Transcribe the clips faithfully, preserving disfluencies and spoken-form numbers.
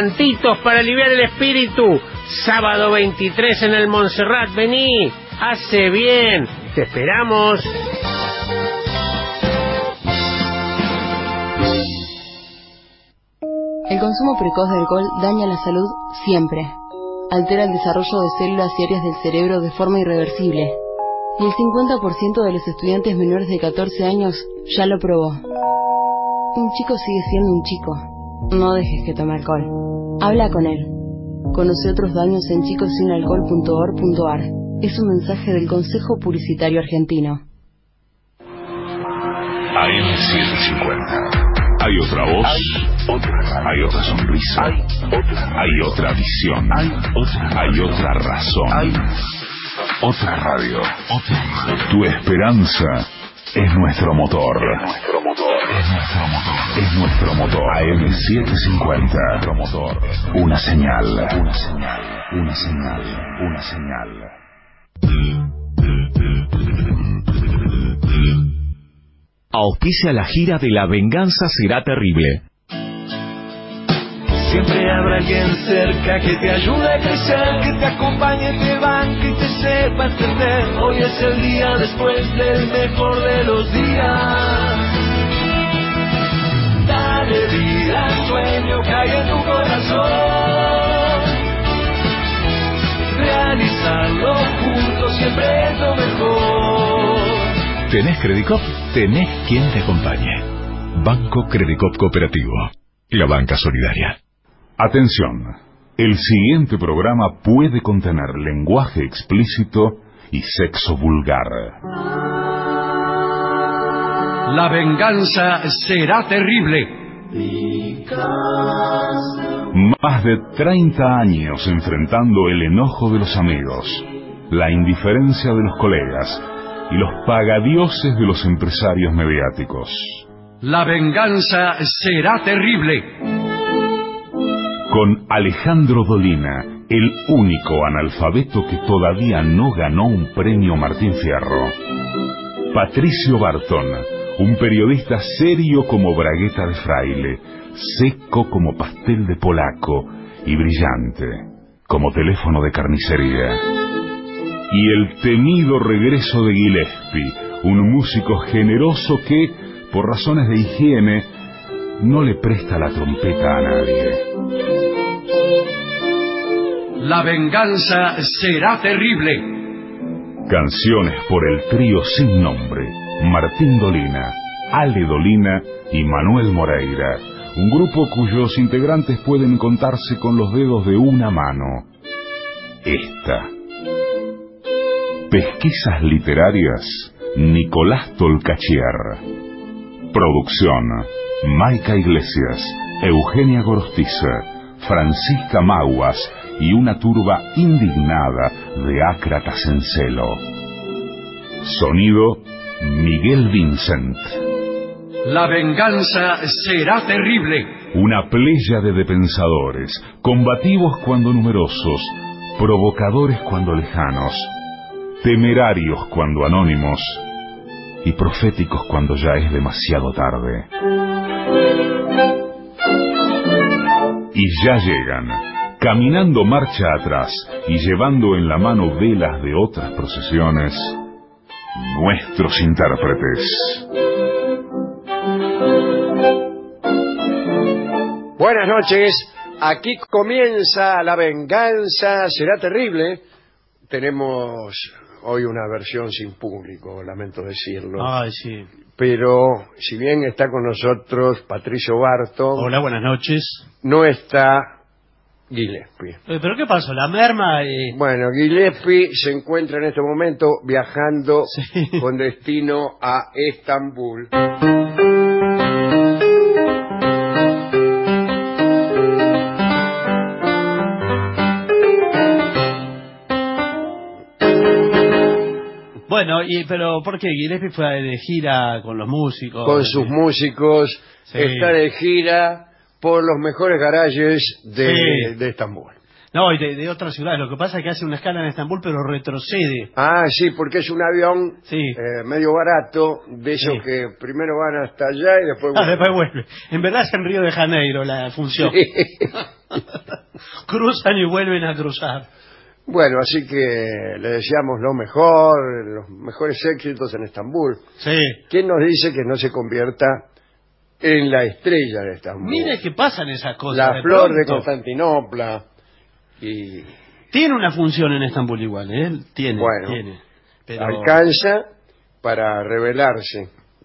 cantitos para aliviar el espíritu. Sábado veintitrés en el Montserrat, vení, hace bien, te esperamos. El consumo precoz de alcohol daña la salud siempre. Altera el desarrollo de células y áreas del cerebro de forma irreversible. Y el cincuenta por ciento de los estudiantes menores de catorce años ya lo probó. Un chico sigue siendo un chico. No dejes que tome alcohol. Habla con él. Conoce otros daños en chicos sin alcohol punto org punto ar. Es un mensaje del Consejo Publicitario Argentino. A M setecientos cincuenta. Hay otra voz, hay otra, hay otra sonrisa, hay otra, hay otra visión, hay otra, hay otra razón, hay otra radio. Otra. Tu esperanza es nuestro motor. Es nuestro motor. Es nuestro motor. Es nuestro motor. A M setecientos cincuenta. Nuestro motor. Una señal. Una señal. Una señal. Una señal. Auspicia la gira de La Venganza Será Terrible. Siempre habrá alguien cerca que te ayude a crecer, que te acompañe, te banque y te sepa entender. Hoy es el día después del mejor de los días. Dale vida al sueño que hay en tu corazón. Realizarlo juntos siempre es lo mejor. ¿Tenés Credicop? Tenés quien te acompañe. Banco Credicop Cooperativo. La banca solidaria. Atención. El siguiente programa puede contener lenguaje explícito y sexo vulgar. La venganza será terrible. Más de treinta años enfrentando el enojo de los amigos, la indiferencia de los colegas y los pagadioses de los empresarios mediáticos. La venganza será terrible. Con Alejandro Dolina, el único analfabeto que todavía no ganó un premio Martín Fierro. Patricio Barton, un periodista serio como bragueta de fraile, seco como pastel de polaco y brillante como teléfono de carnicería. Y el temido regreso de Gillespie, un músico generoso que, por razones de higiene, no le presta la trompeta a nadie. La venganza será terrible. Canciones por el trío sin nombre, Martín Dolina, Ale Dolina y Manuel Moreira, un grupo cuyos integrantes pueden contarse con los dedos de una mano. Esta. Pesquisas literarias, Nicolás Tolcachier. Producción, Maica Iglesias, Eugenia Gorostiza, Francisca Maguas y una turba indignada de ácratas en celo. Sonido, Miguel Vincent. La venganza será terrible. Una pléyade de pensadores, combativos cuando numerosos, provocadores cuando lejanos, temerarios cuando anónimos y proféticos cuando ya es demasiado tarde. Y ya llegan, caminando marcha atrás y llevando en la mano velas de otras procesiones, nuestros intérpretes. Buenas noches, aquí comienza La Venganza Será Terrible. Tenemos hoy una versión sin público, lamento decirlo. Ay, sí. Pero si bien está con nosotros Patricio Barton. Hola, buenas noches. No está Gillespie. ¿Pero qué pasó? ¿La merma? Y... Bueno, Gillespie se encuentra en este momento viajando sí. con destino a Estambul. Bueno, y, pero ¿por qué? Gillespie fue de gira con los músicos. Con sus músicos, sí. Está de gira por los mejores garages de, sí. de Estambul. No, y de, de otras ciudades. Lo que pasa es que hace una escala en Estambul, pero retrocede. Ah, sí, porque es un avión Sí. eh, medio barato, de esos Sí. que primero van hasta allá y después Ah, vuelven. después vuelve. En verdad es en Río de Janeiro la función. Sí. Cruzan y vuelven a cruzar. Bueno, así que le deseamos lo mejor, los mejores éxitos en Estambul. Sí. ¿Quién nos dice que no se convierta en la estrella de Estambul? Mire que pasan esas cosas. La de flor de pronto. Constantinopla. Y Tiene una función en Estambul igual, ¿eh? Tiene, Bueno, tiene. Pero... alcanza para revelarse.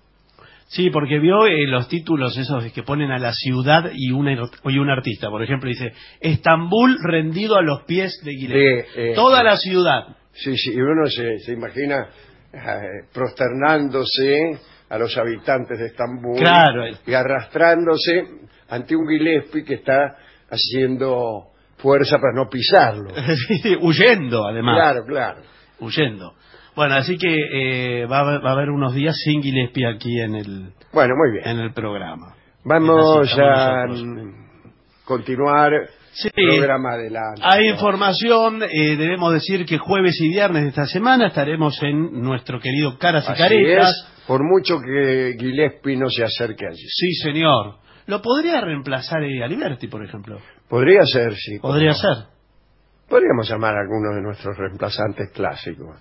Sí, porque vio eh, los títulos esos que ponen a la ciudad y, una, y un artista. Por ejemplo, dice, Estambul rendido a los pies de Gillespie. De, eh, Toda la ciudad. Sí, sí, y uno se, se imagina eh, prosternándose a los habitantes de Estambul Claro. y arrastrándose ante un Gillespie que está haciendo fuerza para no pisarlo. Huyendo, además. Claro, claro. Huyendo. Bueno, así que eh, va, a haber, va a haber unos días sin Gillespie aquí en el, Bueno, muy bien. en el programa. Vamos Así a estamos nosotros. mm, continuar Sí. el programa adelante. Hay información, eh, debemos decir que jueves y viernes de esta semana estaremos en nuestro querido Caras y Así Caretas. es, por mucho que Gillespie no se acerque allí. Sí, señor. ¿Lo podría reemplazar eh, Aliberti, por ejemplo? Podría ser, sí. Podría ¿cómo no? ser. Podríamos llamar a algunos de nuestros reemplazantes clásicos.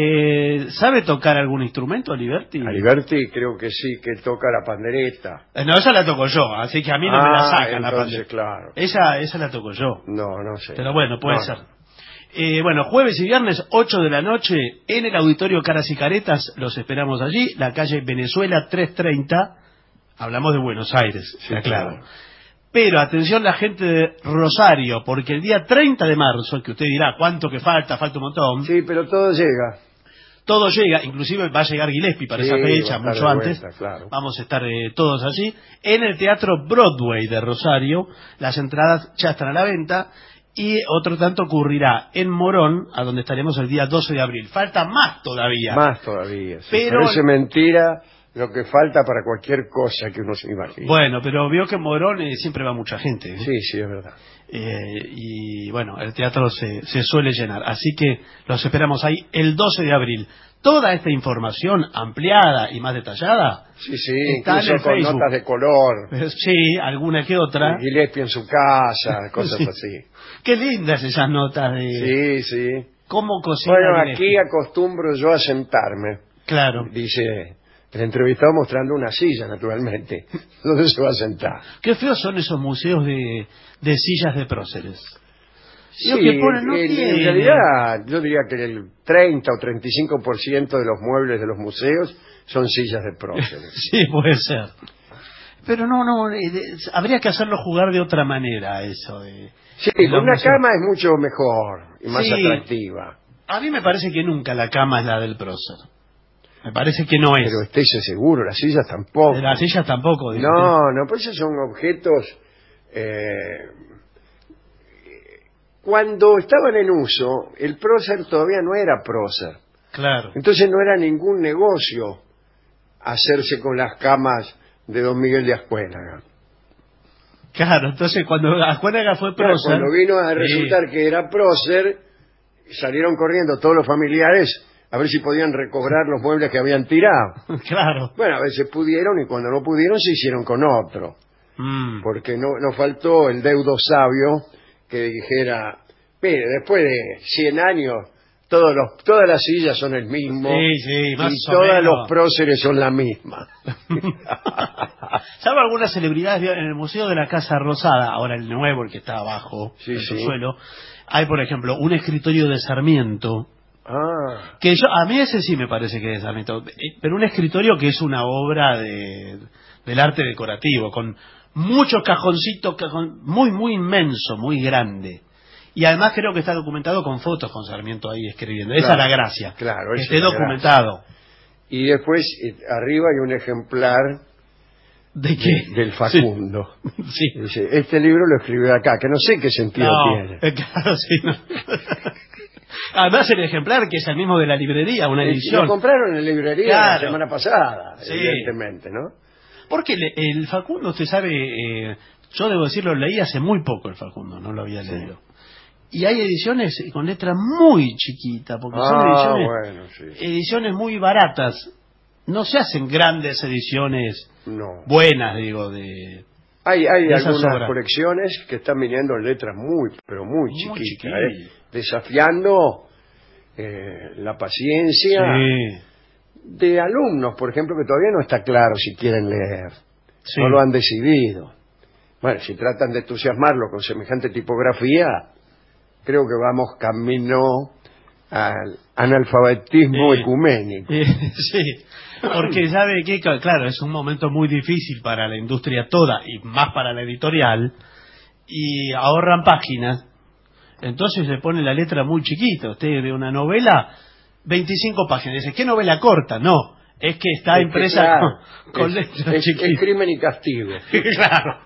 Eh, ¿Sabe tocar algún instrumento, Aliberti? Aliberti creo que sí, que toca la pandereta. Eh, no, esa la toco yo, así que a mí no ah, me la sacan la entonces, pandereta. claro. Esa, esa la toco yo. No, no sé. Pero bueno, puede No, ser. no. Eh, bueno, jueves y viernes, ocho de la noche, en el Auditorio Caras y Caretas, los esperamos allí, la calle Venezuela trescientos treinta, hablamos de Buenos Aires, Sí, claro. claro. Pero atención la gente de Rosario, porque el día treinta de marzo, que usted dirá, ¿cuánto que falta? Falta un montón. Sí, pero todo llega. Todo llega, inclusive va a llegar Gillespie para Sí, esa va fecha, a estar mucho de antes. vuelta, claro. Vamos a estar eh, todos allí, en el Teatro Broadway de Rosario. Las entradas ya están a la venta. Y otro tanto ocurrirá en Morón, a donde estaremos el día doce de abril. Falta más todavía. Más todavía. Sí. Pero- Parece mentira lo que falta para cualquier cosa que uno se imagine. Bueno, pero vio que en Morón eh, siempre va mucha gente. ¿eh? Sí, sí, es verdad. Eh, y bueno, el teatro se, se suele llenar. Así que los esperamos ahí el doce de abril. Toda esta información ampliada y más detallada, Sí, sí, está en incluso el con Facebook. notas de color. eh, sí, alguna que otra. Gillespie en su casa, cosas Sí. así. Qué lindas esas notas de Sí, sí. cómo cocina Bueno, Gillespie. aquí acostumbro yo a sentarme. Claro. Dice el entrevistado mostrando una silla, naturalmente. ¿Dónde se va a sentar? Qué feos son esos museos de, de sillas de próceres. Sí, Lo que ponen no en, en tiene. realidad yo diría que el treinta o treinta y cinco por ciento de los muebles de los museos son sillas de próceres. Sí, puede ser. Pero no, no, eh, de- habría que hacerlo jugar de otra manera, eso. De, Sí, de los una museos. cama es mucho mejor y más Sí. atractiva. A mí me parece que nunca la cama es la del prócer. Me parece que no es. Pero estése seguro, las sillas tampoco. De las sillas tampoco. dice. No, no, pues esos son objetos... eh, cuando estaban en uso, el prócer todavía no era prócer. Claro. Entonces no era ningún negocio hacerse con las camas de don Miguel de Ascuénaga. Claro, entonces cuando Ascuénaga fue Claro, prócer... cuando vino a Sí. resultar que era prócer, salieron corriendo todos los familiares a ver si podían recobrar los muebles que habían tirado. Claro. Bueno, a veces pudieron y cuando no pudieron se hicieron con otro. Mm. Porque no, no faltó el deudo sabio que dijera, mire, después de cien años, todos los, todas las sillas son el mismo Sí, sí, más y o todos menos. los próceres son la misma. ¿Sabe algunas celebridades? En el Museo de la Casa Rosada, ahora el nuevo, el que está abajo Sí, del sí. suelo, hay, por ejemplo, un escritorio de Sarmiento, Ah, que yo, a mí ese sí me parece que es de Sarmiento, eh, pero un escritorio que es una obra de, del arte decorativo, con muchos cajoncitos, cajón, muy, muy inmenso, muy grande. Y además creo que está documentado con fotos con Sarmiento ahí escribiendo. Esa es Claro, la gracia. claro, que esa esté es la documentado. y después eh, arriba hay un ejemplar ¿De qué? de- del Facundo. Sí. Dice, este libro lo escribió acá, que no sé qué sentido No, tiene. eh, claro, sí, no. Además el ejemplar que es el mismo de la librería, una Y edición. lo compraron en la librería Claro. la semana pasada, Sí. evidentemente, ¿no? Porque le- el Facundo, usted sabe, eh, yo debo decirlo, leí hace muy poco el Facundo, no lo había Sí. leído. Y hay ediciones con letra muy chiquita, porque ah, son ediciones, bueno, sí. ediciones muy baratas. No se hacen grandes ediciones No. buenas, digo, de... Hay, hay de esas algunas obras. colecciones que están viniendo en letras muy, pero muy, Muy chiquitas, chiquitas. ¿eh? Desafiando eh, la paciencia Sí, de alumnos, por ejemplo, que todavía no está claro si quieren leer. sí. No lo han decidido. Bueno, si tratan de entusiasmarlo con semejante tipografía, creo que vamos camino al analfabetismo Sí. ecuménico. Eh, sí, porque sabe que, claro, es un momento muy difícil para la industria toda y más para la editorial, y ahorran páginas, entonces le pone la letra muy chiquita. Usted ve una novela, veinticinco páginas, dice, ¿qué novela corta? No, es que está Es que, impresa claro, con, con es, letras es- chiquitas. es crimen y castigo. Claro.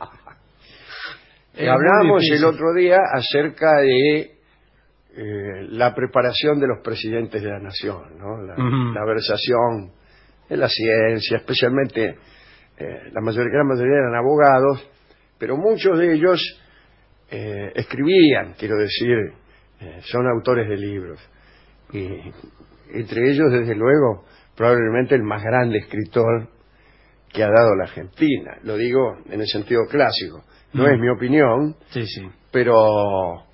Eh, Es Hablamos muy difícil. el otro día acerca de eh, la preparación de los presidentes de la nación, ¿no? La, Ujú. la versación en la ciencia, especialmente eh, la mayoría, gran mayoría eran abogados, pero muchos de ellos eh, escribían, quiero decir, eh, son autores de libros. Y entre ellos, desde luego, probablemente el más grande escritor que ha dado la Argentina. Lo digo en el sentido clásico. No Mm. es mi opinión, Sí, sí. pero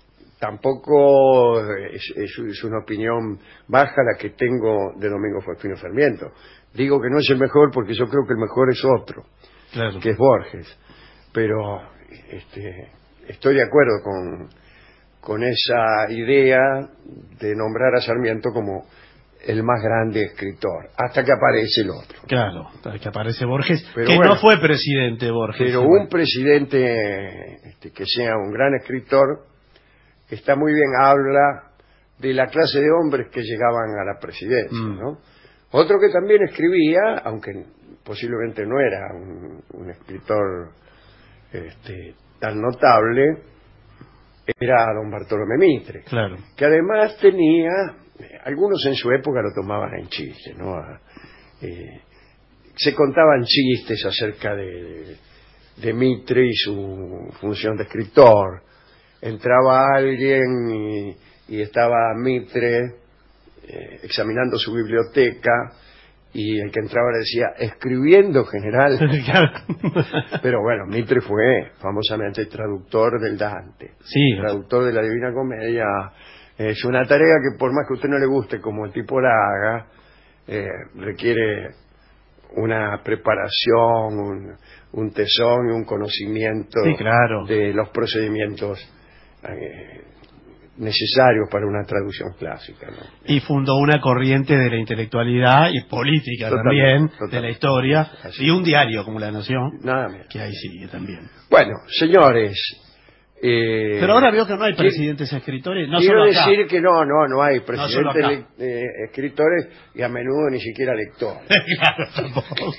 tampoco es, es- es una opinión baja la que tengo de Domingo Faustino Sarmiento. Digo que no es el mejor porque yo creo que el mejor es otro, Claro. que es Borges. Pero este, estoy de acuerdo con, con esa idea de nombrar a Sarmiento como el más grande escritor, hasta que aparece el otro. Claro, hasta que aparece Borges, Pero que bueno, no fue presidente Borges. Pero igual. un presidente este, que sea un gran escritor, está muy bien, habla de la clase de hombres que llegaban a la presidencia, Mm. ¿no? Otro que también escribía, aunque posiblemente no era un, un escritor este, tan notable, era don Bartolomé Mitre, Claro. que además tenía, eh, algunos en su época lo tomaban en chiste, ¿no? A- eh, se contaban chistes acerca de, de, de Mitre y su función de escritor. Entraba alguien y, y estaba Mitre eh, examinando su biblioteca, y el que entraba le decía, escribiendo, general. Claro. Pero bueno, Mitre fue famosamente traductor del Dante, Sí, traductor de la Divina Comedia. Es una tarea que, por más que a usted no le guste como el tipo la haga, eh, requiere una preparación, un, un tesón y un conocimiento Sí, claro. de los procedimientos eh, necesarios para una traducción clásica, ¿no? y fundó una corriente de la intelectualidad y política Totalmente, también, totalmente. de la historia, Así y un diario como La Nación, Nada menos. que ahí sigue también. Bueno, señores. eh, Pero ahora veo que no hay qui- presidentes escritores, no Quiero solo acá. decir que no, no, no hay solo presidentes acá. le- eh, escritores y a menudo ni siquiera lectores. Claro, tampoco.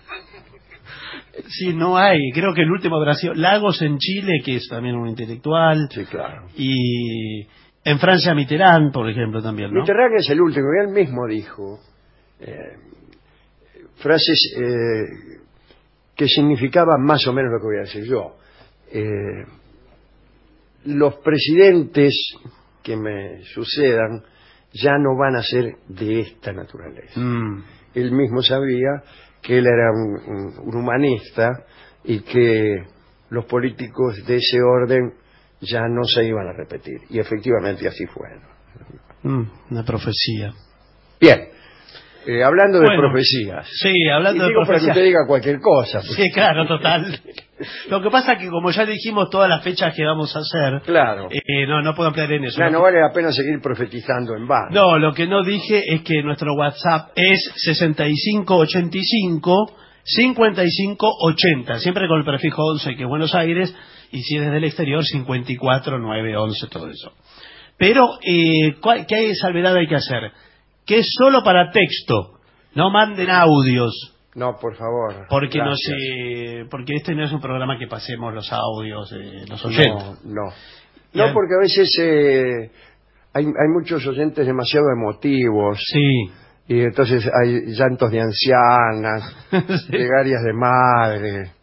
Sí, no hay. Creo que el último habrá sido Lagos en Chile, que es también un intelectual. Sí, claro. Y en Francia Mitterrand, por ejemplo, también, ¿no? Mitterrand es el último, y él mismo dijo eh, frases eh, que significaban más o menos lo que voy a decir yo. Eh, los presidentes que me sucedan ya no van a ser de esta naturaleza. Mm, Él mismo sabía que él era un, un- un humanista y que los políticos de ese orden ya no se iban a repetir. Y efectivamente así fue. mm, una profecía. Bien, eh, hablando de Bueno, profecías. Sí, hablando Y de digo para que profecía. usted diga cualquier cosa. pues. Sí, claro, total. Lo que pasa es que como ya dijimos todas las fechas que vamos a hacer, Claro. eh, no, no puedo ampliar en eso. Ya Lo no que- vale la pena seguir profetizando en vano. No, lo que no dije es que nuestro WhatsApp es sesenta y cinco ochenta y cinco cincuenta y cinco ochenta, siempre con el prefijo once, que es Buenos Aires, y si es desde el exterior, cincuenta y cuatro nueve once, todo eso. Pero, eh, ¿cuál- ¿qué hay salvedad hay que hacer? Que es solo para texto, no manden audios, No, por favor. porque no gracias. sé, porque este no es un programa que pasemos los audios de los oyentes. No, no. Bien. No, porque a veces eh, hay, hay muchos oyentes demasiado emotivos. Sí. Y entonces hay llantos de ancianas, plegarias de madre.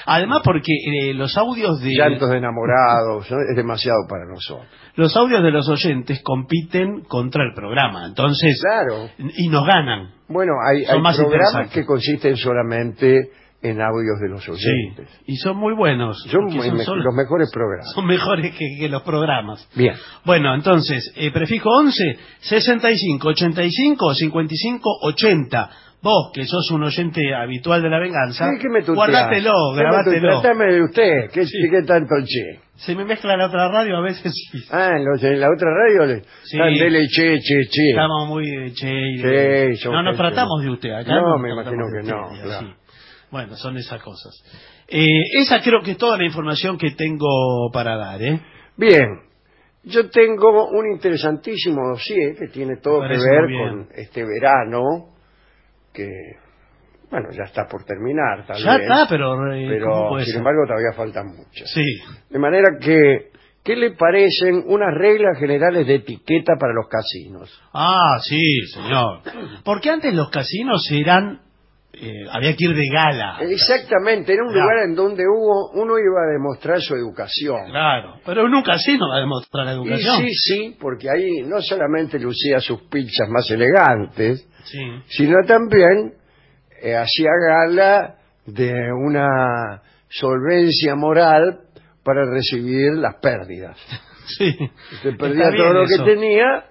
Además porque eh, los audios de... Llantos de enamorados, ¿no? Es demasiado para nosotros. Los audios de los oyentes compiten contra el programa, entonces... Claro. Y nos ganan. Bueno, hay, Son hay más programas que consisten solamente en audios de los oyentes. Sí, y son muy buenos. Son, muy son me solo, los mejores programas. Son mejores que, que los programas. Bien. Bueno, entonces, eh, prefijo once, sesenta y cinco, ochenta y cinco, cincuenta y cinco, ochenta. Vos, que sos un oyente habitual de La Venganza, Sí, ¿qué me tuteás? guardátelo, ¿Qué me grabátelo. tuteás? Tratame de usted, ¿qué, Sí. ¿qué tanto che? Se me mezcla la otra radio a veces. Sí. Ah, en, los- en la otra radio le Sí. están dele che, che, che. Estamos muy eh, che. y de- Sí, son no nos gente- tratamos de usted acá. No, nos me tratamos imagino de que no, usted, y claro. así. Bueno, son esas cosas. Eh, esa creo que es toda la información que tengo para dar, ¿eh? Bien, yo tengo un interesantísimo dossier que tiene todo Me que parece ver muy bien. con este verano, que, bueno, ya está por terminar, tal Ya vez. está, pero, eh, pero ¿cómo puede sin ser? embargo todavía faltan muchas. Sí. De manera que, ¿qué le parecen unas reglas generales de etiqueta para los casinos? Ah, sí, señor. Porque antes los casinos eran... eh, había que ir de gala. Exactamente, era un Claro. lugar en donde hubo uno iba a demostrar su educación. Claro, pero en un casino va a demostrar la Y educación. sí, sí, porque ahí no solamente lucía sus pinchas más elegantes, Sí. sino también eh, hacía gala de una solvencia moral para recibir las pérdidas. Sí. Se Está perdía bien todo lo eso. que tenía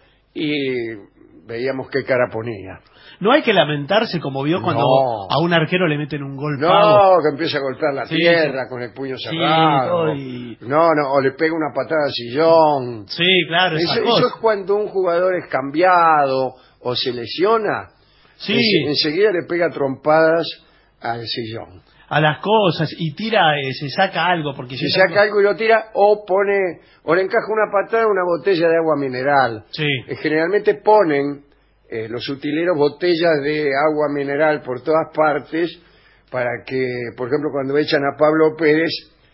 y veíamos qué cara ponía. No hay que lamentarse como vio cuando No. a un arquero le meten un gol pago. No, que empieza a golpear la Sí, tierra sí. con el puño Sí, cerrado. todo y- No, no, o le pega una patada al sillón. Sí, claro, esa Eso, eso cosa. es cuando un jugador es cambiado o se lesiona. Sí, ense- enseguida le pega trompadas al sillón. a las cosas y tira, eh, se saca algo porque Si si saca algo y lo tira, o pone, o le encaja una patada a una botella de agua mineral. Sí. Eh, generalmente ponen eh, los utileros botellas de agua mineral por todas partes para que, por ejemplo, cuando echan a Pablo Pérez,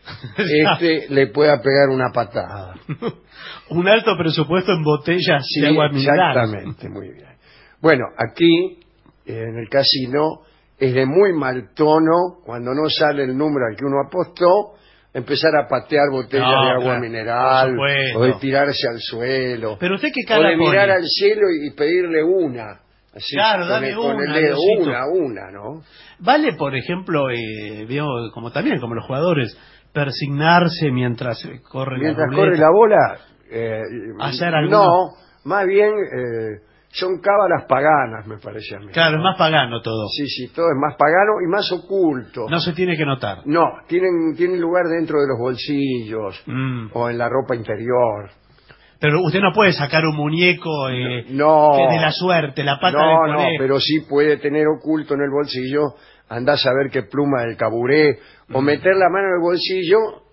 este le pueda pegar una patada. Un alto presupuesto en botellas Sí, de agua mineral. exactamente, muy bien. Bueno, aquí, eh, en el casino, es de muy mal tono, cuando no sale el número al que uno apostó, empezar a patear botellas No, de agua claro, mineral, por supuesto. o de tirarse al suelo, Pero usted qué o cara de mirar pone. al cielo y pedirle una. Así, Claro, con dame el, con el una, dedo, Diosito. una, una, ¿no? Vale, por ejemplo, eh, veo como también como los jugadores persignarse mientras eh, corre Mientras la corre ruleta. la bola, eh, Hacer alguna- no, más bien eh, son cábalas paganas, me parece a mí. Claro, es más pagano todo. Sí, sí, todo es más pagano y más oculto. No se tiene que notar. No, tienen, tienen lugar dentro de los bolsillos Mm. o en la ropa interior. Pero usted no puede sacar un muñeco eh, No. que de la suerte, la pata No, del no, conejo. pero sí puede tener oculto en el bolsillo, andás a ver qué pluma del caburé, o meter la mano en el bolsillo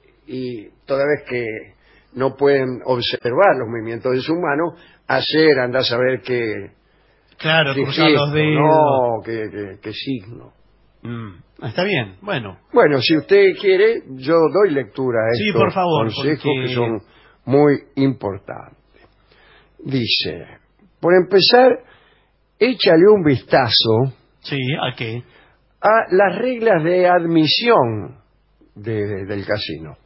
y toda vez que no pueden observar los movimientos de su mano, hacer, andás a ver qué, Claro, qué cruzar gesto, los dedos. no, qué, qué- qué signo. Mm, está bien, bueno. Bueno, si usted quiere, yo doy lectura a Sí, estos por favor, consejos porque- que son muy importantes. Dice, por empezar, échale un vistazo Sí, ¿a qué? a las reglas de admisión de- de- del casino.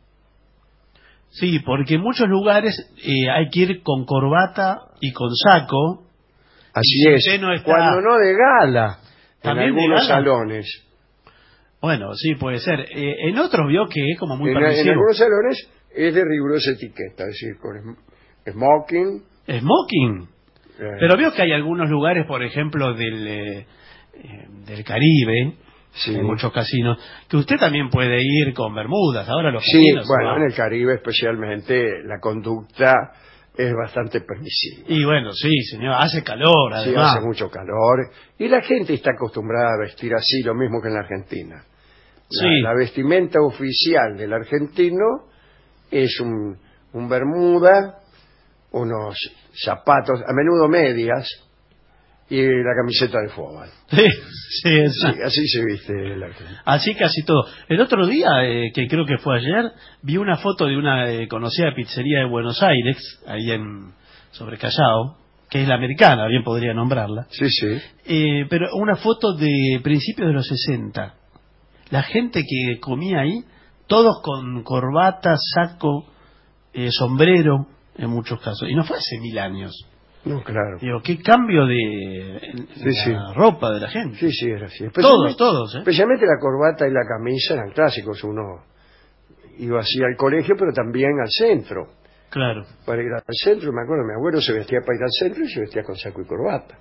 Sí, porque en muchos lugares eh, hay que ir con corbata y con saco. Así Y si es, usted no está- cuando no de gala, en ¿También de algunos gala? salones. Bueno, sí, puede ser. Eh, en otros vio que es como muy En, en permisivo. algunos salones es de rigurosa etiqueta, es decir, con sm- smoking. Smoking. eh, Pero veo que hay algunos lugares, por ejemplo, del, eh, eh, del Caribe, sí. en muchos casinos, que usted también puede ir con bermudas. Ahora los Sí, casinos... bueno, no. en el Caribe especialmente la conducta es bastante permisiva. Y bueno, sí, señor, hace calor, Sí, además. hace mucho calor y la gente está acostumbrada a vestir así, lo mismo que en la Argentina. La, Sí. la vestimenta oficial del argentino es un, un bermuda, unos zapatos, a menudo medias, y la camiseta de fútbol. Sí, sí, es- Sí, así se viste el argentino. Así casi todo. El otro día, eh, que creo que fue ayer, vi una foto de una eh, conocida pizzería de Buenos Aires, ahí en sobre Callao, que es la americana, bien podría nombrarla, Sí, sí. eh, pero una foto de principios de los sesenta. la gente que comía ahí, todos con corbata, saco, eh, sombrero, en muchos casos. Y no fue hace mil años. No, claro. Digo, qué cambio de en, Sí, en sí. la ropa de la gente. Sí, sí, era así. Todos, todos, ¿eh? Especialmente la corbata y la camisa eran clásicos. Uno iba así al colegio, pero también al centro. Claro. Para ir al centro, me acuerdo, mi abuelo se vestía para ir al centro y se vestía con saco y corbata.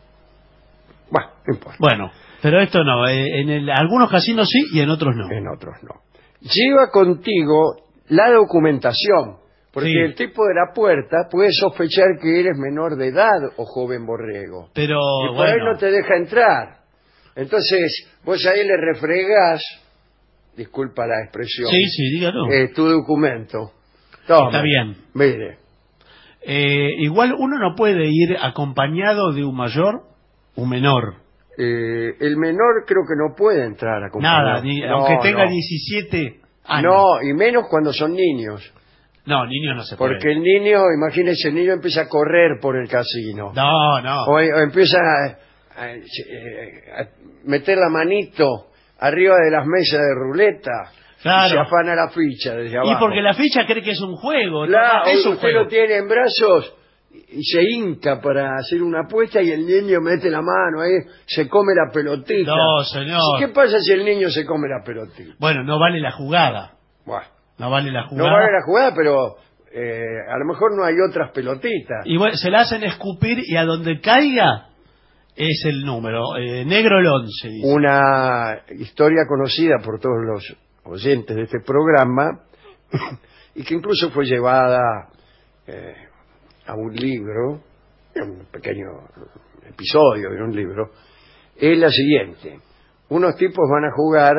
Bueno, no importa. Bueno, pero esto no. eh, En el, algunos casinos sí y en otros no. En otros no. Lleva contigo la documentación, porque Sí. el tipo de la puerta puede sospechar que eres menor de edad o joven borrego. Pero Y por ahí bueno. no te deja entrar. Entonces, vos ahí le refregás, disculpa la expresión, Sí, sí, dígalo. eh, tu documento. Toma, Está bien. Mire, Eh, igual uno no puede ir acompañado de un mayor, un menor. eh, el menor creo que no puede entrar a acompañado. Nada, ni, No, aunque tenga no. diecisiete años. No, y menos cuando son niños. No, niños no se Porque puede. el niño, imagínese, el niño empieza a correr por el casino. No, no. O, o empieza a, a- a meter la manito arriba de las mesas de ruleta. Claro. Y se afana la ficha desde abajo. Y porque la ficha cree que es un juego. ¿no? Claro, es un usted juego. lo tiene en brazos y se hinca para hacer una apuesta y el niño mete la mano ahí, se come la pelotita. No, señor. ¿Qué pasa si el niño se come la pelotita? Bueno, no vale la jugada. Bueno, No vale la no jugada. vale la jugada, pero eh, a lo mejor no hay otras pelotitas. Y bueno, se la hacen escupir y a donde caiga es el número. Eh, negro el once, dice. Una historia conocida por todos los oyentes de este programa y que incluso fue llevada eh, a un libro, un pequeño episodio de un libro, es la siguiente. Unos tipos van a jugar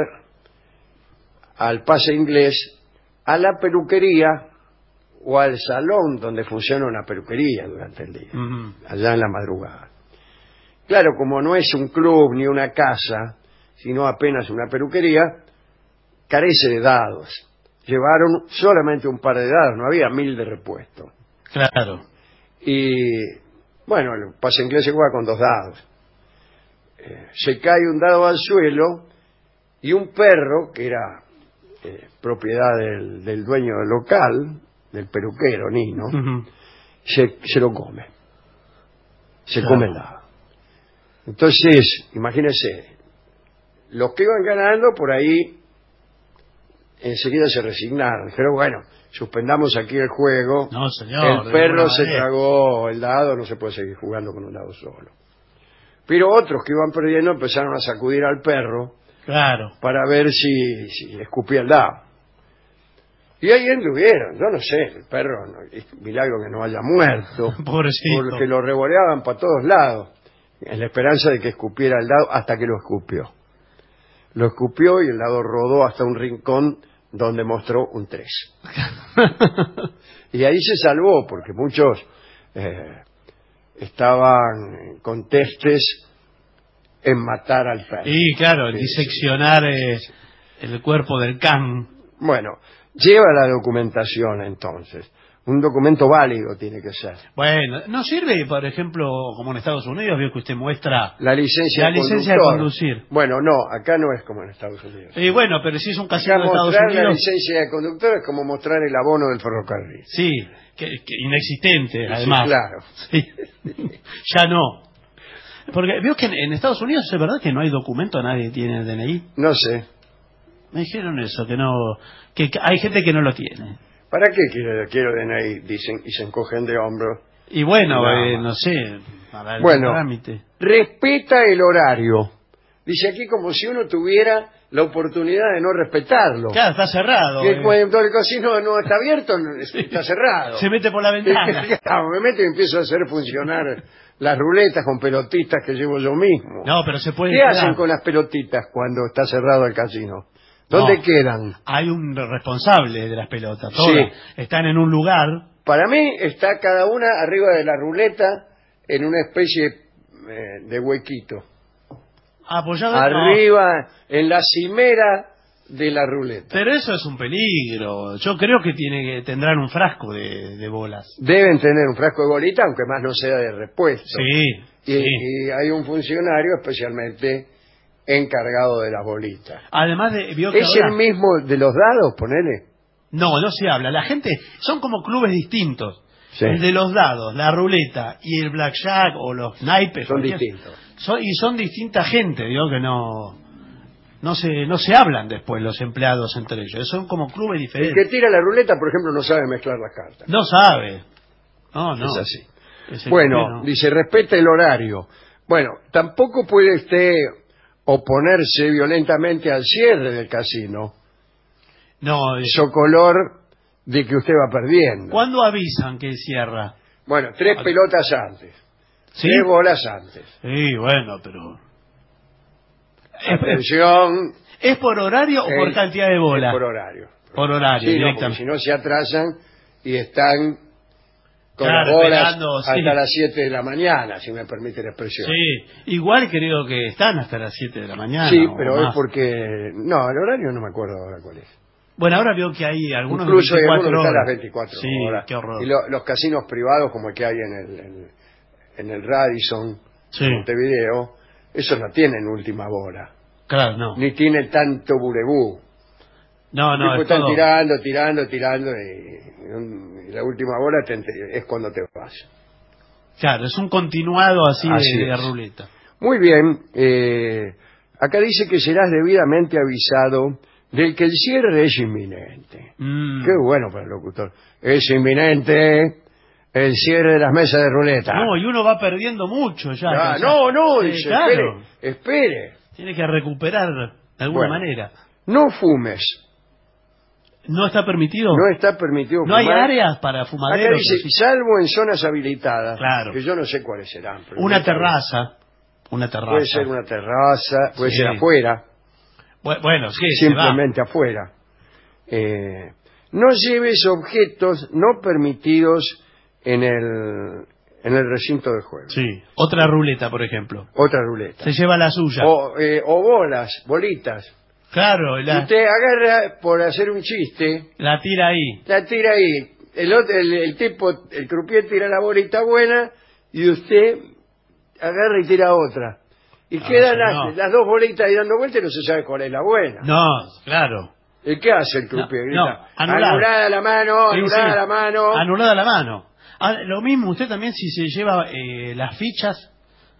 al pase inglés a la peluquería o al salón donde funciona una peluquería durante el día, Ujú. allá en la madrugada. Claro, como no es un club ni una casa, sino apenas una peluquería, carece de dados. Llevaron solamente un par de dados, no había mil de repuesto. Claro. Y bueno, el pase inglés se juega con dos dados. Eh, se cae un dado al suelo y un perro, que era eh, propiedad del, del dueño del local, del peluquero Nino, Ujú. se, se lo come. Se Claro. come el dado. Entonces, imagínense, los que iban ganando por ahí enseguida se resignaron. Dijeron, bueno, suspendamos aquí el juego. No, señor. El de perro ninguna se manera. tragó el dado, no se puede seguir jugando con un dado solo. Pero otros que iban perdiendo empezaron a sacudir al perro Claro. para ver si, si escupía el dado. Y ahí anduvieron, yo no sé, el perro, no, es milagro que no haya muerto, Pobrecito. porque lo revoleaban para todos lados, en la esperanza de que escupiera el dado hasta que lo escupió. Lo escupió y el dado rodó hasta un rincón donde mostró un tres. Y ahí se salvó, porque muchos eh, estaban contestes en matar al perro. Y claro, Sí, diseccionar eh, el cuerpo del can. Bueno, lleva la documentación entonces. Un documento válido tiene que ser. Bueno, ¿no sirve, por ejemplo, como en Estados Unidos, veo que usted muestra La licencia, la de, licencia de conductor. conducir? Bueno, no, acá no es como en Estados Unidos. Y bueno, pero si es un casino Acá de Estados mostrar la Unidos, licencia de conductor es como mostrar el abono del ferrocarril. sí, que, que inexistente, Sí, además. claro. Sí. Ya no. Porque veo que en, en Estados Unidos es verdad que no hay documento, nadie tiene el D N I. No sé. Me dijeron eso, que no, que, que hay gente que no lo tiene. ¿Para qué quiero, quiero D N I? Dicen y se encogen de hombros. Y bueno, Nada eh, más. no sé, para el Bueno. trámite. Respeta el horario. Dice aquí como si uno tuviera la oportunidad de no respetarlo. Claro, está cerrado. Que eh. cuando el casino no está abierto, no- está cerrado. Se mete por la ventana. Claro, me meto y empiezo a hacer funcionar las ruletas con pelotitas que llevo yo mismo. No, pero se puede ¿Qué quedar. hacen con las pelotitas cuando está cerrado el casino? ¿Dónde No. quedan? Hay un responsable de las pelotas. Todas Sí. están en un lugar. Para mí está cada una arriba de la ruleta en una especie eh, de huequito. Apoyado Arriba, en la cimera de la ruleta. Pero eso es un peligro. Yo creo que tiene que tendrán un frasco de, de bolas. Deben tener un frasco de bolita, aunque más no sea de repuesto. Sí, Y, sí. y hay un funcionario especialmente encargado de las bolitas. Además de... vio que ¿Es ahora... el mismo de los dados, ponele? No, no se habla. La gente... Son como clubes distintos. Sí. El de los dados, la ruleta y el blackjack o los naipes. Son cualquier- distintos. Son, y son distinta gente, digo que no... No se, no se hablan después los empleados entre ellos. Son como clubes El diferentes. que tira la ruleta, por ejemplo, no sabe mezclar las cartas. No sabe. No, no. Es así. Ese Bueno, que no. dice, respeta el horario. Bueno, tampoco puede usted oponerse violentamente al cierre del casino, No, eh, socolor de que usted va perdiendo. ¿cuándo avisan que cierra? Bueno, tres pelotas antes, ¿Sí? tres bolas antes. Sí, bueno, pero... ¿Es, Atención, es por horario o por el- cantidad de bolas? por horario. Por horario, Sí, no, porque directamente. si no se atrasan y están con Claro, las bolas esperando, sí. hasta las siete de la mañana, si me permite la expresión. Sí, igual creo que están hasta las siete de la mañana. Sí, o pero es más. porque... No, el horario no me acuerdo ahora cuál es. Bueno, ahora veo que hay algunos de Incluso hay algunos veinticuatro que están a horas. las veinticuatro Sí, horas. qué horror. Y lo- los casinos privados como el que hay en el, en, en el Radisson, Sí, en Montevideo, esos no tienen última bola. claro, no. Ni tiene tanto burebú. No, no, Después es están todo... tirando, tirando, tirando y, y la última bola te ent- es cuando te vas. Claro, es un continuado así, Así de, de es. ruleta. Muy bien, eh, acá dice que serás debidamente avisado del que el cierre es inminente. Mm. Qué bueno para el locutor. Es inminente el cierre de las mesas de ruleta. No, y uno va perdiendo mucho ya. Ah, o sea, no, no, sí, dice, claro. espere, espere. Tiene que recuperar de alguna Bueno. manera. No fumes. ¿No está permitido? No está permitido ¿No hay fumar. áreas para Acá fumaderos? dice, así? salvo en zonas habilitadas, Claro. que yo no sé cuáles serán. pero Una no- terraza. Una terraza. Puede ser una terraza, puede Sí. ser afuera, Bu- Bueno, sí, se va. simplemente afuera. Eh, no lleves objetos no permitidos en el, en el recinto de juego. Sí. Otra ruleta, por ejemplo. Otra ruleta. Se lleva la suya. O, eh, o bolas, bolitas. Claro, Y la, usted agarra por hacer un chiste, la tira ahí. la tira ahí. El, otro, el, el tipo, el croupier tira la bolita buena y usted agarra y tira otra. Y Ah, quedan las, no. las dos bolitas ahí dando vueltas y no se sabe cuál es la buena. No, claro. ¿Y qué hace el croupier? No, Grita, no, anulada. anulada la mano, Sí, anulada sí. la mano. Anulada la mano. Ah, lo mismo usted también si se lleva eh, las fichas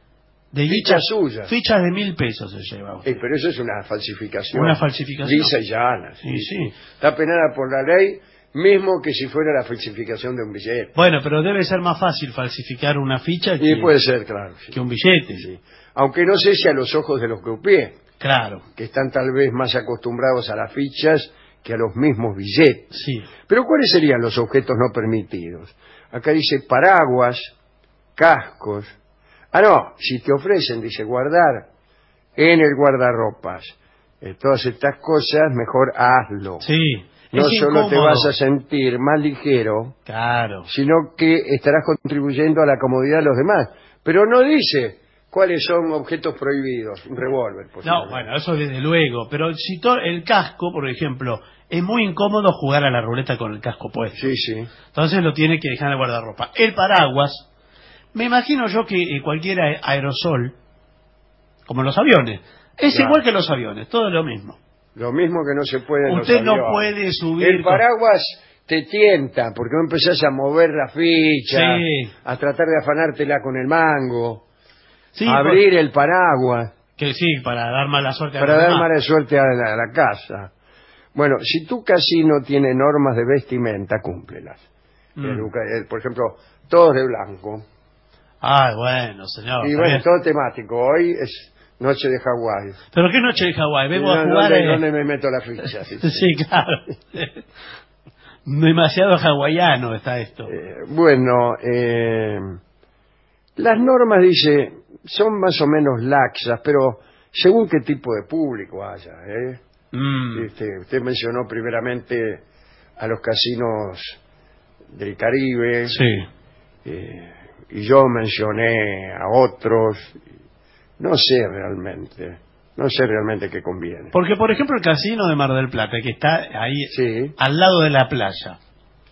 de Fichas guita- suyas. Fichas de mil pesos se lleva usted. Eh, pero eso es una falsificación. Una falsificación. Lisa y llana. Sí, sí. Está penada por la ley, mismo que si fuera la falsificación de un billete. Bueno, pero debe ser más fácil falsificar una ficha Y que, puede ser, claro. sí. que un billete. Sí. Aunque no sé si a los ojos de los croupiers, Claro, que están tal vez más acostumbrados a las fichas que a los mismos billetes. sí. Pero ¿cuáles serían los objetos no permitidos? Acá dice paraguas, cascos. Ah, no, si te ofrecen, dice, guardar en el guardarropas eh, todas estas cosas, mejor hazlo. Sí. No es solo te incómodo. vas a sentir más ligero, Claro. sino que estarás contribuyendo a la comodidad de los demás. Pero no dice cuáles son objetos prohibidos. Un revólver, por No, ejemplo. bueno, eso desde luego. Pero si to- el casco, por ejemplo, es muy incómodo jugar a la ruleta con el casco puesto. Sí, sí. Entonces lo tiene que dejar en el guardarropa. El paraguas, me imagino yo que eh, cualquier a- aerosol, como los aviones, es Claro. igual que los aviones, todo es lo mismo. Lo mismo que no se puede en los Usted no aviones. puede subir El con- paraguas te tienta, porque no empezás a mover la ficha, Sí. a tratar de afanártela con el mango, Sí, a abrir el paraguas, por- que sí, para dar mala suerte a para los dar demás. mala suerte a la, a la casa. Bueno, si tu casino tiene normas de vestimenta, cúmplelas. Mm. El- el- por ejemplo, todos de blanco. Ay, bueno, señor. y está bueno, bien. todo temático. Hoy es noche de Hawái. Pero qué noche de Hawái, vengo a ¿Dónde- jugar... ¿Dónde, eh, dónde me meto la ficha? Sí, sí. Sí, claro. Demasiado hawaiano está esto. Eh, bueno, eh, las normas, dice, son más o menos laxas, pero según qué tipo de público haya. ¿eh? Mm, Este, usted mencionó primeramente a los casinos del Caribe, sí. eh, y yo mencioné a otros. No sé realmente, no sé realmente qué conviene. Porque, por ejemplo, el casino de Mar del Plata, que está ahí Sí. al lado de la playa,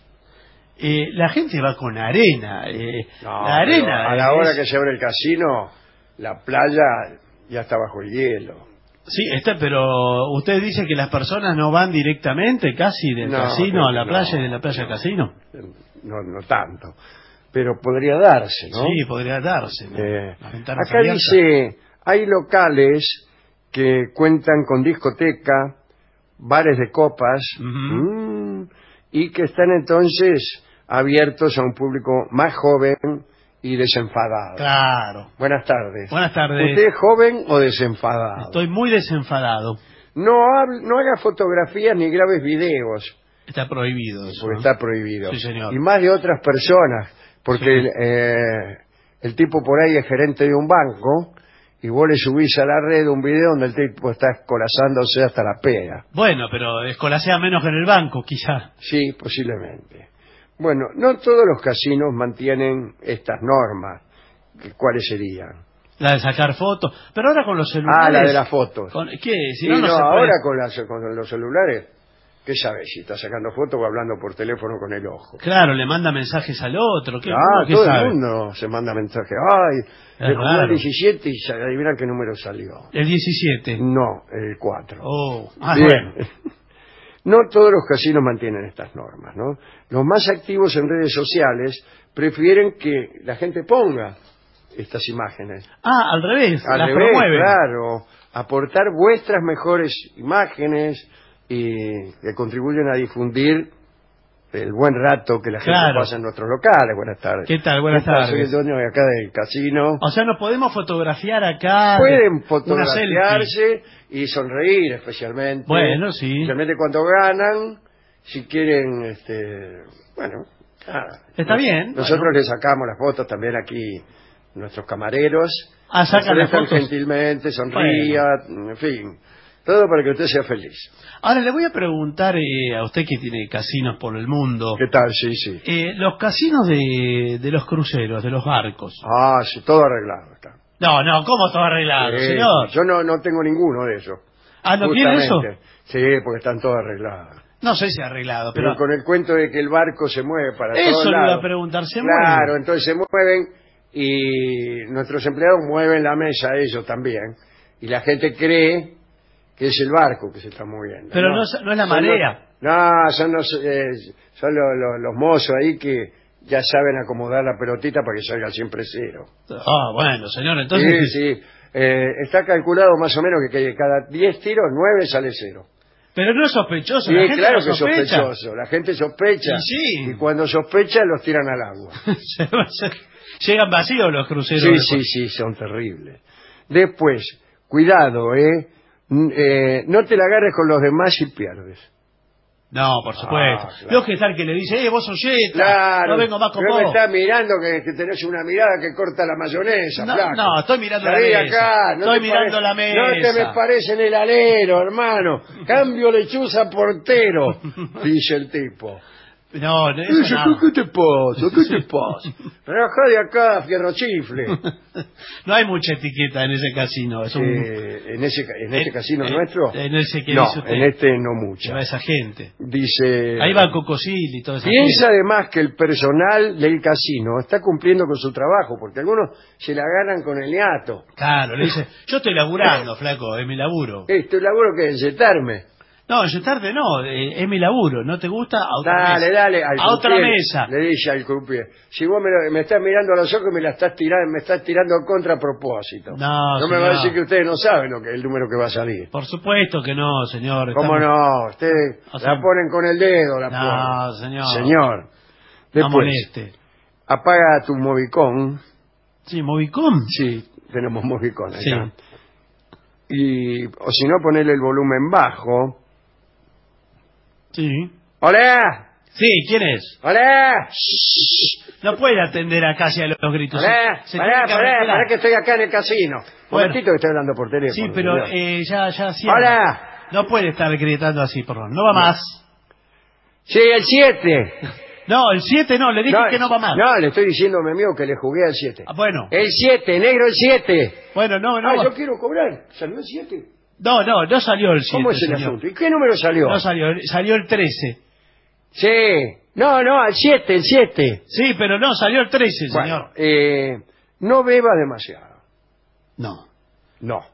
eh, la gente va con arena. eh, No, la arena. pero a la hora es- que se abre el casino, la playa ya está bajo el hielo. Sí, este, pero usted dice que las personas no van directamente casi del No, casino a la no, playa y de la playa al casino. No, no tanto. Pero podría darse, ¿no? Sí, podría darse, ¿no? Eh, Las ventanas acá abiertas. dice, hay locales que cuentan con discoteca, bares de copas, Ujú. mm, y que están entonces abiertos a un público más joven y desenfadado. Claro. Buenas tardes. Buenas tardes. ¿Usted es joven o desenfadado? Estoy muy desenfadado. No, hable- no haga fotografías ni grabes videos, Está prohibido eso, porque ¿no? está prohibido. Sí, señor. Y más de otras personas, porque Sí. el, eh, el tipo por ahí es gerente de un banco y vos le subís a la red un video donde el tipo está escolazándose hasta la pera. Bueno, pero escolasea menos que en el banco, quizá. Sí, posiblemente. Bueno, no todos los casinos mantienen estas normas. ¿Cuáles serían? La de sacar fotos. Pero ahora con los celulares... Ah, la de las fotos. con- ¿Qué? Si Sí, no, no, no, se puede- ahora con, las, con los celulares, ¿qué sabes? Si está sacando fotos o hablando por teléfono con el ojo. Claro, le manda mensajes al otro. ¿Qué, Ah, uno qué todo sabe? el mundo se manda mensaje. Ay, Es le jugué raro. el diecisiete y se adivina qué número salió. El diecisiete. No, el cuatro. Oh, ah, Bien. bueno. No todos los casinos mantienen estas normas, ¿no? Los más activos en redes sociales prefieren que la gente ponga estas imágenes. Ah, al revés, Al las revés, promueven. claro. Aportar vuestras mejores imágenes y que contribuyen a difundir el buen rato que la gente Claro. pasa en nuestros locales. Buenas tardes. ¿Qué tal? Buenas ¿Qué tal? Soy tardes. el dueño de acá del casino. O sea, nos podemos fotografiar acá. Pueden una selfie. fotografiarse y sonreír especialmente. Bueno, sí. Especialmente cuando ganan, si quieren, este, bueno, nada. Está bien, Nosotros bueno. les sacamos las fotos también aquí, nuestros camareros. Ah, sacan las Prestan fotos. gentilmente, sonría, en fin. Todo para que usted sea feliz. Ahora le voy a preguntar eh, a usted que tiene casinos por el mundo. ¿Qué tal? Sí, sí. Eh, los casinos de, de los cruceros, de los barcos. Ah, sí, todo arreglado está. No, no, ¿cómo todo arreglado, Sí, señor? Yo no, no tengo ninguno de esos. Ah, ¿no tiene eso? Justamente. Sí, porque están todos arreglados. No sé si arreglado, Pero pero... con el cuento de que el barco se mueve para Eso todos le iba lados. a preguntar, ¿se Claro, mueve? entonces se mueven y nuestros empleados mueven la mesa ellos también. Y la gente cree que es el barco que se está moviendo. Pero no es- no es la Son marea. los- no, son los, eh, son los, los- los mozos ahí que ya saben acomodar la pelotita para que salga siempre cero. Ah, bueno, señor, entonces... Sí, sí. Eh, está calculado más o menos que, que cada diez tiros, nueve sale cero. Pero no es sospechoso, Sí, la gente claro no que es sospecha. sospechoso. La gente sospecha. Y sí. Y cuando sospecha los tiran al agua. Llegan vacíos los cruceros. Sí, después. sí, sí, son terribles. Después, cuidado, ¿eh? N- eh, No te la agarres con los demás y pierdes. No, por supuesto. Ah, claro. Lo que tal que le dice, eh, vos sos yeta, Claro. no vengo más con no vos. me estás mirando que, que tenés una mirada que corta la mayonesa, No, flaco. no, estoy mirando la Salí mesa. acá, no Estoy te mirando pare- la No te mesa. me parece en el alero, hermano. Cambio lechuza portero, dice el tipo. No, no, eso Dice, nada. ¿qué te pasa? ¿Qué te pasa? Rajá de acá, fierro chifle. No hay mucha etiqueta en ese casino. Es un... Eh, en ese, ca- en este en- casino en- nuestro. en ese que no, dice usted. en este no mucha. Lleva esa gente. Dice. Ahí va el Cocosil y todo eso. Piensa además que el personal del casino está cumpliendo con su trabajo, porque algunos se la ganan con el niato. Claro, le dice, yo estoy laburando, flaco, es mi laburo. Esto es laburo que es yetarme. No, yo tarde no, eh, es mi laburo, ¿no te gusta? A otra Dale, mesa. dale. Al A otra croupier, mesa. Le dice al croupier. Si vos me, lo- me estás mirando a los ojos, me la estás tirando, me estás tirando contra a propósito. No, No me va a señor. decir que ustedes no saben lo que el número que va a salir. Por supuesto que no, señor. ¿Cómo estamos- no? Ustedes O sea, la ponen con el dedo, la No, ponen. señor. Señor. No Después, moleste. apaga tu Movicon. Sí, Movicom. Sí, tenemos Movicon acá. Sí. Y, o si no, ponerle el volumen bajo. Sí. ¡Hola! Sí, ¿quién es? ¡Hola! No puede atender acá hacia los gritos. ¡Hola! Se ¡Hola! tiene que ¡Hola! arreglar. ¡Para que estoy acá en el casino! Un Bueno. momentito que estoy hablando por teléfono. Sí, pero señor. eh, ya, ya cierra. ¡Hola! No puede estar gritando así, por favor. No va más. Sí, el siete. No, el siete no, le dije que no va más. No, le estoy diciendo a mi amigo que le jugué al siete. Ah, bueno, El siete, negro el siete. bueno, no, no. Ah, va- yo quiero cobrar. ¿Salió el siete? No, no, no salió el siete. ¿Cómo es el señor. asunto? ¿Y qué número salió? No salió, salió el trece. Sí. No, no, al siete, el siete. Sí, pero no, salió el trece, Bueno, señor. eh, no beba demasiado. No. No.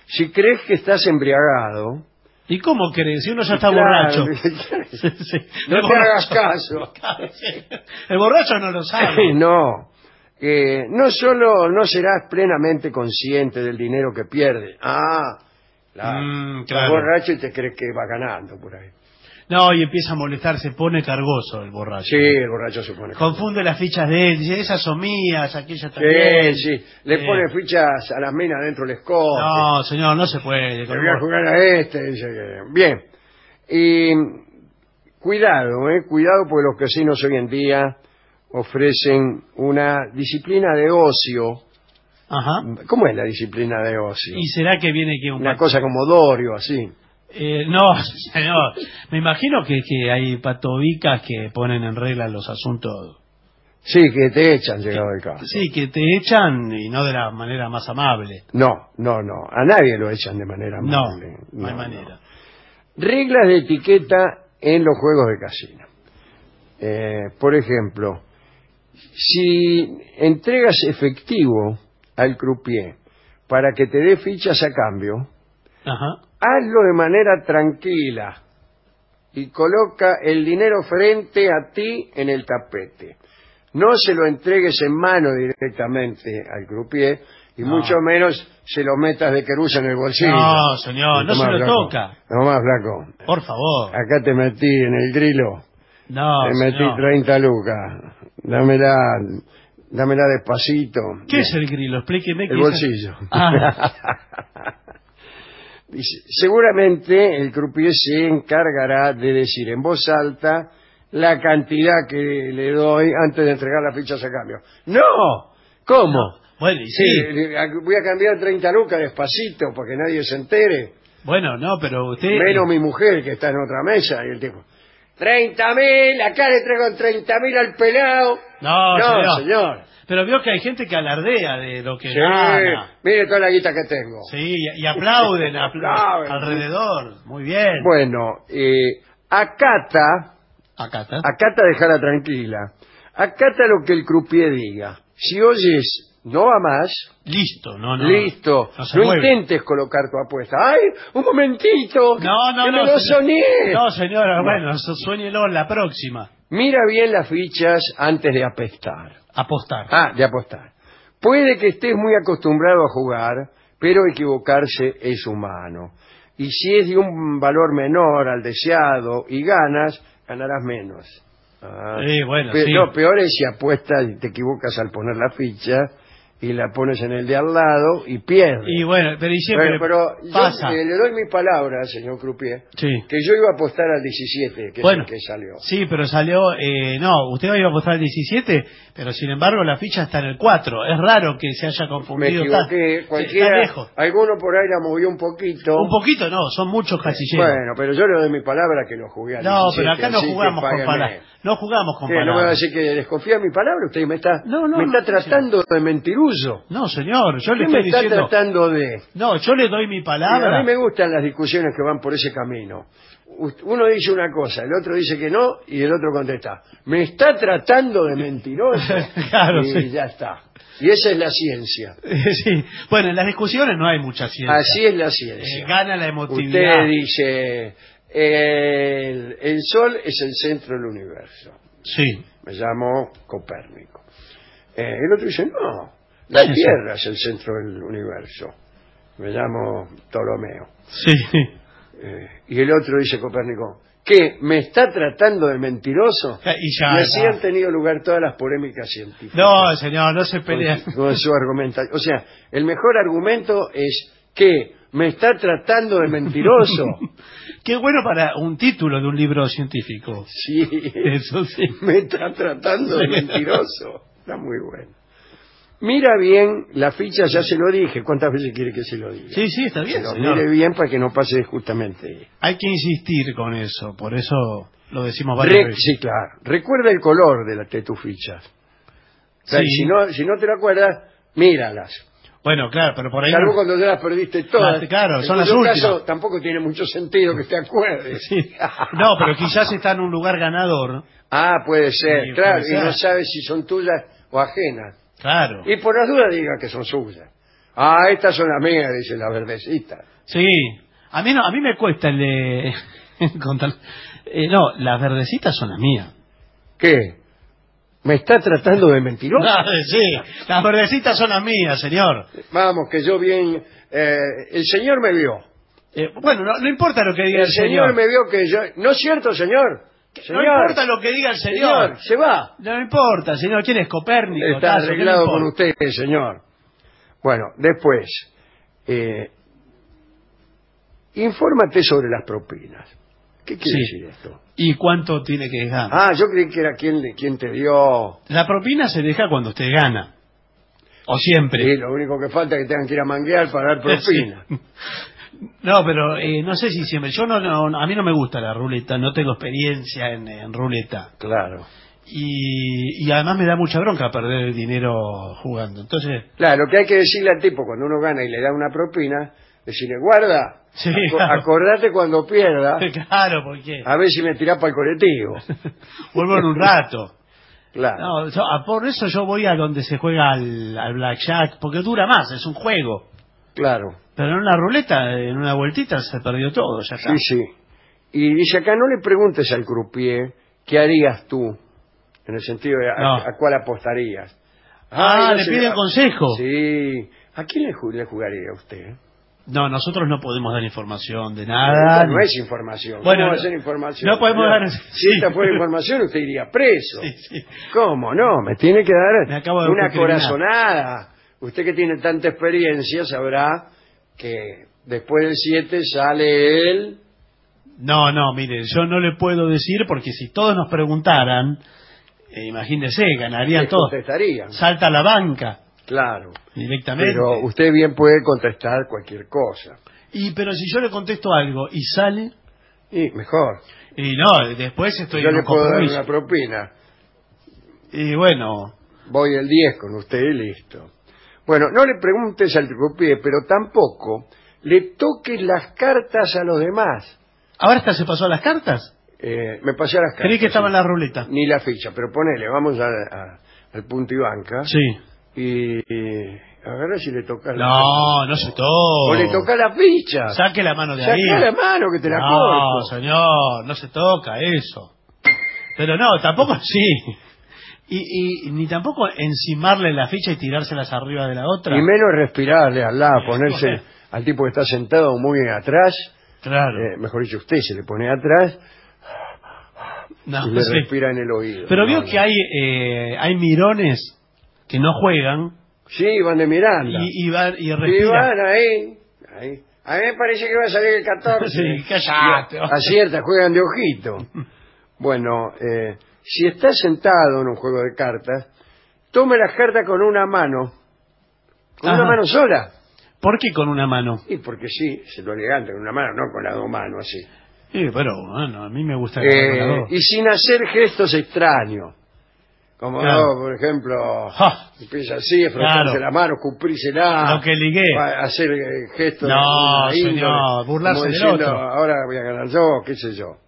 Si crees que estás embriagado... ¿Y cómo crees? Si uno ya está claro, borracho. Sí, sí. No El te borracho. hagas caso. El borracho no lo sabe. No. Eh, no solo no serás plenamente consciente del dinero que pierdes. Ah, claro. Mm, Estás claro. borracho y te crees que va ganando por ahí. No, y empieza a molestar, se pone cargoso el borracho. Sí, el borracho se pone. Confunde las fichas de él, dice, esas son mías, aquellas también. Sí, sí. Le Eh, pone fichas a las minas dentro del escote. No, señor, no se puede. Le con voy a vos. jugar a este. Dice que... Bien. Y cuidado, eh, cuidado porque los casinos hoy en día ofrecen una disciplina de ocio. Ajá. ¿Cómo es la disciplina de ocio? ¿Y será que viene que un... Una cosa como Dorio, así. Eh, no, señor. Me imagino que, que hay patobicas que ponen en regla los asuntos. Sí, que te echan llegado el caso. Sí, que te echan y no de la manera más amable. No, no, no. A nadie lo echan de manera No, amable. no hay manera. Reglas de etiqueta en los juegos de casino. Eh, por ejemplo, si entregas efectivo al croupier para que te dé fichas a cambio, Ajá. hazlo de manera tranquila y coloca el dinero frente a ti en el tapete. No se lo entregues en mano directamente al croupier y No. mucho menos se lo metas de querusa en el bolsillo. No, señor, no Tomá, se lo flaco. toca. No más, flaco. Por favor. Acá te metí en el grilo. No, te metí señor. treinta lucas. Dámela, dámela despacito. ¿Qué es el grilo? Explíqueme. qué El es bolsillo. Ah. Dice, seguramente el croupier se encargará de decir en voz alta la cantidad que le doy antes de entregar las fichas a cambio. ¡No! ¿Cómo? No. Bueno, y sí. Sí, le- voy a cambiar treinta lucas despacito para que nadie se entere. Bueno, no, pero usted... Menos mi mujer que está en otra mesa y el tipo... treinta mil, acá le traigo treinta mil al pelado. No, no señor. señor. Pero veo que hay gente que alardea de lo que Sí, gana. mire toda la guita que tengo. Sí, y, y aplauden, apla- Aplauden. alrededor. Muy bien. Bueno, eh, acata, Acá está. acata dejala tranquila. Acata lo que el croupier diga. Si oyes, no va más, Listo, no, no. listo. No se No mueve. intentes colocar tu apuesta. ¡Ay, un momentito! No, no, que no. me lo señor. soñé! No, señora, bueno, so- suéñelo en la próxima. Mira bien las fichas antes de apostar. Apostar. Ah, de apostar. Puede que estés muy acostumbrado a jugar, pero equivocarse es humano. Y si es de un valor menor al deseado y ganas, ganarás menos. Ah. Sí, bueno, Pe- sí. No, peor es si apuestas y te equivocas al poner la ficha y la pones en el de al lado y pierdes. Y bueno, pero y siempre Bueno, pero pasa. yo eh, le doy mi palabra, señor Croupier, Sí. que yo iba a apostar al diecisiete, que Bueno. es el que salió. Sí, pero salió... Eh, no, usted iba a apostar el diecisiete, pero sin embargo la ficha está en el cuatro. Es raro que se haya Me confundido. equivoqué, Está, cualquiera, está lejos. alguno por ahí la movió un poquito. Un poquito no, son muchos casilleros. Bueno, pero yo le doy mi palabra que lo jugué al no, diecisiete, pero acá no así que jugamos con págueme. palabras. No jugamos con ¿Qué, ¿No me va a palabras. decir que desconfía de mi palabra? Usted me está, No, no, me no, está no, tratando de mentiroso. No, señor, yo ¿Qué le me estoy está diciendo... tratando de...? No, yo le doy mi Mira, a palabra. mí me gustan las discusiones que van por ese camino. U- Uno dice una cosa, el otro dice que no, y el otro contesta, ¿me está tratando de mentiroso? Claro, y sí. ya está. Y esa es la ciencia. Sí. Bueno, en las discusiones no hay mucha ciencia. Así es la Eh, ciencia. gana la emotividad. Usted dice, el, el Sol es el centro del universo. Sí. Me llamo Copérnico. Eh, el otro dice, no, la Sí, sí. Tierra es el centro del universo. Me llamo Ptolomeo. Sí. Eh, y el otro dice Copérnico, ¿qué? ¿Me está tratando de mentiroso? Y ya. y así ya. han tenido lugar todas las polémicas científicas. No, señor, no se pelea. con, con su argumentación. O sea, el mejor argumento es que me está tratando de mentiroso. Qué bueno para un título de un libro científico. Sí, Eso sí. me está tratando de mentiroso. Está muy bueno. Mira bien, la ficha ya se lo dije. ¿Cuántas veces quiere que se lo diga? Sí, sí, está bien, Se lo señor. mire bien para que no pase justamente. Hay que insistir con eso, por eso lo decimos varias Re- veces. sí, claro. Recuerda el color de, la, de tus fichas. O sea, Sí. si, no, si no te lo acuerdas, míralas. Bueno, claro, pero por ahí... Salvo no- cuando ya las perdiste todas. Ah, claro, En son las cuyo últimas. caso, tampoco tiene mucho sentido que te acuerdes. Sí. No, pero quizás está en un lugar ganador. Ah, puede ser, Sí, claro. puede Y no ser. sabes si son tuyas o ajenas. Claro. Y por las dudas diga que son suyas. Ah, estas son las mías, dice la verdecita. Sí, a mí no, a mí me cuesta el de contar. Eh, no, las verdecitas son las mías. ¿Qué? ¿Me está tratando de mentiroso? No, sí, las verdecitas son las mías, señor. Vamos, que yo bien... Eh, el señor me vio. Eh, bueno, no, no importa lo que diga el, El señor me vio que yo... ¿No es cierto, señor? Señor, no importa lo que diga el señor. Señor, se va. No importa, señor. ¿Quién es Copérnico? Está Tazo? arreglado ¿Qué le con importa? usted, señor. Bueno, después... Eh, infórmate sobre las propinas. ¿Qué quiere Sí. decir esto? ¿Y cuánto tiene que dejar? Ah, yo creí que era quien, quien te dio... La propina se deja cuando usted gana. O siempre. Sí, lo único que falta es que tengan que ir a manguear para dar propina. Sí. No, pero eh, no sé si siempre. Yo no, no, a mí no me gusta la ruleta, no tengo experiencia en, en ruleta. Claro. Y, y además me da mucha bronca perder el dinero jugando. Entonces, Claro, lo que hay que decirle al tipo cuando uno gana y le da una propina, decirle, guarda, Sí, aco- claro. acordate cuando pierda, claro, porque a ver si me tirás para el colectivo. vuelvo en un rato. Claro, No, yo- a- por eso yo voy a donde se juega al, al blackjack, porque dura más, es un juego. claro. Pero en una ruleta, en una vueltita, se perdió todo, ya está. Sí, sí. Y dice acá, no le preguntes al croupier qué harías tú, en el sentido de a, No. a cuál apostarías. Ah, Ay, no le sé, pide a- consejo. Sí. ¿A quién le, ju- le jugaría usted? No, nosotros no podemos dar información de Esta nada. no ni- es información. Bueno, ¿Cómo va a no- ser información? no podemos Señor? dar- Si sí. esta fuera información, usted iría preso. Sí, sí. ¿Cómo? No, me tiene que Me dar acabo de una autocriminar. corazonada. Usted que tiene tanta experiencia sabrá que después del siete sale él. No, no, mire, yo no le puedo decir porque si todos nos preguntaran, eh, imagínese, ganarían le todos. contestarían. Salta a la banca Claro. directamente. Pero usted bien puede contestar cualquier cosa. Y pero si yo le contesto algo y sale, Y mejor. y no, después estoy Yo en le un puedo dar compromiso. una propina. Y bueno, Voy el diez con usted y listo. Bueno, no le preguntes al croupier, pero tampoco le toques las cartas a los demás. ¿ahora esta se pasó a las cartas? Eh, me pasé a las cartas. Creí que estaba sí. en la ruleta. Ni la ficha, pero ponele, vamos a- a- al punto y banca. Sí. Y, y agarra si le toca la No, no se toca. O le toca la ficha. Saque la mano de ahí. Sacá la mano que te la No, corto. señor, no se toca eso. Pero no, tampoco sí. Y, y ni tampoco encimarle la ficha y tirárselas arriba de la otra. Y menos respirarle al lado, Sí, ponerse bueno. al tipo que está sentado muy atrás. Claro. Eh, mejor dicho, usted se le pone atrás No, y le sí. respira en el oído. Pero No, vio no. que hay eh, hay mirones que no juegan Sí, van de Miranda. y, y, van, y Sí, respiran. van ahí, ahí. A mí me parece que va a salir el catorce. Sí, callate. Acierta, juegan de ojito. Bueno, eh, si está sentado en un juego de cartas, tome las cartas con una mano. Con Ajá. una mano sola. ¿Por qué con una mano? Y porque sí, se lo elegante, con una mano, no con las dos manos así. Sí, pero bueno, a mí me gusta agarrar con las Eh, dos. y sin hacer gestos extraños. Como, Claro. oh, por ejemplo, Ja. empieza así, frotarse Claro. la mano, cuprírsela. Lo que ligué. a- Hacer eh, gestos. No, de índole, señor, burlarse como del diciendo, otro. ahora voy a ganar yo, qué sé yo.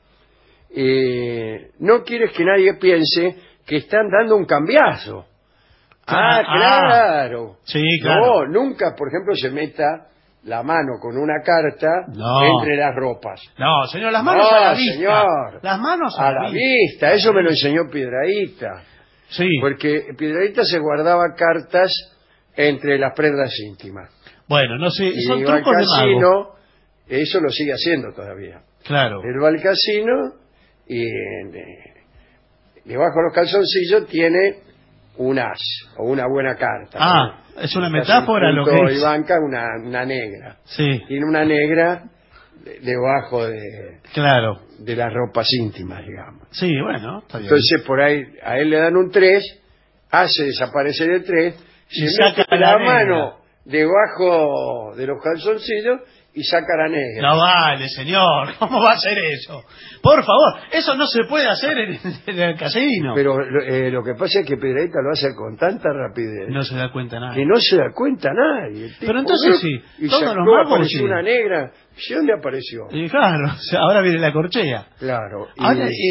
Eh, no quieres que nadie piense que están dando un cambiazo. Ah, Ah, claro. Sí, claro. No, nunca, por ejemplo, se meta la mano con una carta No. entre las ropas. No, señor, las manos No, a la vista. señor. Las manos a, A la vista, eso me lo enseñó Piedradita. Sí. Porque Piedradita se guardaba cartas entre las prendas íntimas. Bueno, no sé, Y son iba al trucos de mago. casino, eso lo sigue haciendo todavía. Claro. Él va al casino y eh, debajo de los calzoncillos tiene un as o una buena carta. Ah, es una Casi metáfora lo punto que y es. banca una, una negra. Sí, Tiene una negra de- debajo de, claro. de las ropas íntimas, digamos. Sí, bueno, está bien. Entonces por ahí a él le dan un tres, hace desaparecer el tres, Y se saca mete la la negra. mano debajo de los calzoncillos y saca la negra. No vale, señor. ¿Cómo va a hacer eso? Por favor, eso no se puede hacer en, en el casino. Pero eh, lo que pasa es que Pedradita lo hace con tanta rapidez No se da cuenta nada. que no se da cuenta nadie. El tipo, Pero entonces ¿no? sí, y todos sacó, los magos apareció sí. una negra. ¿Y dónde apareció? Y claro, o sea, ahora viene la corchea. Claro. y- Ahora, eh,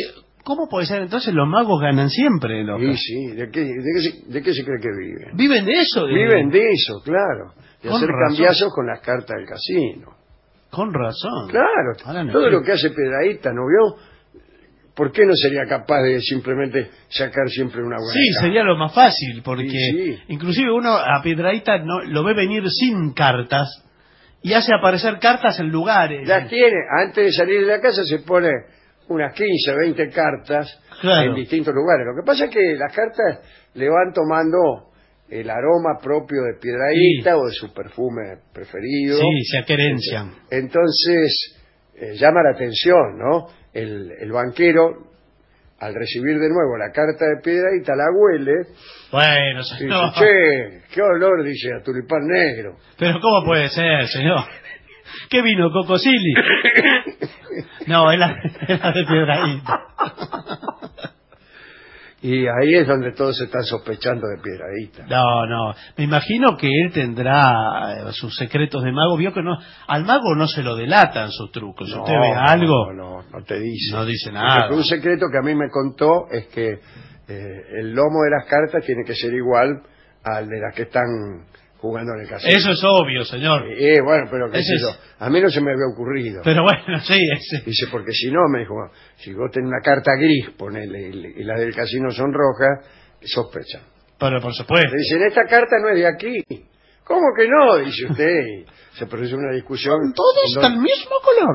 ¿cómo puede ser entonces los magos ganan siempre? Los... Sí, sí, ¿de qué, de, qué se, ¿de qué se cree que viven? ¿Viven de eso? De... Viven de eso, claro. De Con hacer razón. cambiazos con las cartas del casino. Con razón. Claro, todo lo que hace Piedradita, ¿no vio? ¿Por qué no sería capaz de simplemente sacar siempre una buena Sí, carta? sería lo más fácil, porque Sí, sí. inclusive uno a Piedradita no, lo ve venir sin cartas y hace aparecer cartas en lugares. Las tiene, antes de salir de la casa se pone unas quince, veinte cartas Claro. en distintos lugares. Lo que pasa es que las cartas le van tomando el aroma propio de Piedradita Sí. o de su perfume preferido. Sí, se querencian. Entonces, eh, llama la atención, ¿no? El, el banquero, al recibir de nuevo la carta de Piedradita, la huele Bueno, y dice, señor. che, qué olor, dice, a tulipán negro. Pero ¿cómo puede ser, señor? ¿Qué vino, Cocosili? No, es la, es la de Piedradita. Y ahí es donde todos están sospechando de Piedradita. No, no. Me imagino que él tendrá eh, sus secretos de mago. Vio que no, al mago no se lo delatan sus trucos. Si No, usted ve algo, no, no, no te dice. no dice Por nada. ejemplo, un secreto que a mí me contó es que eh, el lomo de las cartas tiene que ser igual al de las que están jugando en el casino. Eso es obvio, señor. Eh, bueno, pero qué Ese sé es- yo. A mí no se me había ocurrido. Pero bueno, sí, ese. Dice, porque si no, me dijo, si vos tenés una carta gris, ponele, y, y las del casino son rojas, sospechan. Pero por supuesto. Le dicen, esta carta no es de aquí. ¿Cómo que no? Dice usted. Y se produce una discusión. Todos en donde- del mismo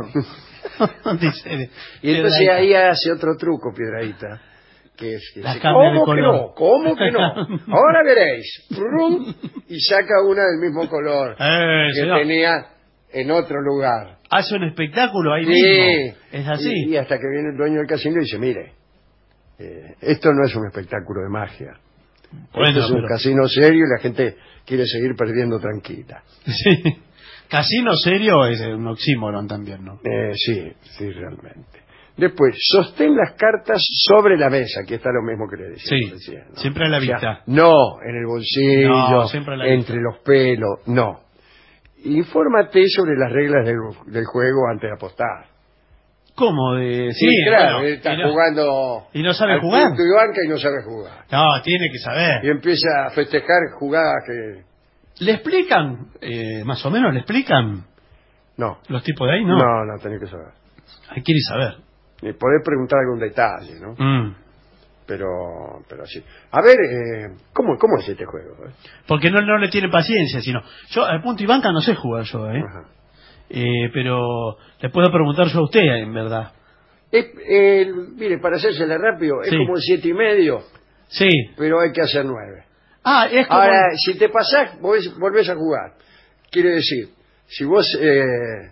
color. Dice, Y entonces Piedradita. ahí hace otro truco, Piedradita. Que es que Las dice, cambia de ¿cómo que color. no? ¿Cómo que no? Ahora veréis. Prum, y saca una del mismo color Eh, que señor. tenía en otro lugar. Hace un espectáculo ahí Sí. mismo. Es así. Y, y hasta que viene el dueño del casino y dice, mire, eh, esto no es un espectáculo de magia. Bueno, esto es un pero- casino serio y la gente quiere seguir perdiendo tranquila. Sí. Casino serio es un oxímoron también, ¿no? Eh, sí, sí, realmente. Después, sostén las cartas sobre la mesa. Aquí está lo mismo que le decía. Sí, recién, ¿no? siempre a la O sea, vista. no en el bolsillo, No, siempre a la entre los pelos, no. Infórmate sobre las reglas del, del juego antes de apostar. ¿Cómo? De... Sí, claro, bueno, él está y no- jugando y no sabe al jugar. punto y banca y no sabe jugar. No, tiene que Y saber. empieza a festejar jugadas que... ¿Le explican, eh, más o menos, le explican No, los tipos de ahí? No, no, no, tenés que saber. Ahí quiere saber. Y podés preguntar algún detalle, ¿no? Mm. Pero, pero sí. A ver, eh, ¿cómo, ¿cómo es este juego? eh? Porque no, no le tiene paciencia, sino... Yo al punto y banca no sé jugar yo, ¿eh? Ajá. Eh, pero le puedo preguntar yo a usted, en verdad. Es, eh, mire, para hacérsela rápido, es Sí. como el siete y medio, Sí. pero hay que hacer nueve. Ah, es como... Ahora, si te pasás, volvés, volvés a jugar. Quiere decir, si vos, eh,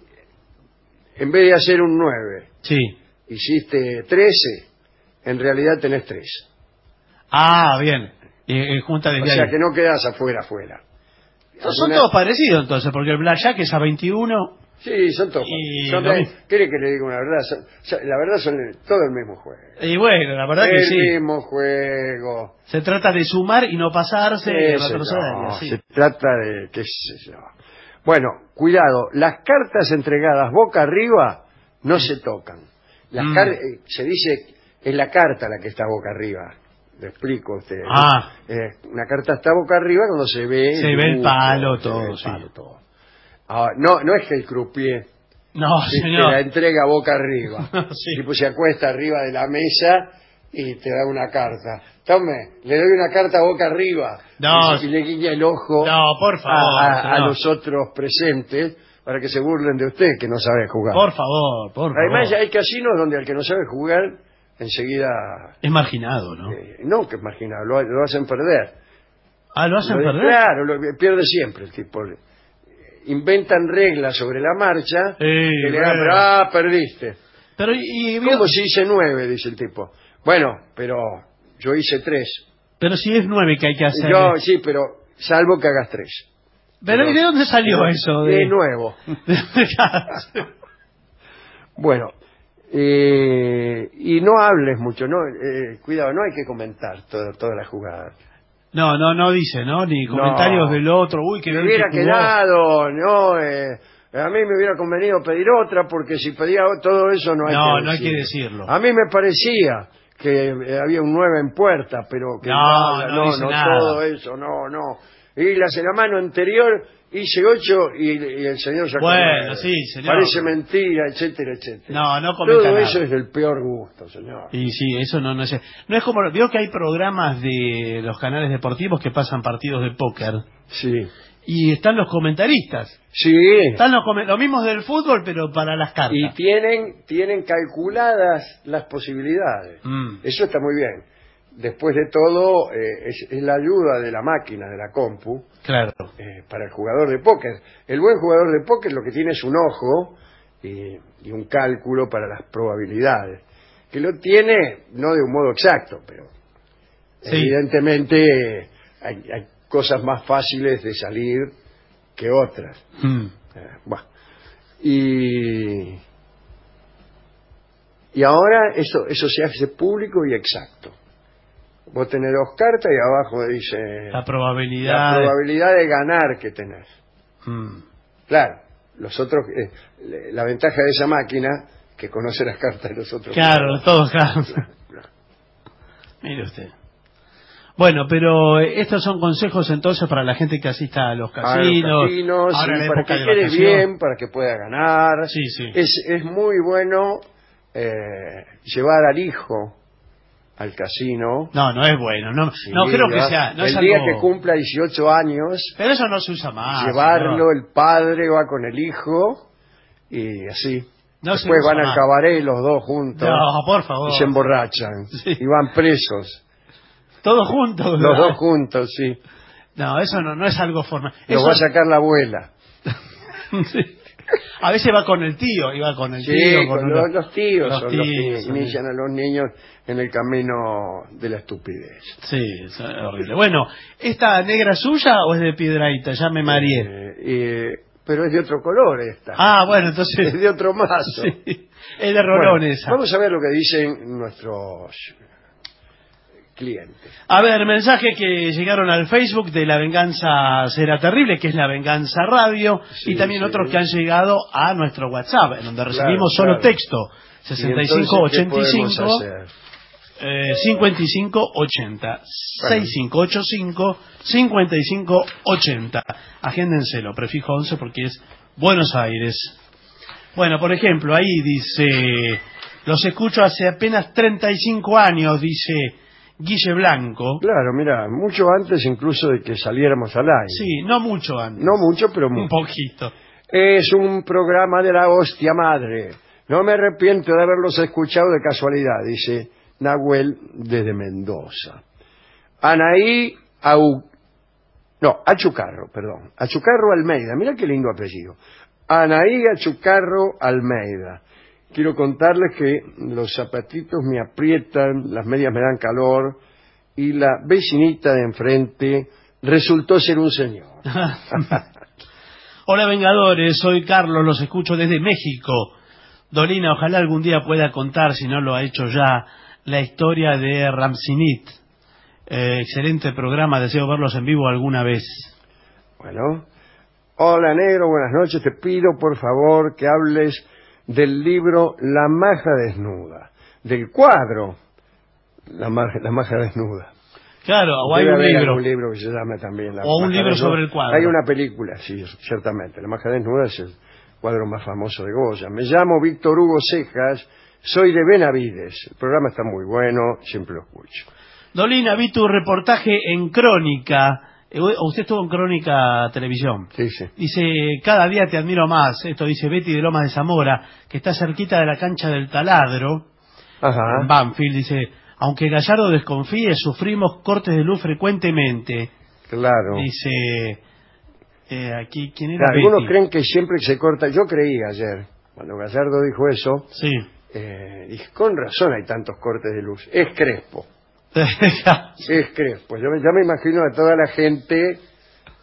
en vez de hacer un nueve, Sí. hiciste trece, en realidad tenés tres. Ah, bien. Eh, eh, junta de O sea que no quedás afuera, afuera. Son Alguna- todos parecidos entonces, porque el blackjack es a veintiuno. Sí, son todos. Y Son lo de- mismo. ¿Quiere que le diga una verdad? Son- son- la verdad son el- todo el mismo juego. Y bueno, la verdad que el sí. mismo juego. Se trata de sumar y no pasarse, Qué de sé retroceder. yo, y así. Se trata de, qué sé yo. Bueno, cuidado, las cartas entregadas boca arriba no se tocan. Las Mm. car- eh, se dice, es la carta la que está boca arriba. Le explico a usted. ¿no? Ah. Eh, una carta está boca arriba cuando se ve... Se ve el dibujo, palo, se ve todo, el sí. palo, todo. Ahora, no, no es que el croupier No, te- te la señor. entrega boca arriba. Sí. Tipo se acuesta arriba de la mesa y te da una carta. Tome, le doy una carta boca arriba. No. y, y le guiña el ojo No, por favor, a, a- a señor. los otros presentes para que se burlen de usted que no sabe jugar. Por favor, por favor. Además hay casinos donde al que no sabe jugar enseguida Es marginado, ¿no? eh, no que imagina lo, lo hacen perder. Ah, ¿lo hacen Lo- perder? Claro, lo, pierde siempre el tipo. Inventan reglas sobre la marcha Sí, que le dan, bueno. ah, perdiste. Pero, y, y- ¿Cómo si hice nueve? Dice el tipo. Bueno, pero yo hice tres. pero si es nueve que hay que hacer. Yo, sí, pero salvo que hagas tres. Pero ¿y de dónde salió Pero- eso? De De nuevo. Bueno, eh, y no hables mucho, no, eh, cuidado, no hay que comentar todo, todas las jugadas. No, no, no dice, ¿no? Ni comentarios No. del otro. Uy, que Me bien hubiera que jugó. quedado, no, eh, A mí me hubiera convenido pedir otra, porque si pedía todo eso no hay no, que decirlo. No hay que decirlo. A mí me parecía que eh, había un nueve en puerta, pero que no, nada, no, no, dice no nada. todo eso, no, no. Y la semana anterior hice ocho y, y el señor sacó Bueno, nueve. sí, señor. Parece mentira, etcétera, etcétera. No, no comenta Todo nada. eso es del peor gusto, señor. Y sí, eso no, no es... No es como... Veo que hay programas de los canales deportivos que pasan partidos de póker. Sí. Y están los comentaristas. Sí. Están los, come- los mismos del fútbol, pero para las cartas. Y tienen, tienen calculadas las posibilidades. Mm. Eso está muy bien. Después de todo, eh, es, es la ayuda de la máquina, de la compu, Claro. eh, para el jugador de póker. El buen jugador de póker lo que tiene es un ojo y, y un cálculo para las probabilidades. Que lo tiene, no de un modo exacto, pero Sí. evidentemente hay, hay cosas más fáciles de salir que otras. Mm. Eh, bueno. Y, y ahora eso, eso se hace público y exacto. Vos tenés dos cartas y abajo dice La probabilidad... la probabilidad de ganar que tenés. Mm. Claro, los otros, eh, le- la ventaja de esa máquina que conoce las cartas de los otros. Claro, todos, claro. Mire usted. Bueno, pero eh, estos son consejos entonces para la gente que asista a los A los casinos. casinos, ahora en sí, la para época que de quede vacación. bien, para que pueda ganar. Sí, sí. Es, es muy bueno eh, llevar al hijo al casino. No, no es bueno. No, Sí, no creo que ya. sea... No el es día algo... que cumpla dieciocho años, Pero eso no se usa más. llevarlo, señor. el padre va con el hijo y así. No se Después usa van al más. cabaret los dos juntos No, por favor. y se emborrachan Sí. y van presos. Todos juntos. Los ¿verdad? dos juntos, sí. No, eso no, no es algo formal. Los Eso- va a sacar la abuela. Sí. A veces va con el tío, iba con el Sí, tío. con uno- los, los tíos los son los tíos, que son- inician a los niños en el camino de la estupidez. Sí, es horrible. Bueno, ¿esta negra es suya o es de Piedrahíta? Ya me mareé. Eh, eh, pero es de otro color esta. Ah, bueno, entonces... Es de otro mazo. Sí, es de Rolón Bueno, esa. vamos a ver lo que dicen nuestros clientes. A ver, mensajes que llegaron al Facebook de La Venganza Será Terrible, que es La Venganza Radio, Sí, y también sí. otros que han llegado a nuestro WhatsApp, en donde recibimos Claro, solo claro. texto. ¿Y sesenta y entonces cinco qué ochenta y podemos cinco hacer? eh, cincuenta y cinco ochenta. sesenta y cinco ochenta y cinco cincuenta y cinco ochenta. Agéndenselo, prefijo once porque es Buenos Aires. Bueno, por ejemplo, ahí dice... Los escucho hace apenas treinta y cinco años, dice Guille Blanco. Claro, mira, mucho antes incluso de que saliéramos al aire. Sí, no mucho antes. No mucho, pero Un mucho. poquito. Es un programa de la hostia madre. No me arrepiento de haberlos escuchado de casualidad, dice Nahuel desde Mendoza. Anaí Au... No, Achucarro, perdón. Achucarro Almeida. Mira qué lindo apellido. Anaí Achucarro Almeida. Quiero contarles que los zapatitos me aprietan, las medias me dan calor y la vecinita de enfrente resultó ser un señor. Hola Vengadores, soy Carlos, los escucho desde México. Dolina, ojalá algún día pueda contar, si no lo ha hecho ya, la historia de Ramsinit. Eh, excelente programa, deseo verlos en vivo alguna vez. Bueno, hola negro, buenas noches. Te pido por favor que hables del libro La maja desnuda, del cuadro La maja, la maja desnuda. Claro, o hay Debe un haber libro. algún libro que se llame también La O un maja libro desnuda. sobre el cuadro. Hay una película, sí, ciertamente. La maja desnuda es el cuadro más famoso de Goya. Me llamo Víctor Hugo Cejas, soy de Benavides. El programa está muy bueno, siempre lo escucho. Dolina, vi tu reportaje en Crónica. Eh, Usted estuvo en Crónica Televisión. Sí, sí. Dice, cada día te admiro más. Esto dice Betty de Lomas de Zamora, que está cerquita de la cancha del Taladro, Ajá. en Banfield. Dice, aunque Gallardo desconfíe, sufrimos cortes de luz frecuentemente. Claro. Dice, eh, aquí, ¿quién era? Claro, algunos Betty? creen que siempre se corta. Yo creí ayer, cuando Gallardo dijo eso, Sí. eh, dije, con razón hay tantos cortes de luz. Es Crespo. Es Crespo. Yo me, ya me imagino a toda la gente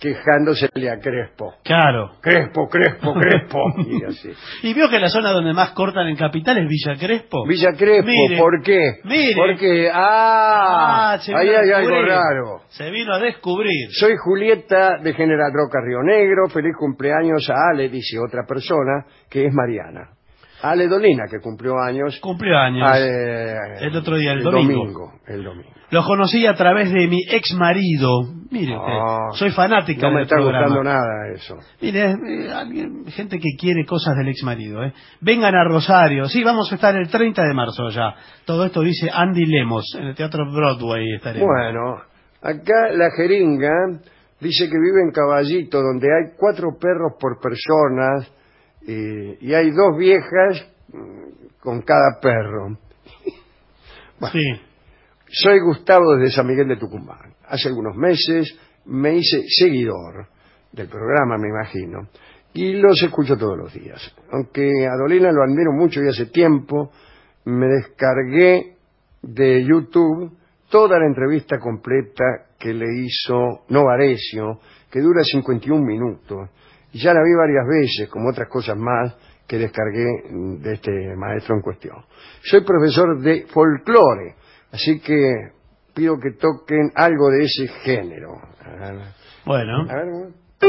quejándosele a Crespo. Claro. Crespo, Crespo, Crespo. Y así. Y vio que la zona donde más cortan en Capital es Villa Crespo. Villa Crespo, Mire, ¿por qué? Mire. Porque, ah, Ah, se ahí vino a hay algo descubrir. raro. Se vino a descubrir. Soy Julieta de General Roca, Río Negro. Feliz cumpleaños a Ale, dice otra persona, que es Mariana. Ale Dolina, que cumplió años. Cumplió años. a, eh, el otro día, el, el domingo. domingo. El domingo. Lo conocí a través de mi ex marido. Mire usted, Ah, soy fanática No me del está programa. gustando nada eso. Mire, eh, alguien, gente que quiere cosas del ex marido, ¿eh? Vengan a Rosario. Sí, vamos a estar el treinta de marzo ya. Todo esto dice Andy Lemos, en el Teatro Broadway estaremos. Bueno, acá la jeringa dice que vive en Caballito, donde hay cuatro perros por persona y, y hay dos viejas mm, con cada perro. Bueno, Sí. soy Gustavo desde San Miguel de Tucumán. Hace algunos meses me hice seguidor del programa, me imagino, y los escucho todos los días. Aunque a Dolina lo admiro mucho y hace tiempo, me descargué de YouTube toda la entrevista completa que le hizo Novarecio, que dura cincuenta y un minutos. Y ya la vi varias veces, como otras cosas más que descargué de este maestro en cuestión. Soy profesor de folclore, así que pido que toquen algo de ese género. A ver, Bueno. a ver.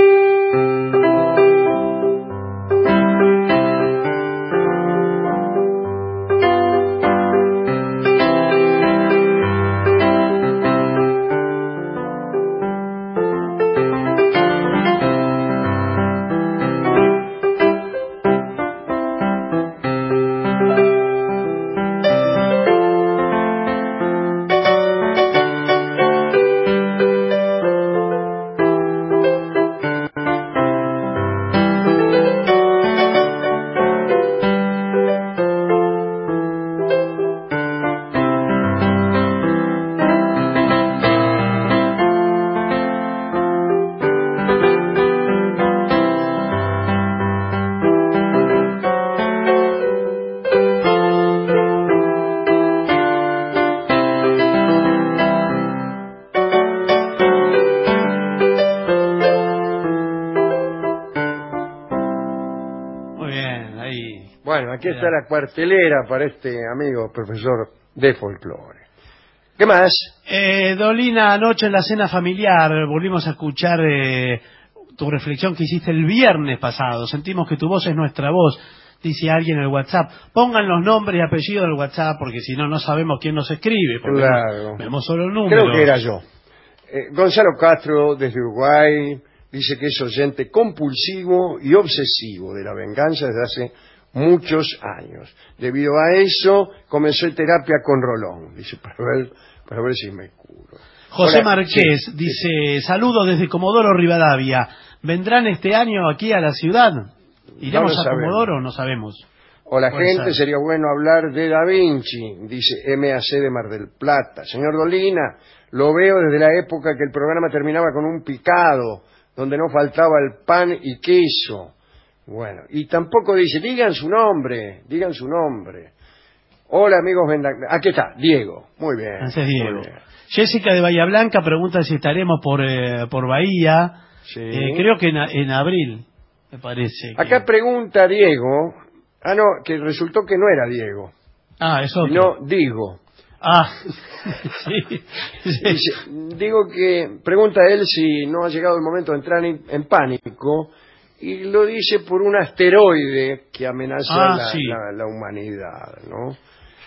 Bueno, aquí está la cuartelera para este amigo profesor de folclore. ¿Qué más? Eh, Dolina, anoche en la cena familiar volvimos a escuchar eh, tu reflexión que hiciste el viernes pasado. Sentimos que tu voz es nuestra voz, dice alguien en el WhatsApp. Pongan los nombres y apellidos del WhatsApp porque si no, no sabemos quién nos escribe. Porque Claro. Vemos, vemos solo números. Creo que era yo. Eh, Gonzalo Castro, desde Uruguay, dice que es oyente compulsivo y obsesivo de la venganza desde hace muchos años. Debido a eso, comenzó terapia con Rolón. Dice, para ver, para ver si me curo. José Hola, Marqués sí, dice, saludos desde Comodoro Rivadavia. ¿Vendrán este año aquí a la ciudad? ¿Iremos No lo a sabemos. Comodoro? No sabemos. O la Puede gente, ser. sería bueno hablar de Da Vinci, dice M A C de Mar del Plata. Señor Dolina, lo veo desde la época que el programa terminaba con un picado, donde no faltaba el pan y queso. Bueno, y tampoco dice, digan su nombre, digan su nombre. Hola amigos, vendan... aquí está, Diego. Muy bien. Ese es Diego. muy bien. Jessica de Bahía Blanca pregunta si estaremos por, eh, por Bahía. Sí. Eh, creo que en, en abril, me parece. que- Acá pregunta Diego, ah no, que resultó que no era Diego, Ah, eso. sino Digo. Ah, sí. sí. Dice, digo que pregunta él si no ha llegado el momento de entrar en, en pánico y lo dice por un asteroide que amenaza Ah, la, sí. la- la humanidad, ¿no?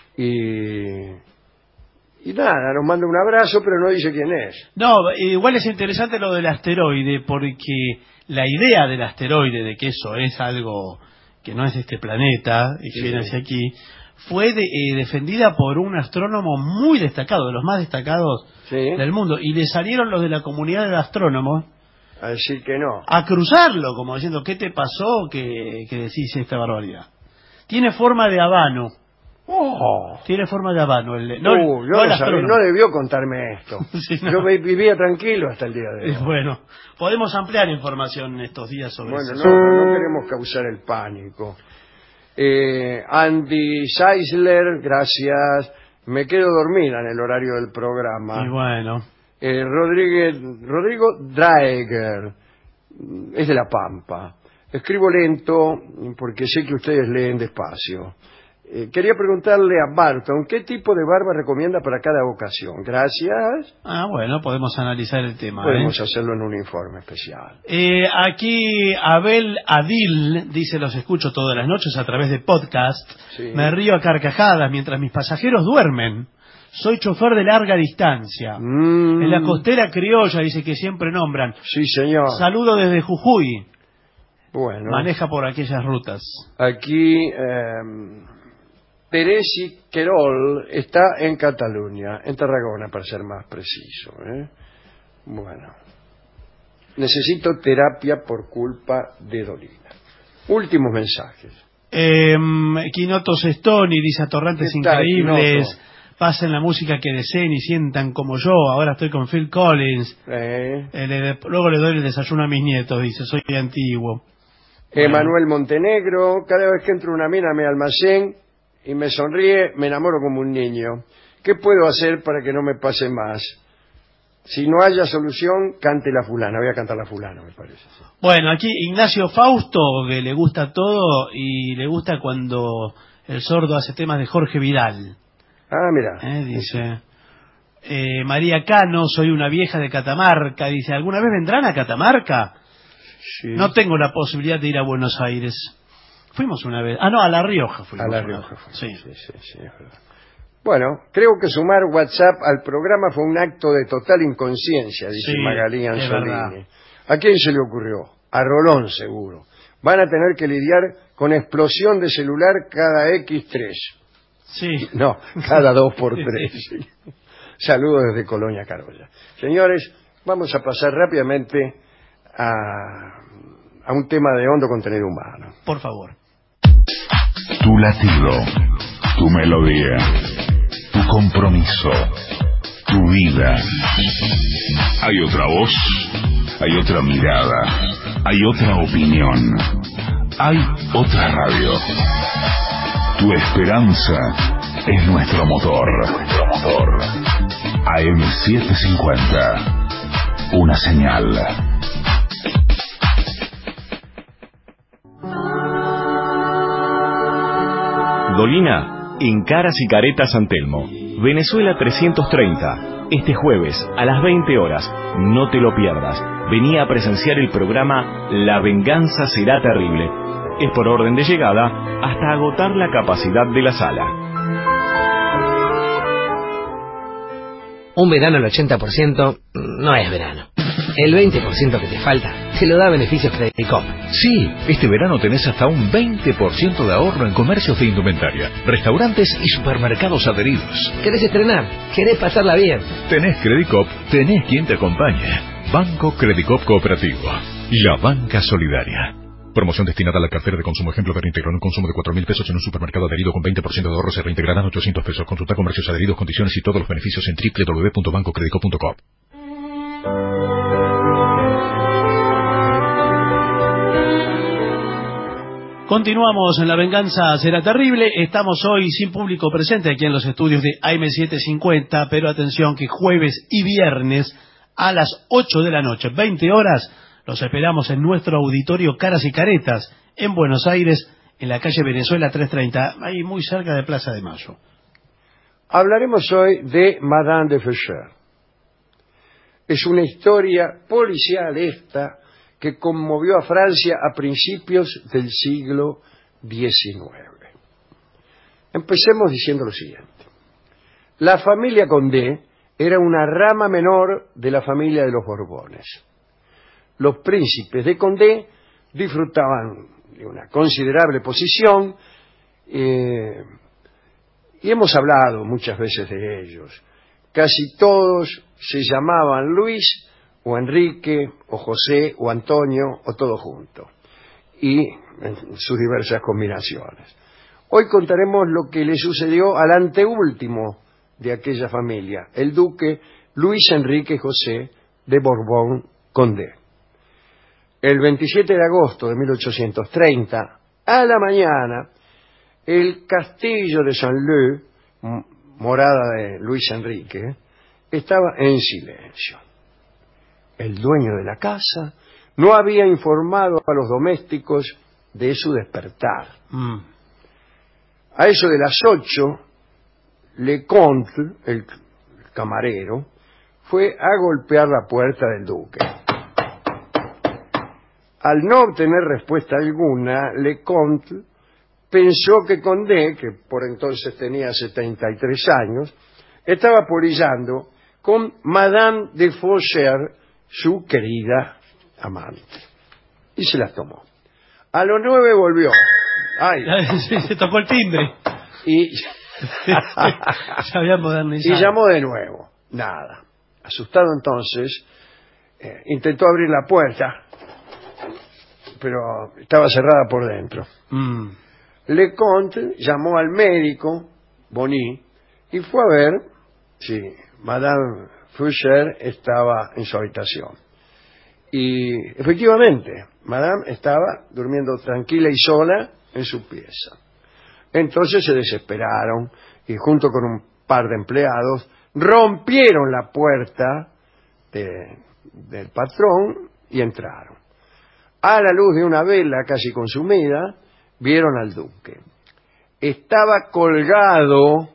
Y, y nada, nos manda un abrazo, pero no dice quién es. No, igual es interesante lo del asteroide, porque la idea del asteroide, de que eso es algo que no es de este planeta y que Sí. viene hacia aquí, fue de- eh, defendida por un astrónomo muy destacado, de los más destacados Sí. del mundo, y le salieron los de la comunidad de astrónomos Así que no. a cruzarlo, como diciendo, ¿qué te pasó que, que decís esta barbaridad? Tiene forma de habano. Oh. Tiene forma de habano. El, no, Uh, el- yo no el no, sabía, astrónomo. no debió contarme esto. Sí, no. Yo vi- vivía tranquilo hasta el día de hoy. Eh, Bueno, podemos ampliar información estos días sobre Bueno, eso. no, no, no queremos causar el pánico. Eh, Andy Seisler, gracias. Me quedo dormida en el horario del programa. Y bueno, Eh, Rodríguez, Rodrigo Draeger, es de La Pampa. Escribo lento porque sé que ustedes leen despacio. Eh, quería preguntarle a Barton, ¿qué tipo de barba recomienda para cada ocasión? Gracias. Ah, bueno, podemos analizar el tema. Podemos ¿eh? hacerlo en un informe especial. Eh, aquí Abel Adil dice, los escucho todas las noches a través de podcast. Sí. Me río a carcajadas mientras mis pasajeros duermen. Soy chofer de larga distancia. Mm. En la costera criolla, dice que siempre nombran. Sí, señor. Saludo desde Jujuy. Bueno. Maneja por aquellas rutas. Aquí, eh, Teresi Querol está en Cataluña, en Tarragona, para ser más preciso. ¿eh? Bueno. Necesito terapia por culpa de Dolina. Últimos mensajes. Eh, Quinoto Sestoni dice, atorrantes ¿Qué tal, increíbles. Quinoto? Pasen la música que deseen y sientan como yo. Ahora estoy con Phil Collins. Eh. Eh, le- luego le doy el desayuno a mis nietos, dice, soy antiguo. Emanuel Montenegro, cada vez que entro a una mina a mi almacén y me sonríe, me enamoro como un niño. ¿Qué puedo hacer para que no me pase más? Si no haya solución, cante la fulana. Voy a cantar la fulana, me parece. Sí. Bueno, aquí Ignacio Fausto, que le gusta todo y le gusta cuando el sordo hace temas de Jorge Vidal. Ah, mira. Eh, dice eh, María Cano, soy una vieja de Catamarca. Dice, ¿alguna vez vendrán a Catamarca? Sí. No tengo la posibilidad de ir a Buenos Aires. Fuimos una vez. Ah, no, a La Rioja fuimos. A La una Rioja. vez. Fue. Sí. Sí, sí, sí, es verdad. Bueno, creo que sumar WhatsApp al programa fue un acto de total inconsciencia, dice Sí, Magalí es Anzolini. verdad. ¿A quién se le ocurrió? A Rolón, seguro. Van a tener que lidiar con explosión de celular cada equis tres. Sí. No, cada dos por tres. Saludos desde Colonia Carolla. Señores, vamos a pasar rápidamente a, a un tema de hondo contenido humano. Por favor. Tu latido, tu melodía, tu compromiso, tu vida. Hay otra voz, hay otra mirada, hay otra opinión, hay otra radio. Tu esperanza es nuestro motor. Nuestro motor. A eme setecientos cincuenta. Una señal. Dolina, en Caras y Caretas San Telmo, Venezuela trescientos treinta. Este jueves, a las veinte horas, no te lo pierdas. Vení a presenciar el programa La Venganza Será Terrible. Es por orden de llegada hasta agotar la capacidad de la sala. Un verano al ochenta por ciento no es verano. El veinte por ciento que te falta te lo da Beneficios Credicop. Sí, este verano tenés hasta un veinte por ciento de ahorro en comercios de indumentaria, restaurantes y supermercados adheridos. ¿Querés estrenar? ¿Querés pasarla bien? Tenés Credicop, tenés quien te acompañe. Banco Credicop Cooperativo. La banca solidaria. Promoción destinada a la cartera de consumo. Ejemplo, de reintegrar un consumo de cuatro mil pesos en un supermercado adherido con veinte por ciento de ahorro se reintegrarán ochocientos pesos. Consulta comercios adheridos, condiciones y todos los beneficios en doble u doble u doble u punto banco credicop punto com. Continuamos en La Venganza Será Terrible. Estamos hoy sin público presente aquí en los estudios de A M setecientos cincuenta, pero atención que jueves y viernes a las ocho de la noche, veinte horas, los esperamos en nuestro auditorio Caras y Caretas, en Buenos Aires, en la calle Venezuela trescientos treinta, ahí muy cerca de Plaza de Mayo. Hablaremos hoy de Madame de Feuchères. Es una historia policial esta que conmovió a Francia a principios del siglo diecinueve. Empecemos diciendo lo siguiente. La familia Condé era una rama menor de la familia de los Borbones. Los príncipes de Condé disfrutaban de una considerable posición eh, y hemos hablado muchas veces de ellos. Casi todos se llamaban Luis o Enrique, o José, o Antonio, o todo junto, y en sus diversas combinaciones. Hoy contaremos lo que le sucedió al anteúltimo de aquella familia, el duque Luis Enrique José de Borbón-Condé. El veintisiete de agosto de mil ochocientos treinta, a la mañana, el castillo de Saint-Leu, morada de Luis Enrique, estaba en silencio. El dueño de la casa no había informado a los domésticos de su despertar. Mm. A eso de las ocho, Leconte, el camarero, fue a golpear la puerta del duque. Al no obtener respuesta alguna, Leconte pensó que Condé, que por entonces tenía setenta y tres años, estaba polillando con Madame de Faucher, su querida amante. Y se las tomó. A los nueve volvió. Ay. Sí, se tocó el timbre. Y, se había modernizado. y llamó de nuevo. Nada. Asustado entonces, eh, intentó abrir la puerta, pero estaba cerrada por dentro. Mm. Leconte llamó al médico, Bonny, y fue a ver si Madame Faucher estaba en su habitación. Y efectivamente, Madame estaba durmiendo tranquila y sola en su pieza. Entonces se desesperaron y junto con un par de empleados rompieron la puerta de, del patrón y entraron. A la luz de una vela casi consumida, vieron al duque. Estaba colgado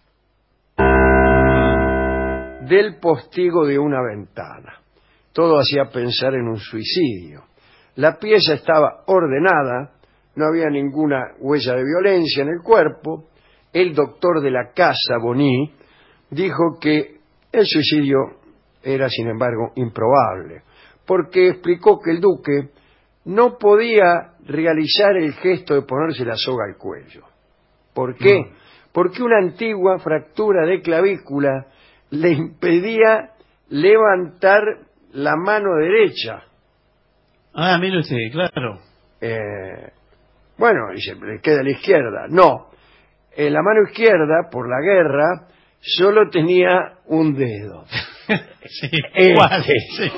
del postigo de una ventana. Todo hacía pensar en un suicidio. La pieza estaba ordenada, no había ninguna huella de violencia en el cuerpo. El doctor de la casa, Bonny, dijo que el suicidio era, sin embargo, improbable, porque explicó que el duque no podía realizar el gesto de ponerse la soga al cuello. ¿Por qué? Mm. Porque una antigua fractura de clavícula le impedía levantar la mano derecha. Ah, mire usted, claro. Eh, bueno, y se le queda a la izquierda. No, en la mano izquierda, por la guerra, solo tenía un dedo. Sí, igual, sí.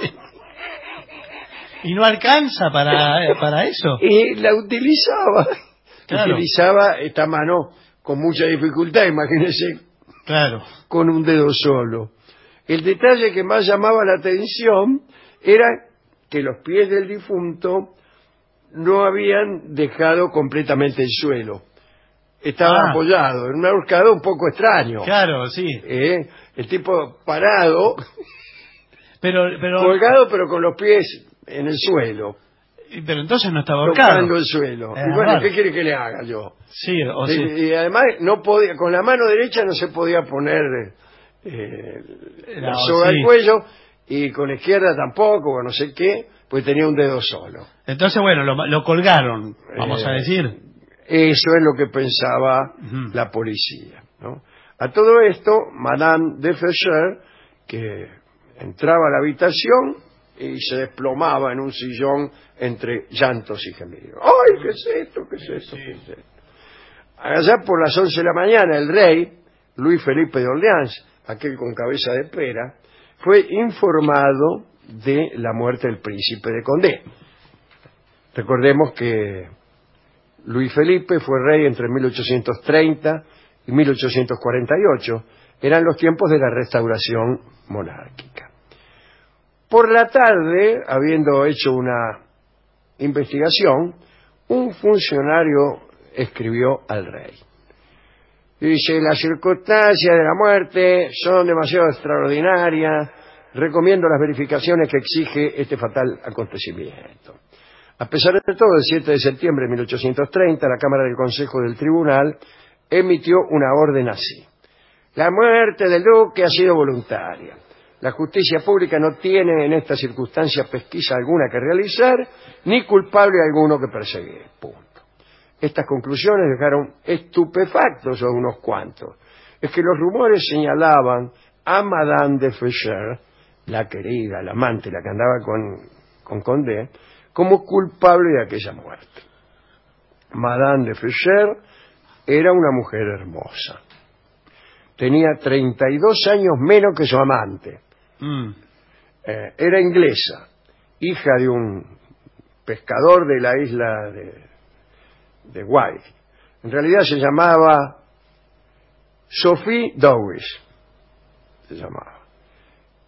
Y no alcanza para, para eso. Y la utilizaba. Claro. Utilizaba esta mano con mucha dificultad, imagínese. Claro. Con un dedo solo. El detalle que más llamaba la atención era que los pies del difunto no habían dejado completamente el suelo. Estaba ah. apoyado en un ahorcado un poco extraño. Claro, sí. ¿Eh? El tipo parado, pero, pero colgado pero con los pies en el suelo. Pero entonces no estaba ahorcado. Tocando el suelo. Es y bueno, raro. ¿qué quiere que le haga yo? Sí, o y, sí. y además no podía, con la mano derecha no se podía poner eh, la no, soga sí. al cuello, y con la izquierda tampoco, o no sé qué, pues tenía un dedo solo. Entonces, bueno, lo, lo colgaron, vamos eh, a decir. Eso es lo que pensaba uh-huh. la policía, ¿no? A todo esto, Madame de Faucher, que entraba a la habitación y se desplomaba en un sillón entre llantos y gemidos. ¡Ay, qué es esto, qué es esto, qué es esto! Allá por las once de la mañana, el rey, Luis Felipe de Orleans, aquel con cabeza de pera, fue informado de la muerte del príncipe de Condé. Recordemos que Luis Felipe fue rey entre mil ochocientos treinta y mil ochocientos cuarenta y ocho. Eran los tiempos de la restauración monárquica. Por la tarde, habiendo hecho una investigación, un funcionario escribió al rey. Dice: las circunstancias de la muerte son demasiado extraordinarias, recomiendo las verificaciones que exige este fatal acontecimiento. A pesar de todo, el siete de septiembre de mil ochocientos treinta, la Cámara del Consejo del Tribunal emitió una orden así: la muerte del duque ha sido voluntaria. La justicia pública no tiene en esta circunstancia pesquisa alguna que realizar, ni culpable alguno que perseguir. Punto. Estas conclusiones dejaron estupefactos a unos cuantos. Es que los rumores señalaban a Madame de Faucher, la querida, la amante, la que andaba con, con Condé, como culpable de aquella muerte. Madame de Faucher era una mujer hermosa. Tenía treinta y dos años menos que su amante. Mm. Eh, era inglesa, hija de un pescador de la isla de, de White. En realidad se llamaba Sophie Dowes, se llamaba.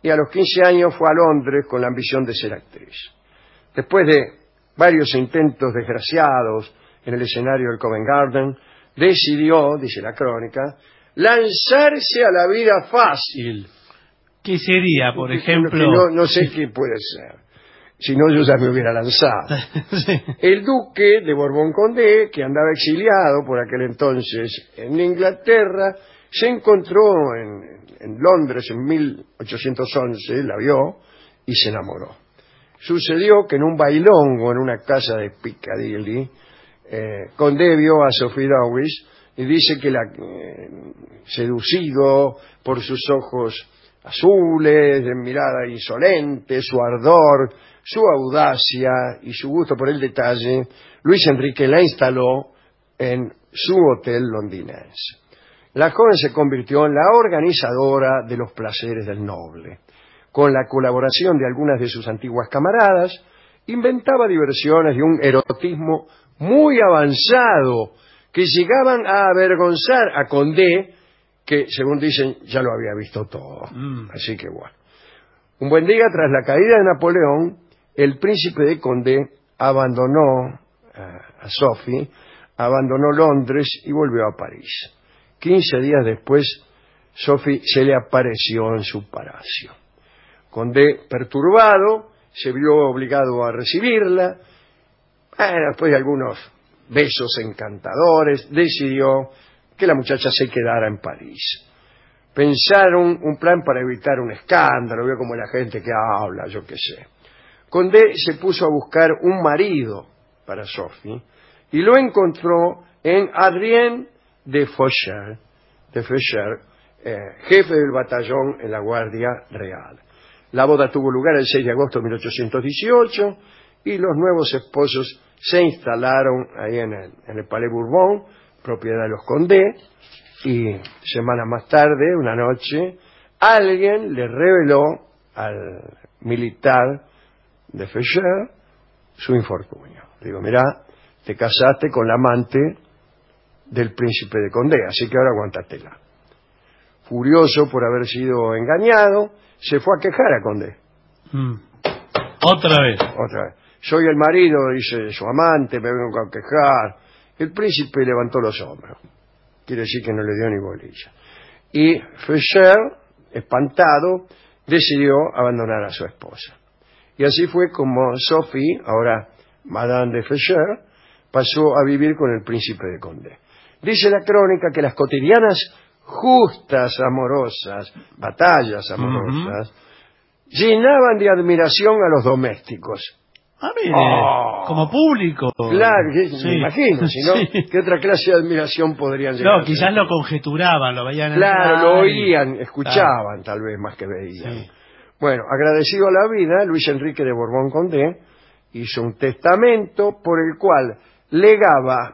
y a los quince años fue a Londres con la ambición de ser actriz. Después de varios intentos desgraciados en el escenario del Covent Garden, decidió, dice la crónica, lanzarse a la vida fácil. ¿Qué sería, por ejemplo? No, no sé qué puede ser. Si no, yo ya me hubiera lanzado. Sí. El duque de Borbón-Condé, que andaba exiliado por aquel entonces en Inglaterra, se encontró en, en Londres en mil ochocientos once, la vio y se enamoró. Sucedió que en un bailongo en una casa de Piccadilly, eh, Condé vio a Sophie Dawes y dice que la eh, seducido por sus ojos azules, de mirada insolente, su ardor, su audacia y su gusto por el detalle, Luis Enrique la instaló en su hotel londinense. La joven se convirtió en la organizadora de los placeres del noble. Con la colaboración de algunas de sus antiguas camaradas, inventaba diversiones de un erotismo muy avanzado que llegaban a avergonzar a Condé, que, según dicen, ya lo había visto todo. Mm. Así que bueno. Un buen día, tras la caída de Napoleón, el príncipe de Condé abandonó a, a Sophie, abandonó Londres y volvió a París. Quince días después, Sophie se le apareció en su palacio. Condé, perturbado, se vio obligado a recibirla. Bueno, después de algunos besos encantadores, decidió que la muchacha se quedara en París. Pensaron un plan para evitar un escándalo, vio como la gente que habla, yo qué sé. Condé se puso a buscar un marido para Sophie y lo encontró en Adrien de Faucher, de Faucher eh, jefe del batallón en la Guardia Real. La boda tuvo lugar el seis de agosto de mil ochocientos dieciocho y los nuevos esposos se instalaron ahí en el, en el Palais Bourbon, propiedad de los Condé, y semanas más tarde, una noche, alguien le reveló al militar de Faucher su infortunio. Le digo, mirá, te casaste con la amante del príncipe de Condé, así que ahora aguántatela. Furioso por haber sido engañado, se fue a quejar a Condé. Mm. Otra vez. Otra vez. Soy el marido, dice su amante, me vengo a quejar. El príncipe levantó los hombros. Quiere decir que no le dio ni bolilla. Y Faucher, espantado, decidió abandonar a su esposa. Y así fue como Sophie, ahora Madame de Faucher, pasó a vivir con el príncipe de Condé. Dice la crónica que las cotidianas justas amorosas, batallas amorosas, uh-huh, llenaban de admiración a los domésticos. Ah, mire, oh, como público. Claro, sí. Me imagino, si no, sí. ¿qué otra clase de admiración podrían llegar? No, quizás lo conjeturaban, lo veían. Claro, lo oían, escuchaban, claro, tal vez más que veían. Sí. Bueno, agradecido a la vida, Luis Enrique de Borbón-Condé hizo un testamento por el cual legaba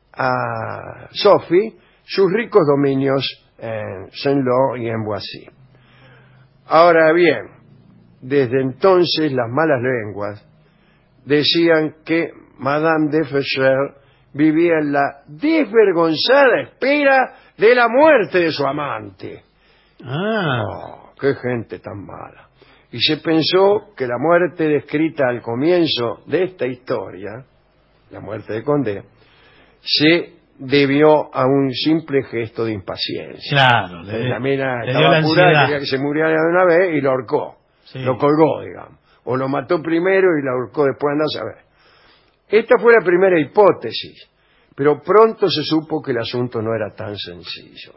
a Sophie sus ricos dominios en Saint-Lô y en Boissy. Ahora bien, desde entonces las malas lenguas decían que Madame de Faucher vivía en la desvergonzada espera de la muerte de su amante. Ah. Oh, qué gente tan mala. Y se pensó que la muerte descrita al comienzo de esta historia, la muerte de Condé, se debió a un simple gesto de impaciencia. Claro. Le, la mina le estaba dio apurada, la quería que se muriera de una vez y lo ahorcó. Sí. Lo colgó, digamos. O lo mató primero y lo ahorcó después, andá a saber. Esta fue la primera hipótesis, pero pronto se supo que el asunto no era tan sencillo.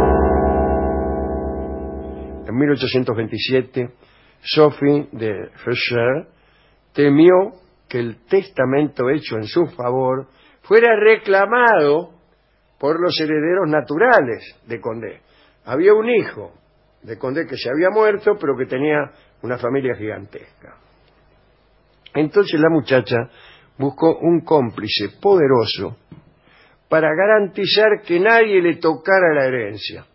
En mil ochocientos veintisiete, Sophie de Faucher temió que el testamento hecho en su favor fuera reclamado por los herederos naturales de Condé. Había un hijo de Condé que se había muerto, pero que tenía una familia gigantesca. Entonces la muchacha buscó un cómplice poderoso para garantizar que nadie le tocara la herencia.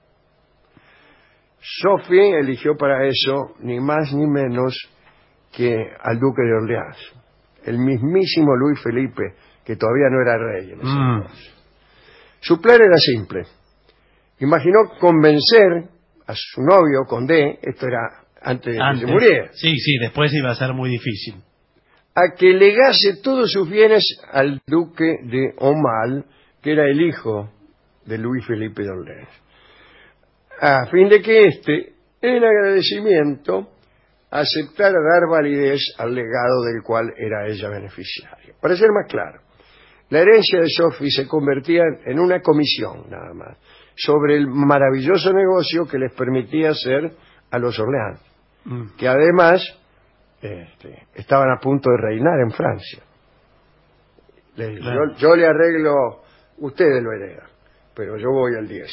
Sophie eligió para eso ni más ni menos que al duque de Orleans, el mismísimo Luis Felipe, que todavía no era rey en ese mm. entonces. Su plan era simple. Imaginó convencer a su novio Condé, esto era antes de Antes. que se muriera. Sí, sí, después iba a ser muy difícil. A que legase todos sus bienes al duque de Aumale, que era el hijo de Luis Felipe de Orleans, a fin de que éste, en agradecimiento, aceptara dar validez al legado del cual era ella beneficiaria. Para ser más claro, la herencia de Sophie se convertía en una comisión, nada más, sobre el maravilloso negocio que les permitía hacer a los Orleans, mm. que además este, estaban a punto de reinar en Francia. Le, claro. yo, yo le arreglo, ustedes lo heredan, pero yo voy al diez.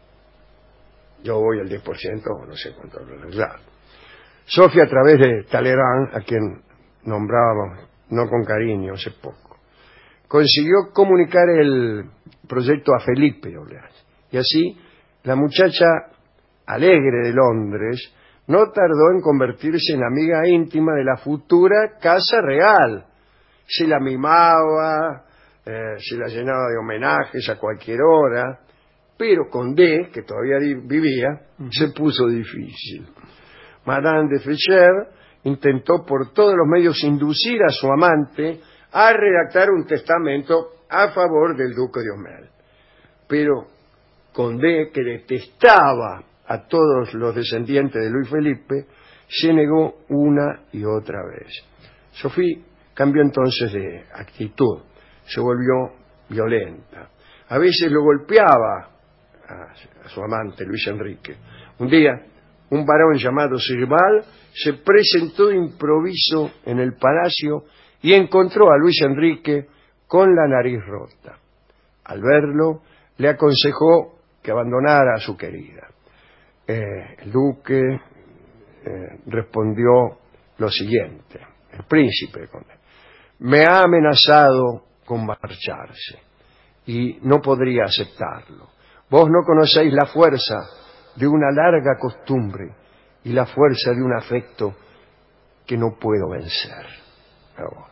Yo voy al diez por ciento, no sé cuánto lo arreglaron. Sophie, a través de Talleyrand, a quien nombrábamos no con cariño hace poco, consiguió comunicar el proyecto a Felipe de Orleans. Y así, la muchacha alegre de Londres no tardó en convertirse en amiga íntima de la futura Casa Real. Se la mimaba, eh, se la llenaba de homenajes a cualquier hora, pero Condé, que todavía vivía, uh-huh. se puso difícil. Madame de Flecher intentó por todos los medios inducir a su amante a redactar un testamento a favor del duque de Aumale. Pero Condé, que detestaba a todos los descendientes de Luis Felipe, se negó una y otra vez. Sophie cambió entonces de actitud, se volvió violenta. A veces lo golpeaba a, a su amante, Luis Enrique. Un día, un varón llamado Serval se presentó de improviso en el palacio y encontró a Luis Enrique con la nariz rota. Al verlo, le aconsejó que abandonara a su querida. Eh, el duque eh, respondió lo siguiente, el príncipe de Condé: me ha amenazado con marcharse y no podría aceptarlo. Vos no conocéis la fuerza de una larga costumbre y la fuerza de un afecto que no puedo vencer. Ahora,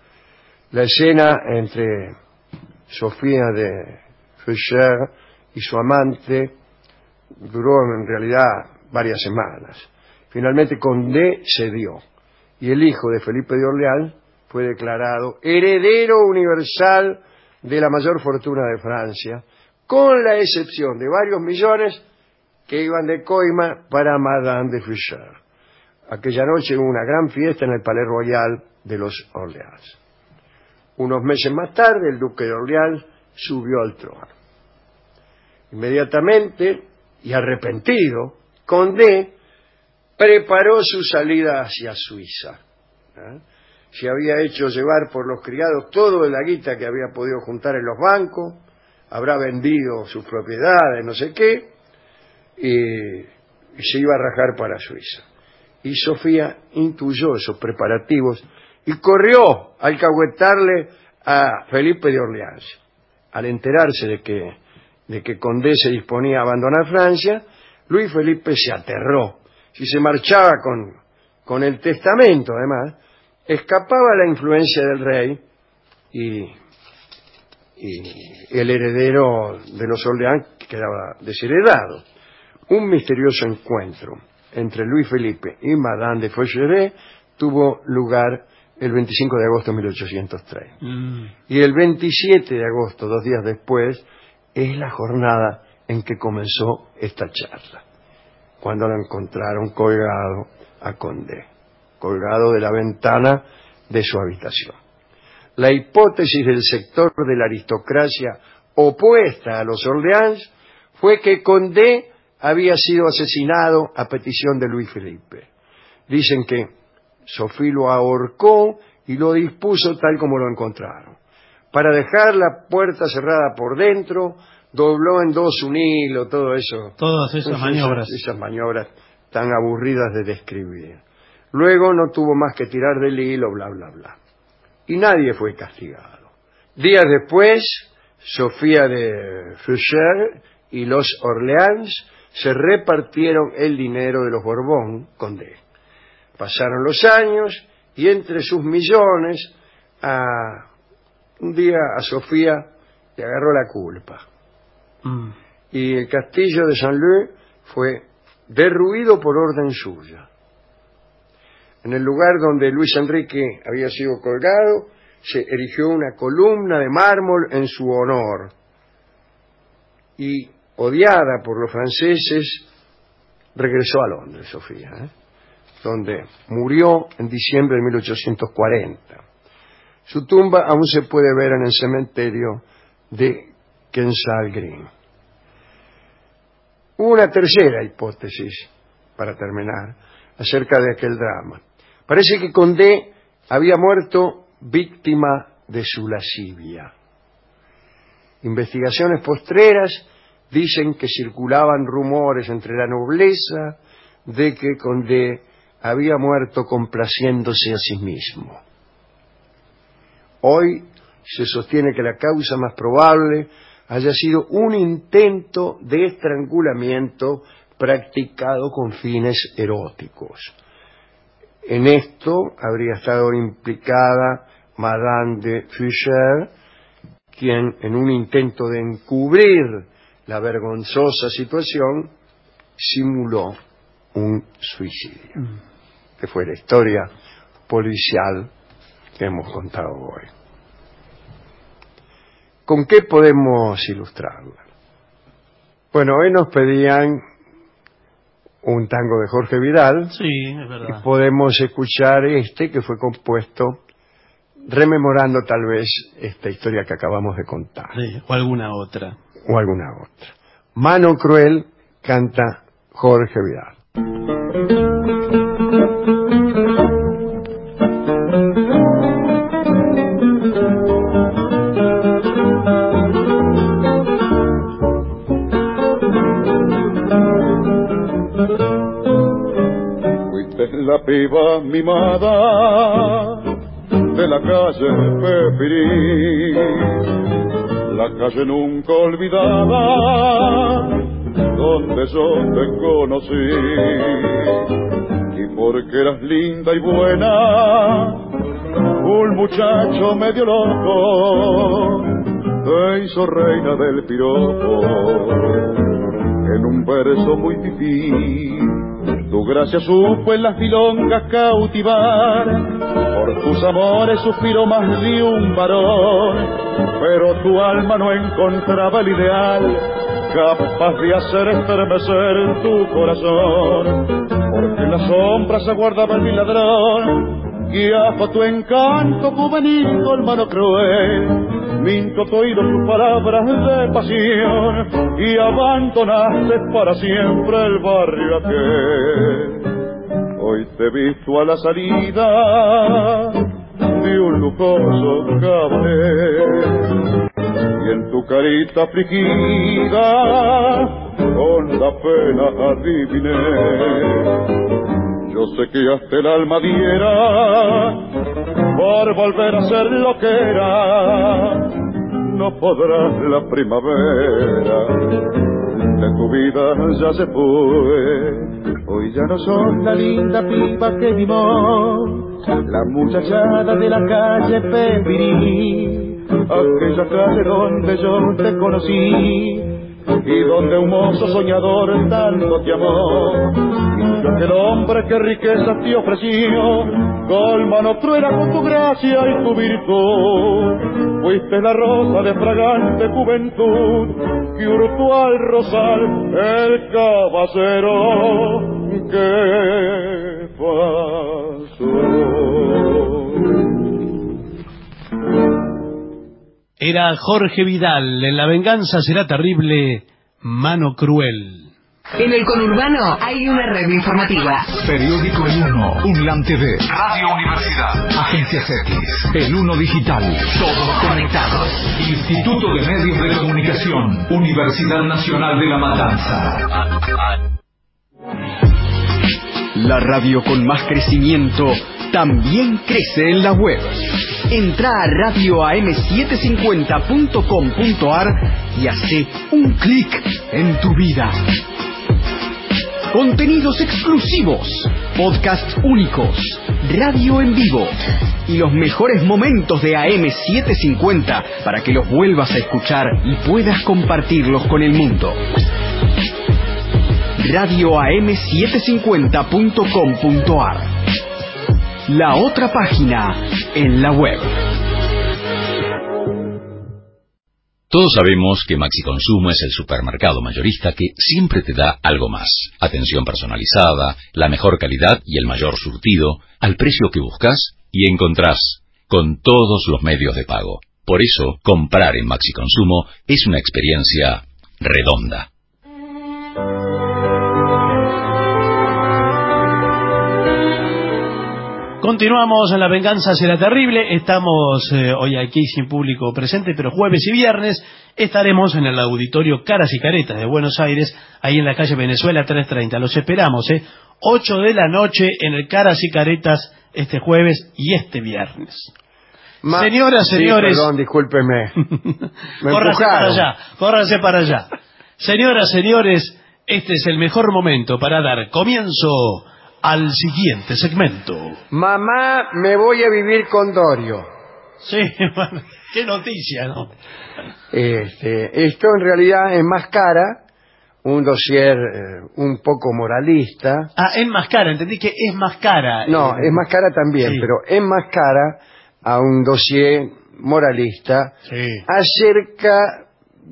la escena entre Sofía de Flecher y su amante duró en realidad varias semanas. Finalmente Condé cedió y el hijo de Felipe de Orleans fue declarado heredero universal de la mayor fortuna de Francia, con la excepción de varios millones que iban de coima para Madame de Flecher. Aquella noche hubo una gran fiesta en el Palais Royal de los Orleans. Unos meses más tarde, el duque de Orleans subió al trono. Inmediatamente, y arrepentido, Condé preparó su salida hacia Suiza. ¿eh? Se había hecho llevar por los criados toda la guita que había podido juntar en los bancos, habrá vendido sus propiedades, no sé qué, y, y se iba a rajar para Suiza. Y Sofía intuyó esos preparativos y corrió a alcahuetarle a Felipe de Orleans. Al enterarse de que, de que Condé se disponía a abandonar Francia, Luis Felipe se aterró. Si se marchaba con, con el testamento, además, escapaba la influencia del rey y, y el heredero de los Orleans quedaba desheredado. Un misterioso encuentro entre Luis Felipe y Madame de Flecher tuvo lugar el veinticinco de agosto de mil ochocientos tres. Mm. Y el veintisiete de agosto, dos días después, es la jornada en que comenzó esta charla, cuando lo encontraron colgado a Condé, colgado de la ventana de su habitación. La hipótesis del sector de la aristocracia opuesta a los Orleans fue que Condé había sido asesinado a petición de Luis Felipe. Dicen que Sophie lo ahorcó y lo dispuso tal como lo encontraron. Para dejar la puerta cerrada por dentro, dobló en dos un hilo, todo eso. Todas esas maniobras. Esas, esas maniobras tan aburridas de describir. Luego no tuvo más que tirar del hilo, bla, bla, bla. Y nadie fue castigado. Días después, Sofía de Flecher y los Orleans se repartieron el dinero de los Borbón, Condé. Pasaron los años y entre sus millones, a, un día a Sofía le agarró la culpa. Mm. Y el castillo de Saint-Lô fue derruido por orden suya. En el lugar donde Luis Enrique había sido colgado, se erigió una columna de mármol en su honor. Y, odiada por los franceses, regresó a Londres, Sofía, ¿eh? donde murió en diciembre de mil ochocientos cuarenta. Su tumba aún se puede ver en el cementerio de Kensal Green. Una tercera hipótesis, para terminar, acerca de aquel drama. Parece que Condé había muerto víctima de su lascivia. Investigaciones postreras dicen que circulaban rumores entre la nobleza de que Condé había muerto complaciéndose a sí mismo. Hoy se sostiene que la causa más probable haya sido un intento de estrangulamiento practicado con fines eróticos. En esto habría estado implicada Madame de Foucher, quien en un intento de encubrir la vergonzosa situación simuló un suicidio, mm. que fue la historia policial que hemos contado hoy. ¿Con qué podemos ilustrarla? Bueno, hoy nos pedían un tango de Jorge Vidal. Sí, es verdad. Y podemos escuchar este que fue compuesto rememorando tal vez esta historia que acabamos de contar. Sí, o alguna otra. O alguna otra. Mano Cruel canta Jorge Vidal. La piba mimada de la calle Pepirí, la calle nunca olvidada donde yo te conocí, y porque eras linda y buena, un muchacho medio loco te hizo reina del piropo en un verso muy fifí. Tu gracia supo en las milongas cautivar, por tus amores suspiró más de un varón, pero tu alma no encontraba el ideal capaz de hacer estremecer tu corazón, porque en las sombras aguardaba el ladrón, guiaba tu encanto juvenil con mano cruel, mintió tu oído tus palabras de pasión y abandonaste para siempre el barrio aquel. Hoy te he visto a la salida de un lujoso cabaret y en tu carita afligida con la pena adiviné. Yo sé que hasta el alma diera por volver a ser lo que era. No podrás la primavera de tu vida ya se fue. Hoy ya no sos la linda pipa que vimos, la muchachada de la calle Pepirí, aquella calle donde yo te conocí y donde un mozo soñador tanto te amó, y aquel hombre que riqueza te ofreció, con mano cruel con tu gracia y tu virtud, fuiste la rosa de fragante juventud que hurtó al rosal el caballero que pasó. Era Jorge Vidal, en La venganza será terrible, Mano Cruel. En el conurbano hay una red informativa. Periódico El Uno, UNLAM T V, Radio Universidad, Agencias X, El Uno Digital, todos conectados. Instituto de Medios de Comunicación, Universidad Nacional de La Matanza. La radio con más crecimiento también crece en la web. Entra a radio a m setecientos cincuenta punto com punto a r y hace un clic en tu vida. Contenidos exclusivos, podcasts únicos, radio en vivo y los mejores momentos de A M setecientos cincuenta para que los vuelvas a escuchar y puedas compartirlos con el mundo. radio a m setecientos cincuenta punto com punto a r La otra página en la web. Todos sabemos que Maxi Consumo es el supermercado mayorista que siempre te da algo más. Atención personalizada, la mejor calidad y el mayor surtido, al precio que buscas y encontrás, con todos los medios de pago. Por eso, comprar en Maxi Consumo es una experiencia redonda. Continuamos en La Venganza Será Terrible. Estamos eh, hoy aquí sin público presente, pero jueves y viernes estaremos en el Auditorio Caras y Caretas de Buenos Aires, ahí en la calle Venezuela trescientos treinta. Los esperamos, ¿eh? ocho de la noche en el Caras y Caretas este jueves y este viernes. Ma Señoras, señores... Sí, perdón, discúlpeme. Me córranse para allá, córranse para allá. Señoras, señores, este es el mejor momento para dar comienzo al siguiente segmento. Mamá, me voy a vivir con Dorio. Sí, bueno, qué noticia, ¿no? Este, esto en realidad enmascara un dossier eh, un poco moralista. Ah, enmascara, entendí que es más cara. No, eh, enmascara también, sí. Pero enmascara a un dossier moralista, sí, acerca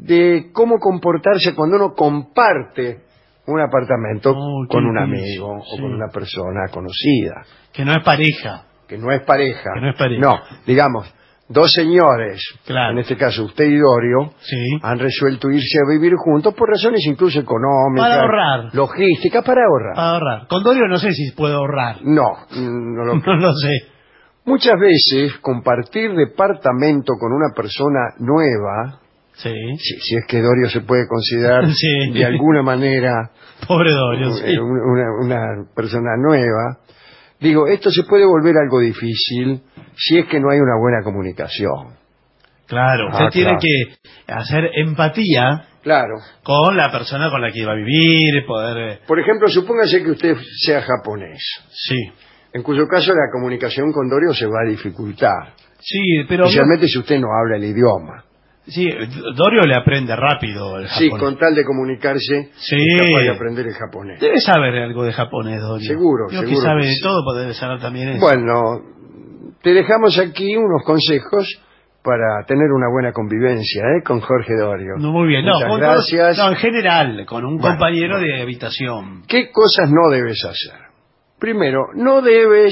de cómo comportarse cuando uno comparte un apartamento oh, con un amigo, sí, o con una persona conocida. Que no es pareja. Que no es pareja. Que no es pareja. No, digamos, dos señores, claro, en este caso usted y Dorio, sí, han resuelto irse a vivir juntos por razones incluso económicas. Para ahorrar. Logísticas, para ahorrar. Para ahorrar. Con Dorio no sé si puede ahorrar. No, no lo, no lo sé. Muchas veces compartir departamento con una persona nueva, sí, si, si es que Dorio se puede considerar sí, de alguna manera pobre Dorio, sí, una, una persona nueva, digo, esto se puede volver algo difícil si es que no hay una buena comunicación. Claro, usted ah, tiene claro. que hacer empatía, claro, con la persona con la que va a vivir, poder... Por ejemplo, supóngase que usted sea japonés. Sí. En cuyo caso la comunicación con Dorio se va a dificultar. Sí, pero... Especialmente si usted no habla el idioma. Sí, Dorio le aprende rápido el japonés. Sí, con tal de comunicarse, sí, es capaz de aprender el japonés. Debe saber algo de japonés, Dorio. Seguro, Yo seguro. que sabe que de sí. todo, pues debe saber también eso. Bueno, te dejamos aquí unos consejos para tener una buena convivencia, ¿eh? Con Jorge Dorio. No, muy bien. Muchas no, gracias. Todo, no, en general, con un bueno, compañero bueno. de habitación. ¿Qué cosas no debes hacer? Primero, no debes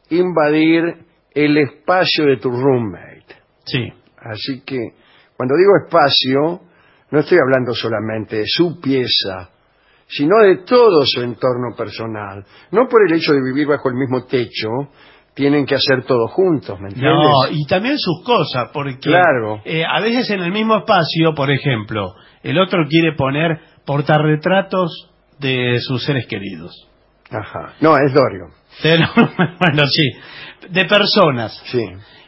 invadir el espacio de tu roommate. Sí. Así que, cuando digo espacio, no estoy hablando solamente de su pieza, sino de todo su entorno personal. No por el hecho de vivir bajo el mismo techo, tienen que hacer todo juntos, ¿me entiendes? No, y también sus cosas, porque claro. eh, a veces en el mismo espacio, por ejemplo, el otro quiere poner portarretratos de sus seres queridos. Ajá. No, es Dorio. Pero, bueno, sí, de personas. Sí.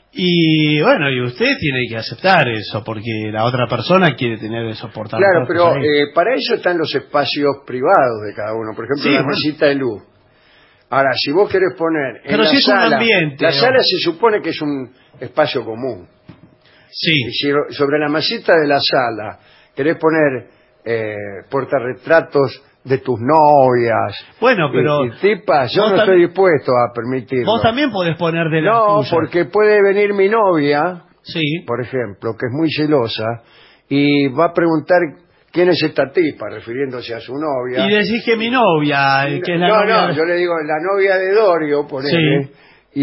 Y bueno, y usted tiene que aceptar eso, porque la otra persona quiere tener esos portarretratos. Claro, pero eh, para eso están los espacios privados de cada uno. Por ejemplo, sí, la bueno. mesita de luz. Ahora, si vos querés poner en pero la si es sala, un ambiente, la ¿no? sala se supone que es un espacio común. Sí. Y si sobre la mesita de la sala querés poner eh, portarretratos de tus novias, bueno, pero y, y tipas, yo no estoy dispuesto a permitirlo. Vos también podés poner de la No, tuya. porque puede venir mi novia, sí, por ejemplo, que es muy celosa, y va a preguntar quién es esta tipa, refiriéndose a su novia. Y decís que mi novia, que es la no, novia... No, yo le digo la novia de Dorio, ponele, sí.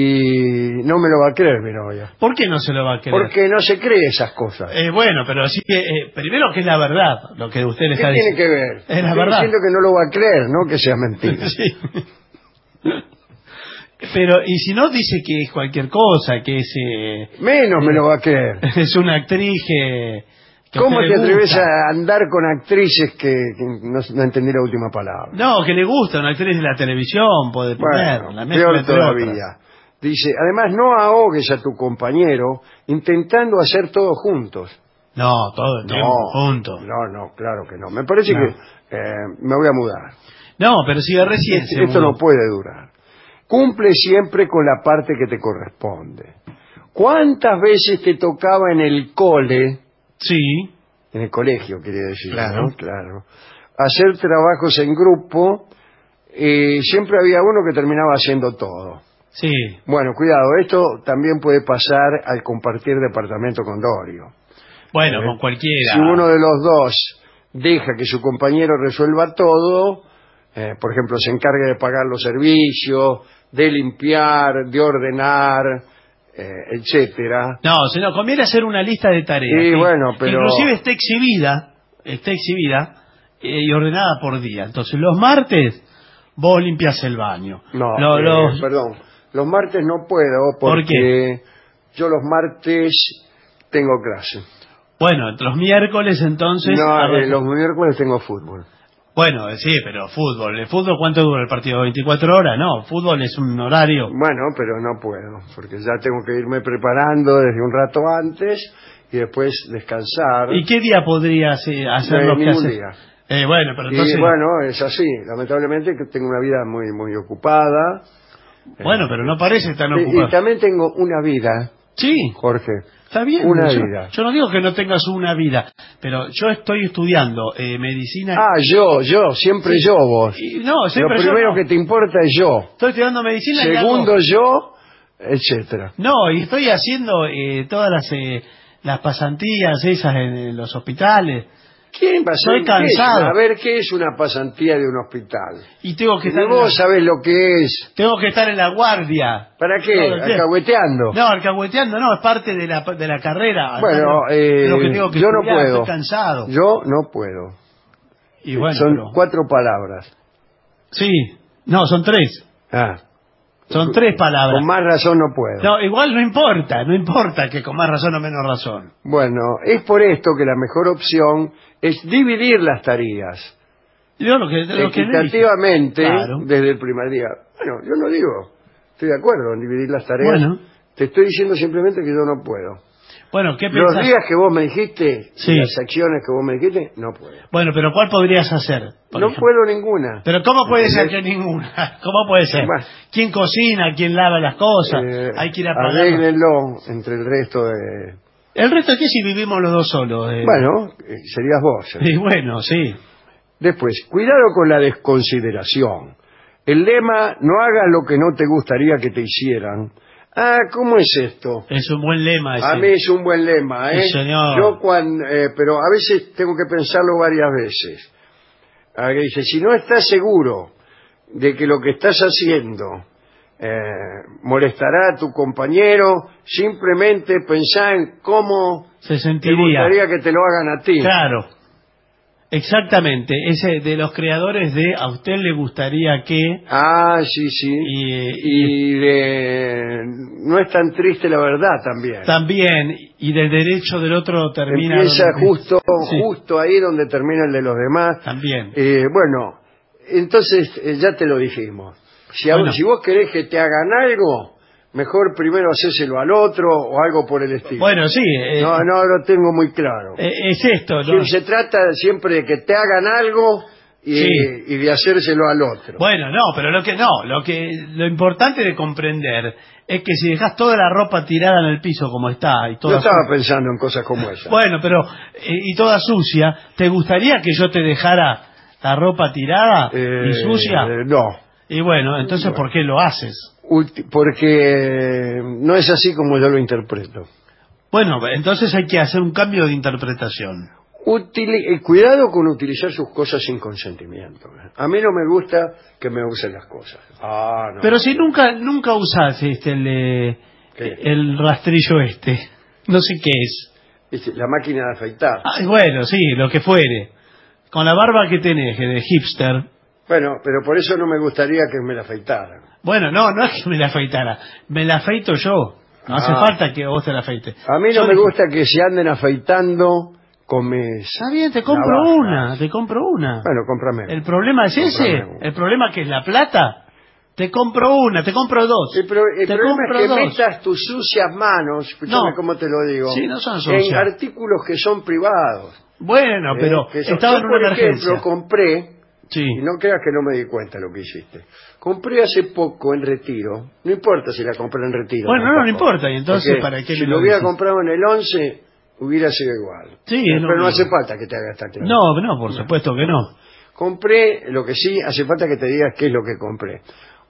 Y no me lo va a creer mi novia. ¿Por qué no se lo va a creer? Porque no se cree esas cosas. Eh, bueno, pero sí que, eh, primero que es la verdad, lo que usted le está diciendo. ¿Qué tiene que ver? Es la Estoy verdad. diciendo que no lo va a creer, no que sea mentira. Sí. Pero, y si no dice que es cualquier cosa, que es... Eh, Menos eh, me lo va a creer. Es una actriz que... que ¿Cómo te atreves gusta. a andar con actrices que, que no, no entendí la última palabra? No, que le gusta, una actriz de la televisión, puede poner. Bueno, la peor todavía. Otras. Dice, además no ahogues a tu compañero intentando hacer todo juntos. No, todo el tiempo no, juntos. No, no, claro que no. Me parece no. que eh, me voy a mudar. No, pero si de recién Esto, esto no puede durar. Cumple siempre con la parte que te corresponde. ¿Cuántas veces te tocaba en el cole? Sí. En el colegio, quería decir. Claro. ¿no? Claro. Hacer trabajos en grupo, y siempre había uno que terminaba haciendo todo. Sí. Bueno, cuidado, esto también puede pasar al compartir departamento con Dorio. Bueno, ¿Eh? con cualquiera. Si uno de los dos deja que su compañero resuelva todo, eh, por ejemplo, se encarga de pagar los servicios, de limpiar, de ordenar, eh, etcétera. No, se nos conviene hacer una lista de tareas. Sí, que, bueno, que pero... inclusive está exhibida, está exhibida eh, y ordenada por día. Entonces, los martes vos limpias el baño. No, Lo- eh, los... perdón, los martes no puedo porque ¿Por qué? yo los martes tengo clase. Bueno, los miércoles entonces... No, eh, arranca- los miércoles tengo fútbol. Bueno, eh, sí, pero fútbol. ¿El fútbol cuánto dura el partido? ¿veinticuatro horas? No, fútbol es un horario. Bueno, pero no puedo, porque ya tengo que irme preparando desde un rato antes y después descansar. ¿Y qué día podrías eh, hacer Eh, lo que ningún haces? día. Eh, bueno, pero entonces... Y bueno, es así. Lamentablemente que tengo una vida muy muy ocupada. Bueno, pero no parece tan Y, ocupado. y también tengo una vida, Sí, Jorge. está bien. Una yo, vida. yo no digo que no tengas una vida, pero yo estoy estudiando eh, medicina... Ah, yo, yo, siempre Sí. yo vos. Y- no, siempre Lo yo primero no. que te importa es yo. Estoy estudiando medicina y Segundo hago- yo, etcétera. No, y estoy haciendo eh, todas las eh, las pasantías esas en, en los hospitales. ¿Quién va a ser? Estoy cansado. ¿Qué es? A ver, ¿qué es una pasantía de un hospital? Y tengo que Si estar en vos la, sabés lo que es. tengo que estar en la guardia. ¿Para qué? Todo el tiempo. ¿Alcahueteando? No, alcahueteando no, es parte de la, de la carrera. Bueno, Acá no- eh, lo que tengo que yo no estudiar, puedo. Estoy cansado. Yo no puedo. Y bueno, Son pero- cuatro palabras. Sí, no, son tres. Ah. Son tres palabras. Con más razón no puedo. No, igual no importa, no importa que con más razón o menos razón. Bueno, es por esto que la mejor opción es dividir las tareas Yo lo que, lo que le dije. equitativamente Claro. desde el primer día. Bueno, yo no digo, estoy de acuerdo en dividir las tareas. Bueno. Te estoy diciendo simplemente que yo no puedo. Bueno, ¿qué Los pensás? días que vos me dijiste, Sí. las acciones que vos me dijiste, no puedo. Bueno, pero ¿cuál podrías hacer? por No ejemplo? puedo ninguna. Pero ¿cómo puede ser ¿Entendés? que ninguna? ¿Cómo puede ser? Bueno. ¿Quién cocina? ¿Quién lava las cosas? Eh, Hay que ir a pagar. arréglenlo entre el resto de... ¿El resto qué si vivimos los dos solos? Eh, Bueno, eh, serías vos. eh. Y bueno, sí. Después, cuidado con la desconsideración. El lema, no hagas lo que no te gustaría que te hicieran. Ah, ¿cómo es esto? Es un buen lema ese. A mí es un buen lema, ¿eh? Sí, señor. Yo cuando, eh, pero a veces tengo que pensarlo varias veces. Ah, que dice, si no estás seguro de que lo que estás haciendo eh, molestará a tu compañero, simplemente pensá en cómo Se te sentiría. gustaría que te lo hagan a ti. Claro. Exactamente. Ese de los creadores de a usted le gustaría que... Ah, sí, sí. Y, y Y de- no es tan triste la verdad también. también, y del derecho del otro termina... Empieza donde- justo, Sí, justo ahí donde termina el de los demás. también. Eh, bueno, entonces eh, ya te lo dijimos. Si, a- Bueno. si vos querés que te hagan algo, mejor primero hacéselo al otro o algo por el estilo. Bueno, sí. eh, no, no lo tengo muy claro. eh, es esto, ¿no? Sí, se trata siempre de que te hagan algo y, Sí. y de hacérselo al otro. Bueno, no, pero lo que no, lo que lo importante de comprender es que si dejas toda la ropa tirada en el piso como está y Yo toda estaba sucia- pensando en cosas como esa. bueno, pero eh, y toda sucia, ¿te gustaría que yo te dejara la ropa tirada Eh, y sucia? eh, no. Y bueno, entonces ¿por qué lo haces? Ulti- porque no es así como yo lo interpreto. Bueno, entonces hay que hacer un cambio de interpretación. Utili- eh, cuidado con utilizar sus cosas sin consentimiento. A mí no me gusta que me usen las cosas. Ah, no. Pero si nunca nunca usás este el, eh, ¿Qué? el rastrillo este, no sé qué es. Este, la máquina de afeitar. Ah, bueno, sí, lo que fuere. Con la barba que tenés, que de hipster. Bueno, pero por eso no me gustaría que me la afeitaran. Bueno, no, no es que me la afeitara. Me la afeito yo. No hace Ah. falta que vos te la afeites. A mí no Yo me dije, gusta que se anden afeitando con mis... Está bien, te compro navajas. una, te compro una. Bueno, cómprame. ¿El problema es ese? Cómprame una. ¿El problema que es la plata? Te compro una, te compro dos. El, pro- el te problema compro es que dos. metas tus sucias manos, escúchame No. cómo te lo digo, Sí, no son en sucias. artículos que son privados. Bueno, Eh, pero que son- estaba yo, en una por emergencia. ejemplo, compré, Sí. y no creas que no me di cuenta lo que hiciste, compré hace poco en Retiro, no importa si la compré en Retiro. Bueno, no, no tampoco, importa, y entonces, porque ¿para qué si me lo lo hubiera dices? comprado en el once, hubiera sido igual. Sí, es lo pero no mismo. hace falta que te haga esta clase. No, no, por supuesto que no. Compré, lo que sí, hace falta que te digas qué es lo que compré.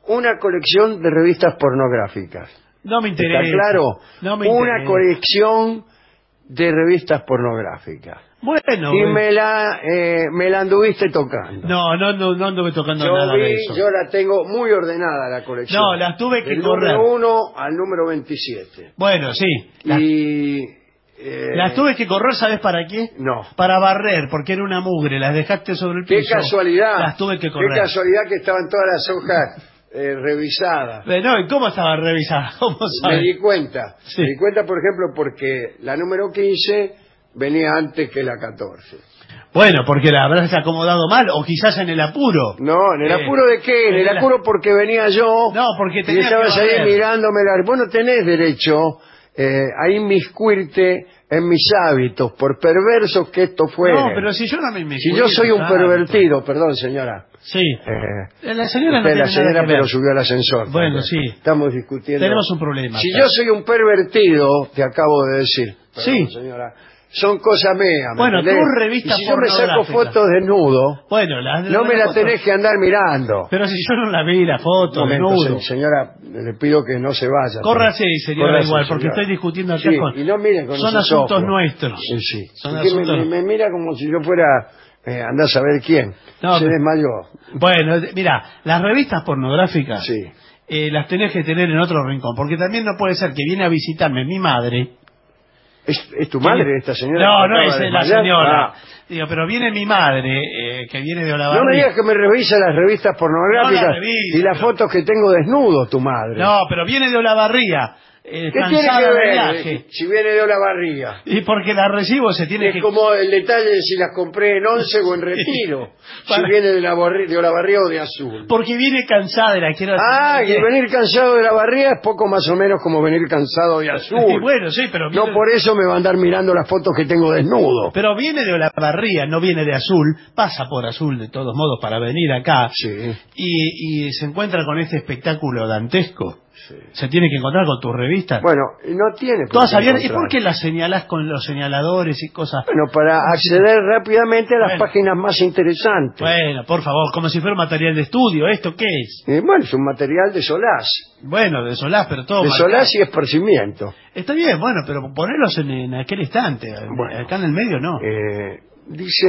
una colección de revistas pornográficas. No me interesa. ¿Está claro? No me una interesa. colección de revistas pornográficas. Bueno. Y bueno. me la eh, me la anduviste tocando. No, no, no, no anduve tocando yo nada vi, de eso. Yo la tengo muy ordenada la colección. No, las tuve que Del correr. número uno al número veintisiete. Bueno, sí. Las, y eh, las tuve que correr, ¿sabes para qué? No. Para barrer, porque era una mugre. Las dejaste sobre el Qué piso. casualidad. Las tuve que correr. Qué casualidad que estaban todas las hojas eh, revisadas. Eh, No, ¿y cómo estaba revisada? ¿Cómo Me sabes? di cuenta. Sí. Me di cuenta, por ejemplo, porque la número quince venía antes que la catorce. Bueno, porque la habrás acomodado mal, o quizás en el apuro. No, ¿en el Eh, apuro de qué? En en el el- apuro porque venía yo. No, porque Y tenía estabas que ahí barrer. mirándome la... Vos no tenés derecho eh, a inmiscuirte en mis hábitos, por perversos que esto fuere. No, pero si yo no me inmiscuí, Si yo soy un claro. pervertido, perdón señora. Sí. Eh, La señora no usted, tiene la nada señora que ver. pero subió al ascensor. Bueno, también. sí. Estamos discutiendo. Tenemos un problema. Si acá. yo soy un pervertido, te acabo de decir. Sí. Perdón, señora. Son cosas mías. ¿me Bueno, entendés? tus revistas Y si yo me saco pornográficas. fotos desnudo, Bueno, la, no me la foto. tenés que andar mirando. Pero si yo no la vi, la foto, Un momento, desnudo. se- señora, le pido que no se vaya. Córrase, señora, Córrase, igual, porque señora. estoy discutiendo acá Sí, con... y no miren con Son esos asuntos ojos. nuestros. Sí, sí. Son Porque me, asuntos- me- me mira como si yo fuera... Eh, andá a saber quién. No, se pero- desmayó. Bueno, mira, las revistas pornográficas Sí. eh, las tenés que tener en otro rincón, porque también no puede ser que viene a visitarme mi madre. ¿Es, es tu madre esta señora? No, que no acaba es de la desmayar? señora. Ah. Digo, pero viene mi madre, eh, que viene de Olavarría. No me digas que me revisa las revistas pornográficas No las revisa, y las pero- fotos que tengo desnudo, tu madre. No, pero viene de Olavarría. Eh, ¿Qué tiene cansada que de ver viaje. si viene de Olavarría? Y porque la recibo se tiene Es que... como el detalle de si las compré en Once o en Retiro. Para- Si viene de, la Borri- de Olavarría o de Azul. Porque viene cansada, la quiero... Ah, y Viene- venir cansado de la barriga es poco más o menos como venir cansado de Y Azul. bueno, sí, pero No viene, por eso me va a andar mirando las fotos que tengo desnudo. pero viene de Olavarría, no viene de Azul, pasa por Azul de todos modos para venir acá Sí, y, y se encuentra con este espectáculo dantesco. sí. Se tiene que encontrar con tus revistas. Bueno, no tiene por Todas qué abiertas. ¿Y encontrar. por qué las señalas con los señaladores y cosas? Bueno, para acceder rápidamente a las Bueno. páginas más interesantes. Bueno, por favor, como si fuera un material de estudio. ¿Esto qué es? Eh, bueno, es un material de solaz. Bueno, de Solás, pero todo De marcado. solaz y esparcimiento. Está bien, bueno, pero ponerlos en, en aquel instante. Bueno. Acá en el medio no. Eh, dice,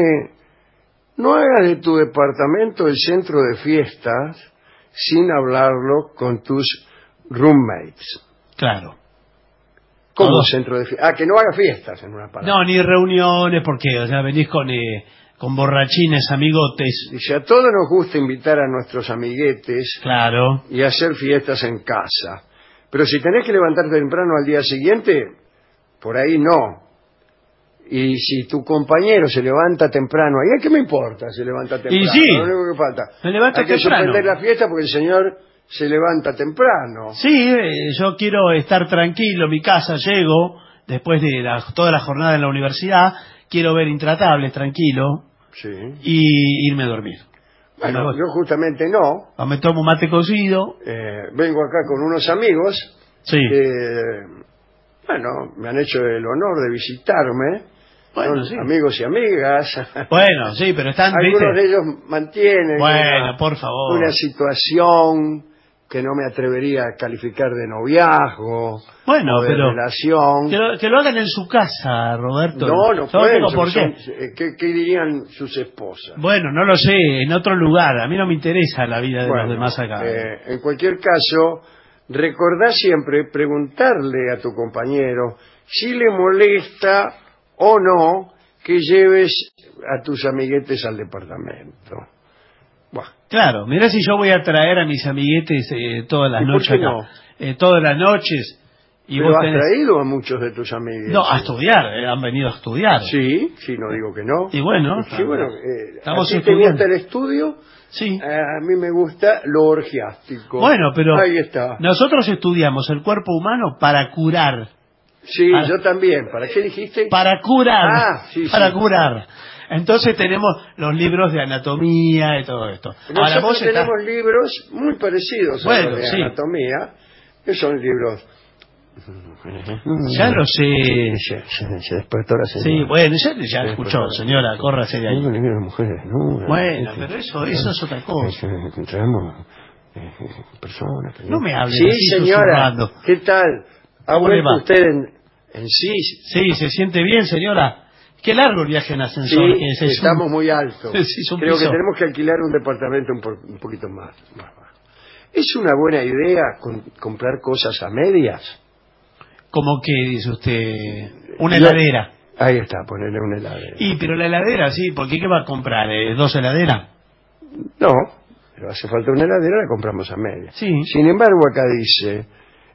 no hagas de tu departamento el centro de fiestas sin hablarlo con tus roommates. Claro. ¿Cómo Todo. centro de fiestas? Ah, que no haga fiestas en una palabra. No, ni reuniones, porque o sea, venís con, eh, con borrachines, amigotes. Dice, a todos nos gusta invitar a nuestros amiguetes Claro. y hacer fiestas en casa. Pero si tenés que levantarte temprano al día siguiente, por ahí no. Y si tu compañero se levanta temprano, ¿y a qué me importa si se levanta temprano? Y sí. Lo único que falta. Se levanta Hay que temprano. suspender la fiesta porque el señor se levanta temprano. Sí, eh, yo quiero estar tranquilo en mi casa, llego, después de la- toda la jornada en la universidad, quiero ver Intratables tranquilo Sí. y irme a dormir. Bueno, Me- yo justamente no. o me tomo un mate cocido. Eh, vengo acá con unos amigos Sí. que, bueno, me han hecho el honor de visitarme. Bueno, Son sí. amigos y amigas. Bueno, sí, pero están... Algunos ¿viste? de ellos mantienen Bueno, una, por favor. una situación que no me atrevería a calificar de noviazgo Bueno, o de pero... relación. Que lo, que lo hagan en su casa, Roberto. No, no Yo pueden. digo, ¿por son- qué? son- eh, ¿qué, qué dirían sus esposas? Bueno, no lo sé, en otro lugar. A mí no me interesa la vida de Bueno, los demás acá. eh, en cualquier caso, recordá siempre preguntarle a tu compañero si le molesta o no que lleves a tus amiguetes al departamento. Buah. Claro, mirá si yo voy a traer a mis amiguetes eh, todas las ¿Y por noches qué acá. no? Eh, todas las noches. Y Pero vos has tenés... traído a muchos de tus amiguetes. No, a estudiar, eh, han venido a estudiar. Sí, sí, no digo que no. Y bueno, Sí, bueno, eh, estamos ¿a ti te estudiando. gusta el estudio? Sí. Eh, a mí me gusta lo orgiástico. Bueno, pero Ahí está. nosotros estudiamos el cuerpo humano para curar. Sí, Ah. yo también. ¿Para qué dijiste? Para curar. Ah, sí, para sí. curar. Entonces tenemos los libros de anatomía y todo esto. Ahora Nosotros vos estás... tenemos libros muy parecidos a Bueno, los de sí. anatomía, que son libros... Ya lo sé. Se, se- se despertó la Sí, señora. bueno, ya, ya Se escuchó, despertó. señora, córrase de ahí. Tengo libros de mujeres, ¿no? Bueno, pero eso, eso es otra cosa. Eh, Traemos eh, persona. No me hable Sí, así, señora. susurrando. ¿Qué tal? ¿Ha ¿Cómo le vuelto va? usted en, en sí? Sí, se siente bien, señora. Qué largo el viaje en ascensor. Sí, que es, es estamos un- muy altos. Sí, es un Creo piso. que tenemos que alquilar un departamento un, po- un poquito más, más bajo. ¿Es una buena idea con- comprar cosas a medias? Como que dice usted, una Yo- heladera. Ahí está, ponerle una heladera. Y pero la heladera, sí, ¿por qué qué va a comprar? Eh, ¿Dos heladeras? No, pero hace falta una heladera, la compramos a medias. Sí. Sin embargo, acá dice,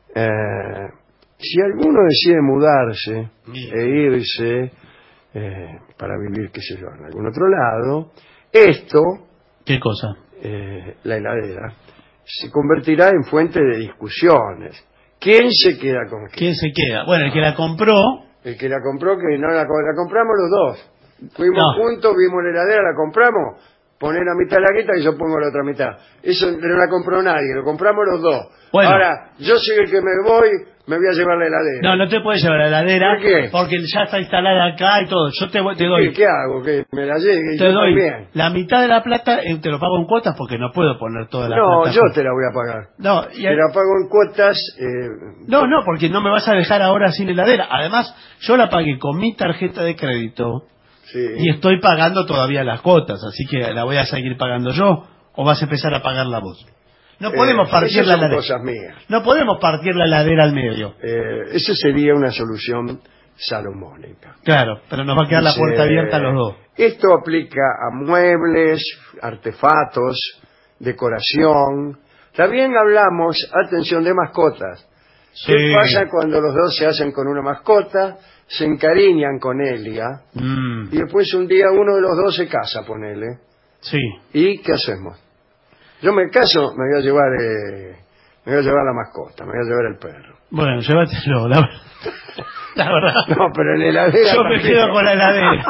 eh, si alguno decide mudarse e irse eh, para vivir, qué sé yo, en algún otro lado, esto, ¿Qué cosa? eh, la heladera, se convertirá en fuente de discusiones. ¿Quién se queda con qué? ¿Quién se queda? Bueno, el que la compró, El que la compró, que no la, la compramos los dos. Fuimos No. juntos, vimos la heladera, la compramos, poner la mitad de la guita y yo pongo la otra mitad. Eso no la compró nadie, lo compramos los dos. Bueno. Ahora, yo soy el que me voy, me voy a llevar la heladera. no, no te puedes llevar la heladera. ¿Por qué? Porque ya está instalada acá y todo. Yo te, voy- te doy, ¿Qué, qué hago? ¿Que me la llegue? Y te yo doy también. la mitad de la plata, eh, te lo pago en cuotas porque no puedo poner toda la No, plata. yo te la voy a pagar. No, y- Te la pago en cuotas. Eh, no, no, porque no me vas a dejar ahora sin heladera. Además, yo la pagué con mi tarjeta de crédito sí. y estoy pagando todavía las cuotas, así que la voy a seguir pagando yo o vas a empezar a pagarla vos. No podemos Eh, partir esas la son heladera. cosas mías. No podemos partir la heladera al medio. Eh, esa sería una solución salomónica. Claro, pero nos va a quedar la Dice, puerta abierta a los dos. Esto aplica a muebles, artefactos, decoración. También hablamos, atención, de mascotas. Sí. ¿Qué pasa cuando los dos se hacen con una mascota, se encariñan con ella Mm, y después un día uno de los dos se casa, ponele? sí. ¿Y qué hacemos? Yo me caso, me voy a llevar, eh, me voy a llevar la mascota, me voy a llevar el perro. Bueno, llévatelo, la, la verdad. No, pero en la heladera Yo me también. quedo con la heladera.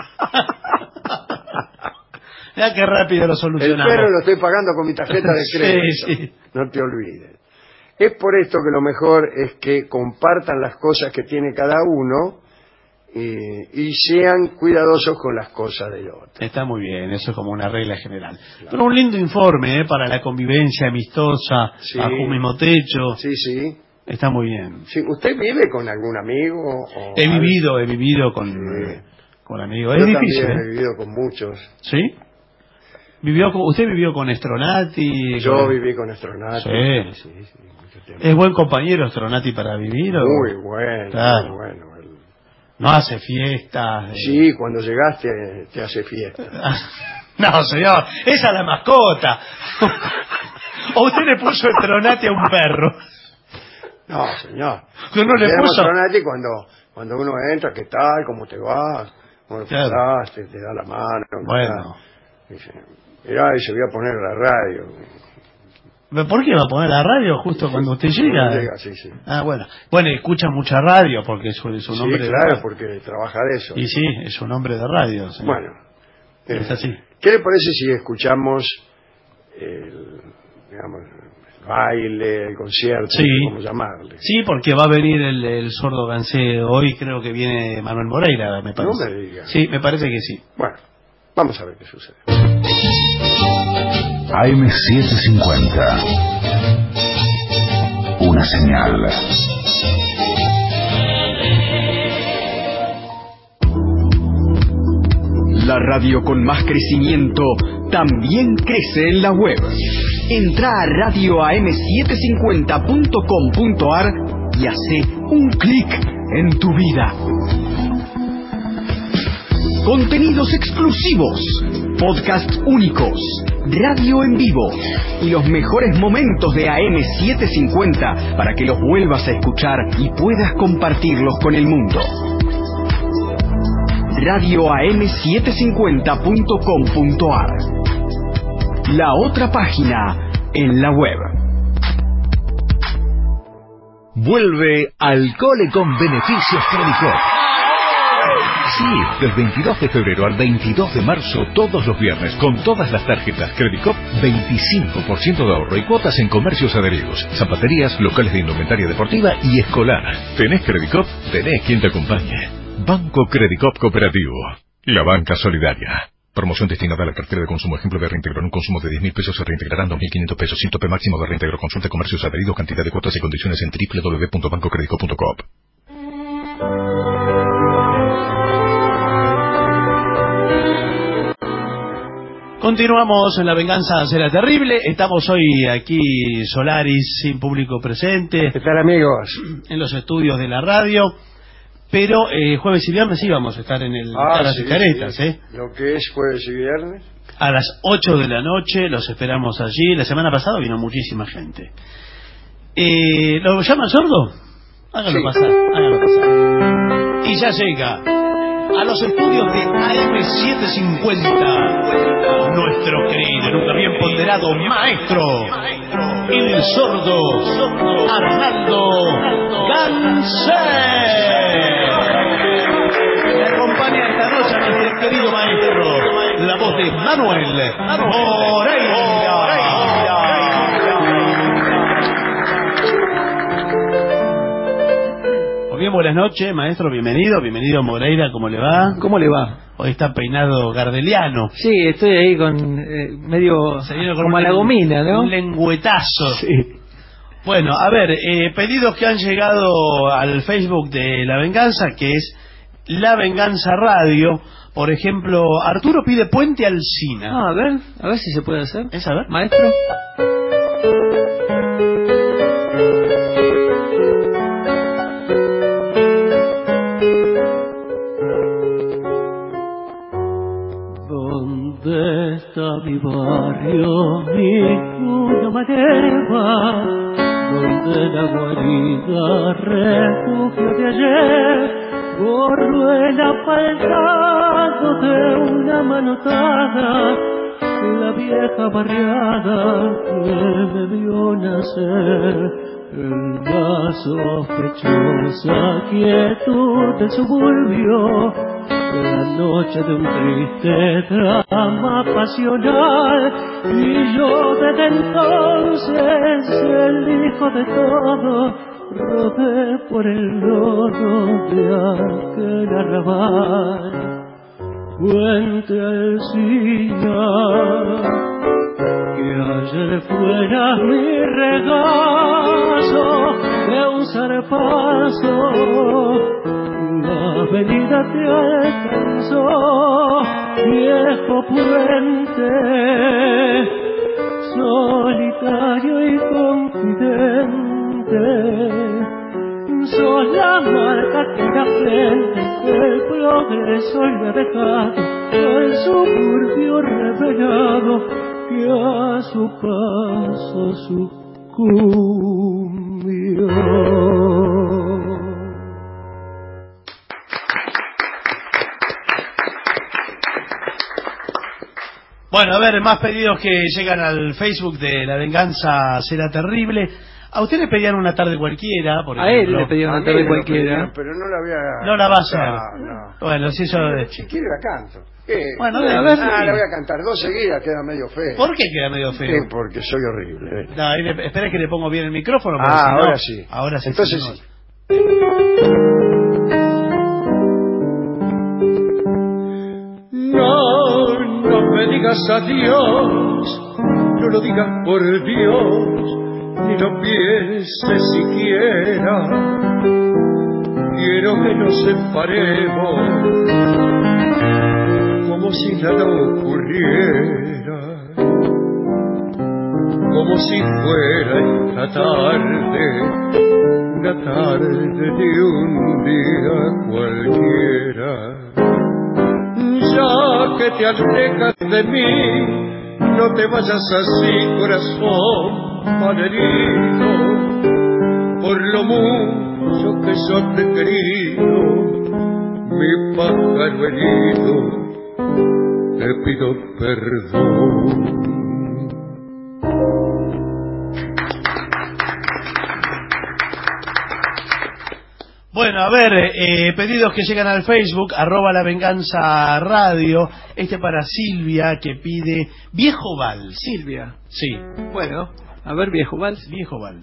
Ya que rápido lo El solucionamos. perro lo estoy pagando con mi tarjeta de Sí, crédito. sí. No te olvides. Es por esto que lo mejor es que compartan las cosas que tiene cada uno eh, y sean cuidadosos con las cosas del otro. Está muy bien, eso es como una regla general. Pero un lindo informe, ¿eh? Para la convivencia amistosa, Sí. bajo un mismo techo. Sí, sí. Está muy bien. Sí, ¿usted vive con algún amigo? O He algo? vivido, he vivido con, Sí. con amigos. Yo Es difícil, también ¿eh? he vivido con muchos. ¿Sí? ¿Vivió con, ¿Usted vivió con Stronati? Yo con- viví con Stronati. Sí. Sí, sí, mucho tiempo. ¿Es buen compañero Stronati para vivir? o- Muy bueno, Claro. muy bueno. El- No hace fiestas. eh. Sí, cuando llegaste te hace fiesta. No, señor, esa es la mascota. ¿O usted le puso Stronati a un perro? No, señor. ¿Uno le Tenemos puso? Stronati cuando, cuando uno entra, ¿qué tal? ¿Cómo te va? ¿Cómo Claro. pasaste? Te da la mano. ¿qué Bueno. tal? Dice, mirá, y se voy a poner la radio. ¿Por qué va a poner la radio justo cuando usted llega? Cuando llega, sí, sí. Ah, bueno. Bueno, escucha mucha radio porque es, es un Sí, hombre de claro, radio. porque trabaja de eso. Y sí, es un hombre de radio. señor. Bueno, Es eh, así. ¿qué le parece si escuchamos el, digamos, el baile, el concierto, Sí. cómo llamarle? Sí, porque va a venir el, el sordo Gancedo. Hoy creo que viene Manuel Moreira, me parece. No me diga. Sí, me parece que sí. Bueno, vamos a ver qué sucede. A M setecientos cincuenta. Una señal. La radio con más crecimiento también crece en la web. Entra a radio a m setecientos cincuenta punto com punto a r y hace un clic en tu vida. Contenidos exclusivos, podcasts únicos, radio en vivo y los mejores momentos de A M setecientos cincuenta para que los vuelvas a escuchar y puedas compartirlos con el mundo. radio a m setecientos cincuenta punto com punto a r. La otra página en la web. Vuelve al cole con beneficios Credicop. Sí, del veintidós de febrero al veintidós de marzo, todos los viernes, con todas las tarjetas Credicop, veinticinco por ciento de ahorro y cuotas en comercios adheridos, zapaterías, locales de indumentaria deportiva y escolar. ¿Tenés Credicop? Tenés quien te acompañe. Banco Credicop Cooperativo. La banca solidaria. Promoción destinada a la cartera de consumo. Ejemplo de reintegro. En un consumo de diez mil pesos se reintegrarán dos mil quinientos pesos. Sin tope máximo de reintegro. Consulte comercios adheridos, cantidad de cuotas y condiciones en doble u doble u doble u punto banco credicop punto com. Continuamos en La Venganza Será Terrible. Estamos hoy aquí, Solaris, sin público presente. ¿Qué tal, amigos? En los estudios de la radio. Pero eh, jueves y viernes íbamos a estar en el ah, Caras sí, y Caretas, sí. ¿eh? Lo que es jueves y viernes. A las ocho de la noche los esperamos allí. La semana pasada vino muchísima gente. Eh, ¿Lo llaman sordo? Hágalo sí. pasar, hágalo pasar. Y ya llega a los estudios de A M setecientos cincuenta nuestro querido, nunca bien ponderado maestro, el sordo Arnaldo Ganser. Me acompaña esta noche a nuestro querido maestro, la voz de Manuel Moreira. Bien, buenas noches, maestro, bienvenido, bienvenido Moreira, ¿cómo le va? ¿Cómo le va? Hoy está peinado gardeliano. Sí, estoy ahí con eh, medio con como a la gomina, ¿no? Un lengüetazo. Sí. Bueno, a ver, eh, pedidos que han llegado al Facebook de La Venganza, que es La Venganza Radio. Por ejemplo, Arturo pide Puente Alsina. Ah, a ver, a ver si se puede hacer. ¿Es a ver? Maestro. ¿Dónde está mi barrio, ninguna manera? Donde la guarida, refugio de ayer, borro el asfaltado de una manotada, la vieja barriada que me vio nacer, en la sospechosa quietud del suburbio, la noche de un triste drama pasional, y yo desde entonces, el hijo de todo, rodé por el lodo de aquel arrabal. Puente Alsina, que ayer fuera mi regazo de un zarpazo, la avenida te alcanzó, viejo puente, solitario y confidente, sos la marca que da frente, el progreso le ha dejado al suburbio revelado, que a su paso sucumbió. Bueno, a ver, más pedidos que llegan al Facebook de La Venganza Será Terrible. A usted le pedían una tarde cualquiera, por a ejemplo. él le pedían una tarde cualquiera. Pedían, pero no la voy a... No la va a hacer. No, no. Bueno, si eso... Si quiere la canto. ¿Qué? Bueno, a ver, ver, sí. ah, la voy a cantar dos seguidas, queda medio feo. ¿Por qué queda medio feo? Sí, porque soy horrible. No, ahí le, espera que le pongo bien el micrófono. Ah, si no, ahora sí. Ahora sí. Entonces sí. sí. No, no me digas adiós, no lo digas por Dios, ni lo pienses siquiera. Quiero que nos separemos como si nada ocurriera, como si fuera esta tarde, una tarde de un día cualquiera. Ya que te alejas de mí, no te vayas así, corazón malherido, por lo mucho que yo te he querido, mi pájaro herido, te pido perdón. Bueno, a ver, eh, pedidos que llegan al Facebook, arroba La Venganza Radio. Este para Silvia, que pide Viejo Vals. Silvia. Sí. Bueno, a ver, Viejo Vals. Viejo Vals.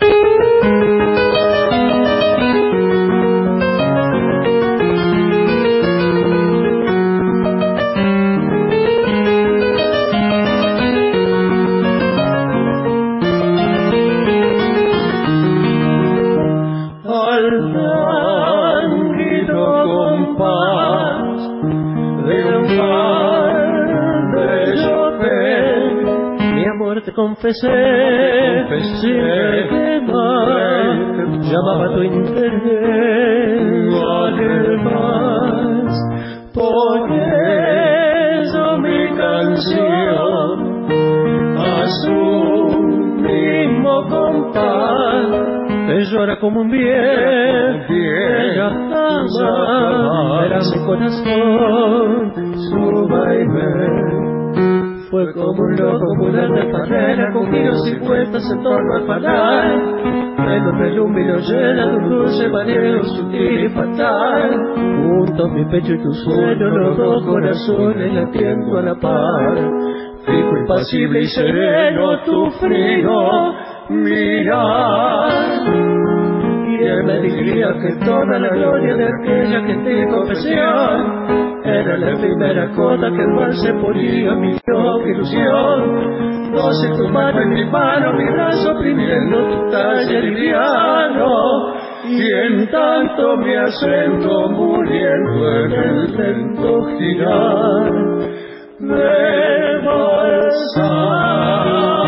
confesé, sin quemar, llamaba tu interés, además, por eso mi canción a su mismo compás te llora como un bien, ella ama, era mi corazón, su baile. Fue como un loco mural de farrera, con giros y vueltas en torno al fanal. Menos relumbre y lo llena de un dulce mareo sutil y fatal. Junto a mi pecho y tu sueño, los dos corazones latiendo a la par. Fijo, impasible y sereno, tu frío mirar. Y él me diría que toda la gloria de aquella gentil confesión era la primera cota que el mal se ponía mi loca ilusión. Doce tu mano en mi mano, mi brazo oprimiendo tu talle liviano. Y en tanto mi acento muriendo en el lento girar de balsar.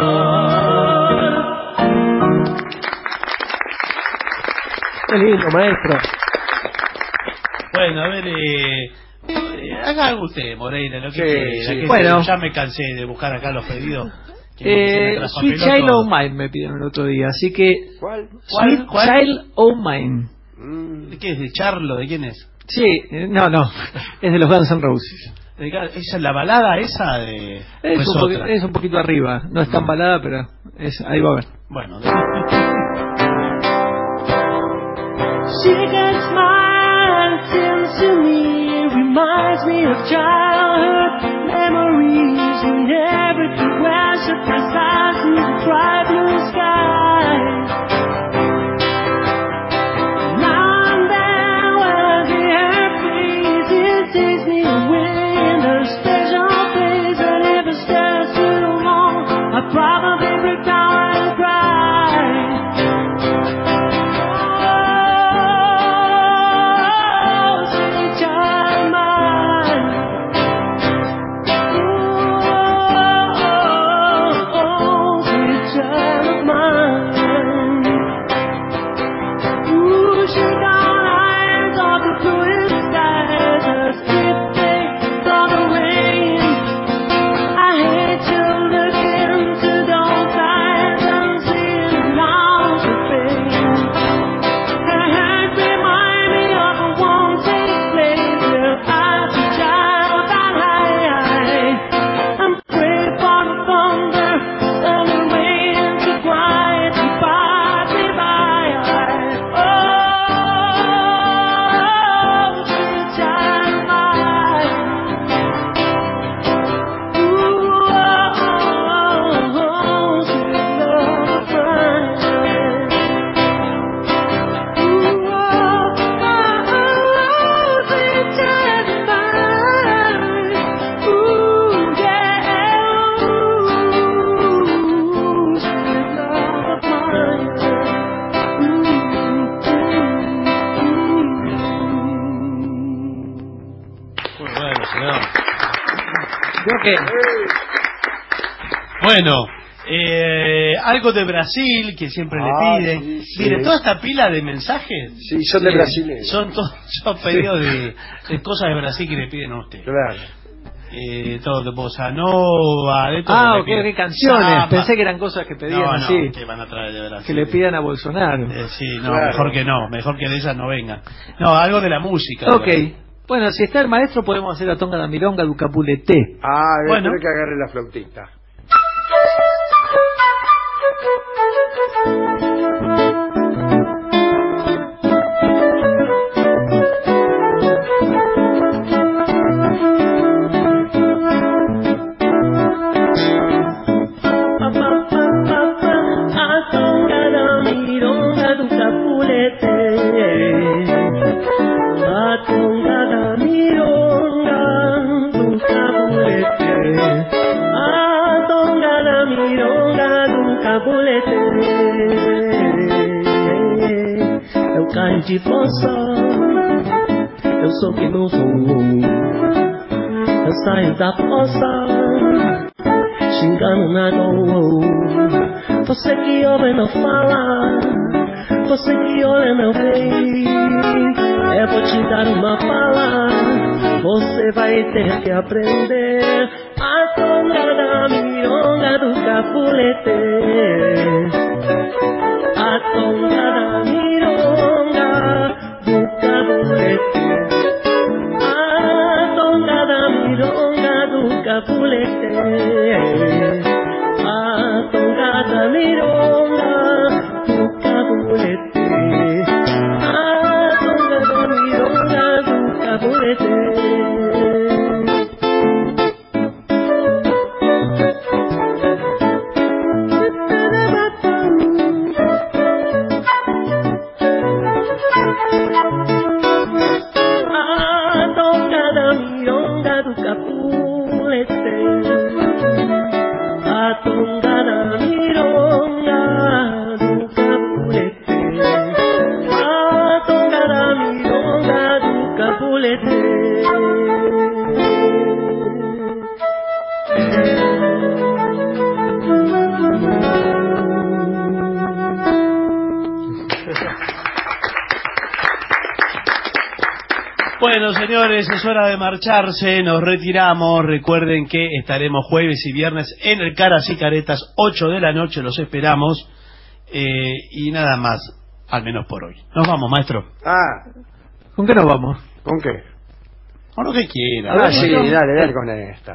Qué lindo, maestro. Bueno, a ver, eh, eh, haga usted, Moreira, lo que Sí, quiera, sí. que Bueno. ya me cansé de buscar acá los pedidos. Que Eh, me traspapeló Sweet Child todo. O' Mine me pidieron el otro día, así que ¿Cuál? ¿Cuál? Sweet ¿Cuál? Child O' Mine. Mm. ¿De qué es? ¿De Charlo? ¿De quién es? Sí, eh, no, no, es de los Guns N' Roses. ¿De qué- ¿Esa es la balada esa de...? Es, pues un, poqui- otra? es un poquito arriba, no es tan balada, pero es, ahí va a ver. Bueno, She gets smiles, sings to me, reminds me of childhood memories. You never could worship the stars in the bright blue sky. Now and then when I see her face, it takes me away in a special place. And if it stays too long, I probably break down and cry. Creo que bueno, eh, algo de Brasil que siempre Ah, le piden. sí, sí. Mire, toda esta pila de mensajes. Sí, son de brasileños. Son todos son pedidos de, de cosas de Brasil que le piden a usted. Claro. Eh, todo de bossa nova, de todo. Ah, le ok, piden. ok, canciones. Zapa. Pensé que eran cosas que pedían no, así. no, que van a traer de Brasil. Que le pidan a Bolsonaro. Eh, sí, no, Claro. mejor que no, mejor que de esas no vengan. No, algo de la música. de Ok. Brasil. Bueno, si está el maestro, podemos hacer la tonga da milonga du Capuleté. Ah, voy a Bueno. tener que agarre la flautita. A tonga da milonga do Capulete. A tonga da milonga do Capulete. A tonga da milonga do Capulete. Eu caio de poça, eu sou que não sou. Eu saio da poça, xingando na dor. Você que ouve não fala, você que olha não vê. Eu vou te dar uma bala, você vai ter que aprender a tonga da milonga do capulete. A tonga da milonga do capulete. A tonga da milonga do capulete. A tonga da milonga do capulete. A tonga da milonga do capulete. Bueno, señores, es hora de marcharse, nos retiramos. Recuerden que estaremos jueves y viernes en el Caras y Caretas, ocho de la noche, los esperamos. Eh, y nada más, al menos por hoy. Nos vamos, maestro. Ah, ¿Con qué nos vamos? ¿con qué? Con lo que quiera. Ah, sí, dale, dale con esta.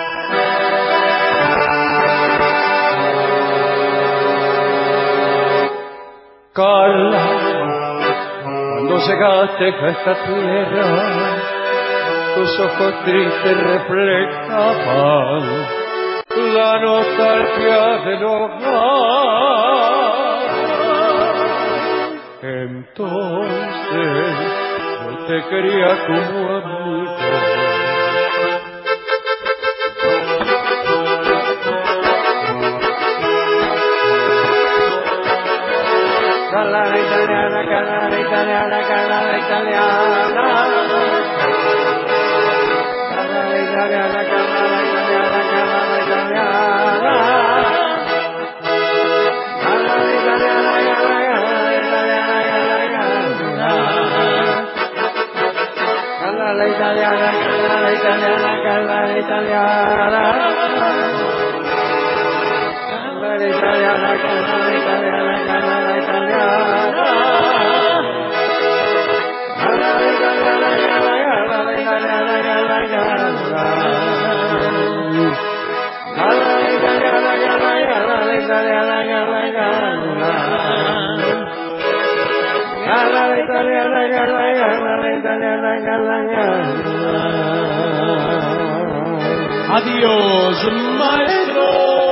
Carla, cuando llegaste a esta tierra, tus ojos tristes reflejaban la nostalgia del hogar. Entonces yo te quería como amigo. Cala italiana, cala italiana, cala italiana. Cala italiana, cala italiana, cala italiana. Cala italiana, cala italiana, cala italiana. Cala italiana, cala italiana, cala italiana. Cala italiana, cala italiana, cala italiana. Adiós, maestro.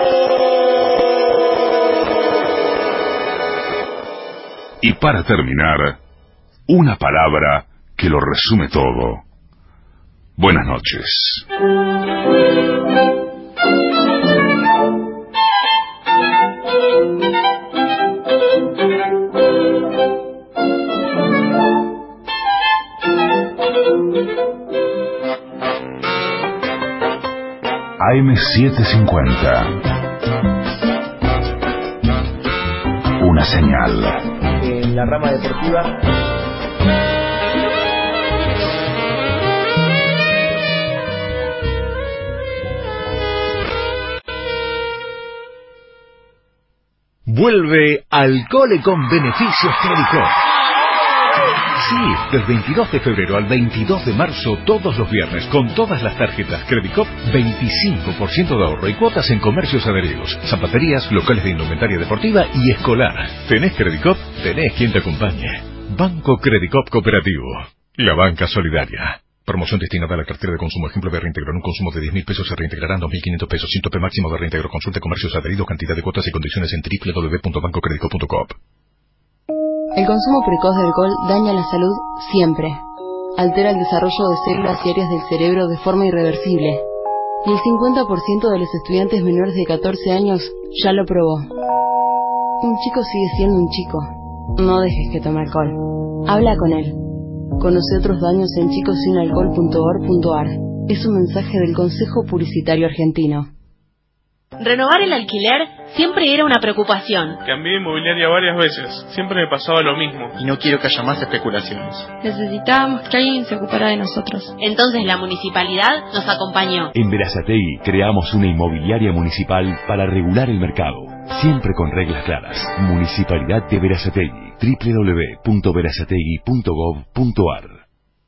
Y para terminar, una palabra que lo resume todo. Buenas noches. A M setecientos cincuenta. Una señal. En la rama deportiva. Vuelve al cole con beneficios Credicop. Sí, del veintidós de febrero al veintidós de marzo, todos los viernes, con todas las tarjetas Credicop, veinticinco por ciento de ahorro y cuotas en comercios adheridos, zapaterías, locales de indumentaria deportiva y escolar. ¿Tenés Credicop? Tenés quien te acompañe. Banco Credicop Cooperativo. La banca solidaria. Promoción destinada a la cartera de consumo. Ejemplo de reintegro. En un consumo de diez mil pesos se reintegrarán dos mil quinientos pesos. Sin tope máximo de reintegro. Consulte comercios adheridos, cantidad de cuotas y condiciones en doble u doble u doble u punto banco credicop punto com. El consumo precoz de alcohol daña la salud siempre. Altera el desarrollo de células y áreas del cerebro de forma irreversible. Y el cincuenta por ciento de los estudiantes menores de catorce años ya lo probó. Un chico sigue siendo un chico. No dejes que tome alcohol. Habla con él. Conoce otros daños en chicos sin alcohol punto org punto ar. Es un mensaje del Consejo Publicitario Argentino. Renovar el alquiler siempre era una preocupación. Cambié de inmobiliaria varias veces, siempre me pasaba lo mismo. Y no quiero que haya más especulaciones. Necesitábamos que alguien se ocupara de nosotros. Entonces la municipalidad nos acompañó. En Berazategui creamos una inmobiliaria municipal para regular el mercado, siempre con reglas claras. Municipalidad de Berazategui, doble u doble u doble u punto berazategui punto gov punto ar.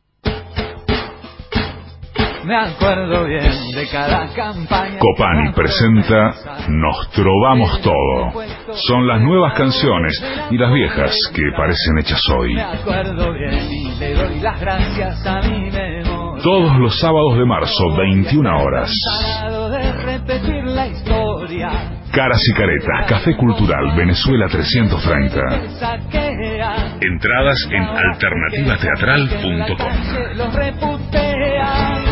Me acuerdo bien de cada campaña. Copani presenta Nos Trovamos Todo. Son las nuevas canciones y las viejas que parecen hechas hoy. Me acuerdo bien y le doy las gracias a mi memoria. Todos los sábados de marzo, veintiuna horas. De repetir la historia. Caras y Caretas, Café Cultural, Venezuela trescientos treinta. Entradas en alternativa teatral punto com. Los reputea.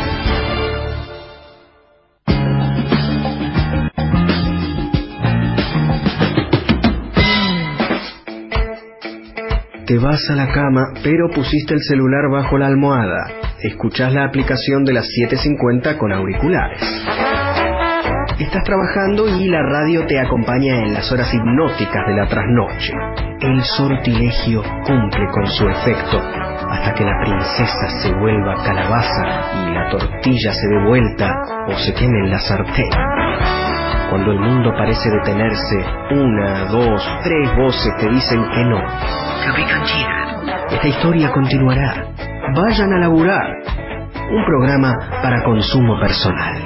Te vas a la cama, pero pusiste el celular bajo la almohada. Escuchás la aplicación de las siete cincuenta con auriculares. Estás trabajando y la radio te acompaña en las horas hipnóticas de la trasnoche. El sortilegio cumple con su efecto hasta que la princesa se vuelva calabaza y la tortilla se dé vuelta o se queme en la sartén. Cuando el mundo parece detenerse, una, dos, tres voces te dicen que no. Esta historia continuará. Vayan a laburar. Un programa para consumo personal.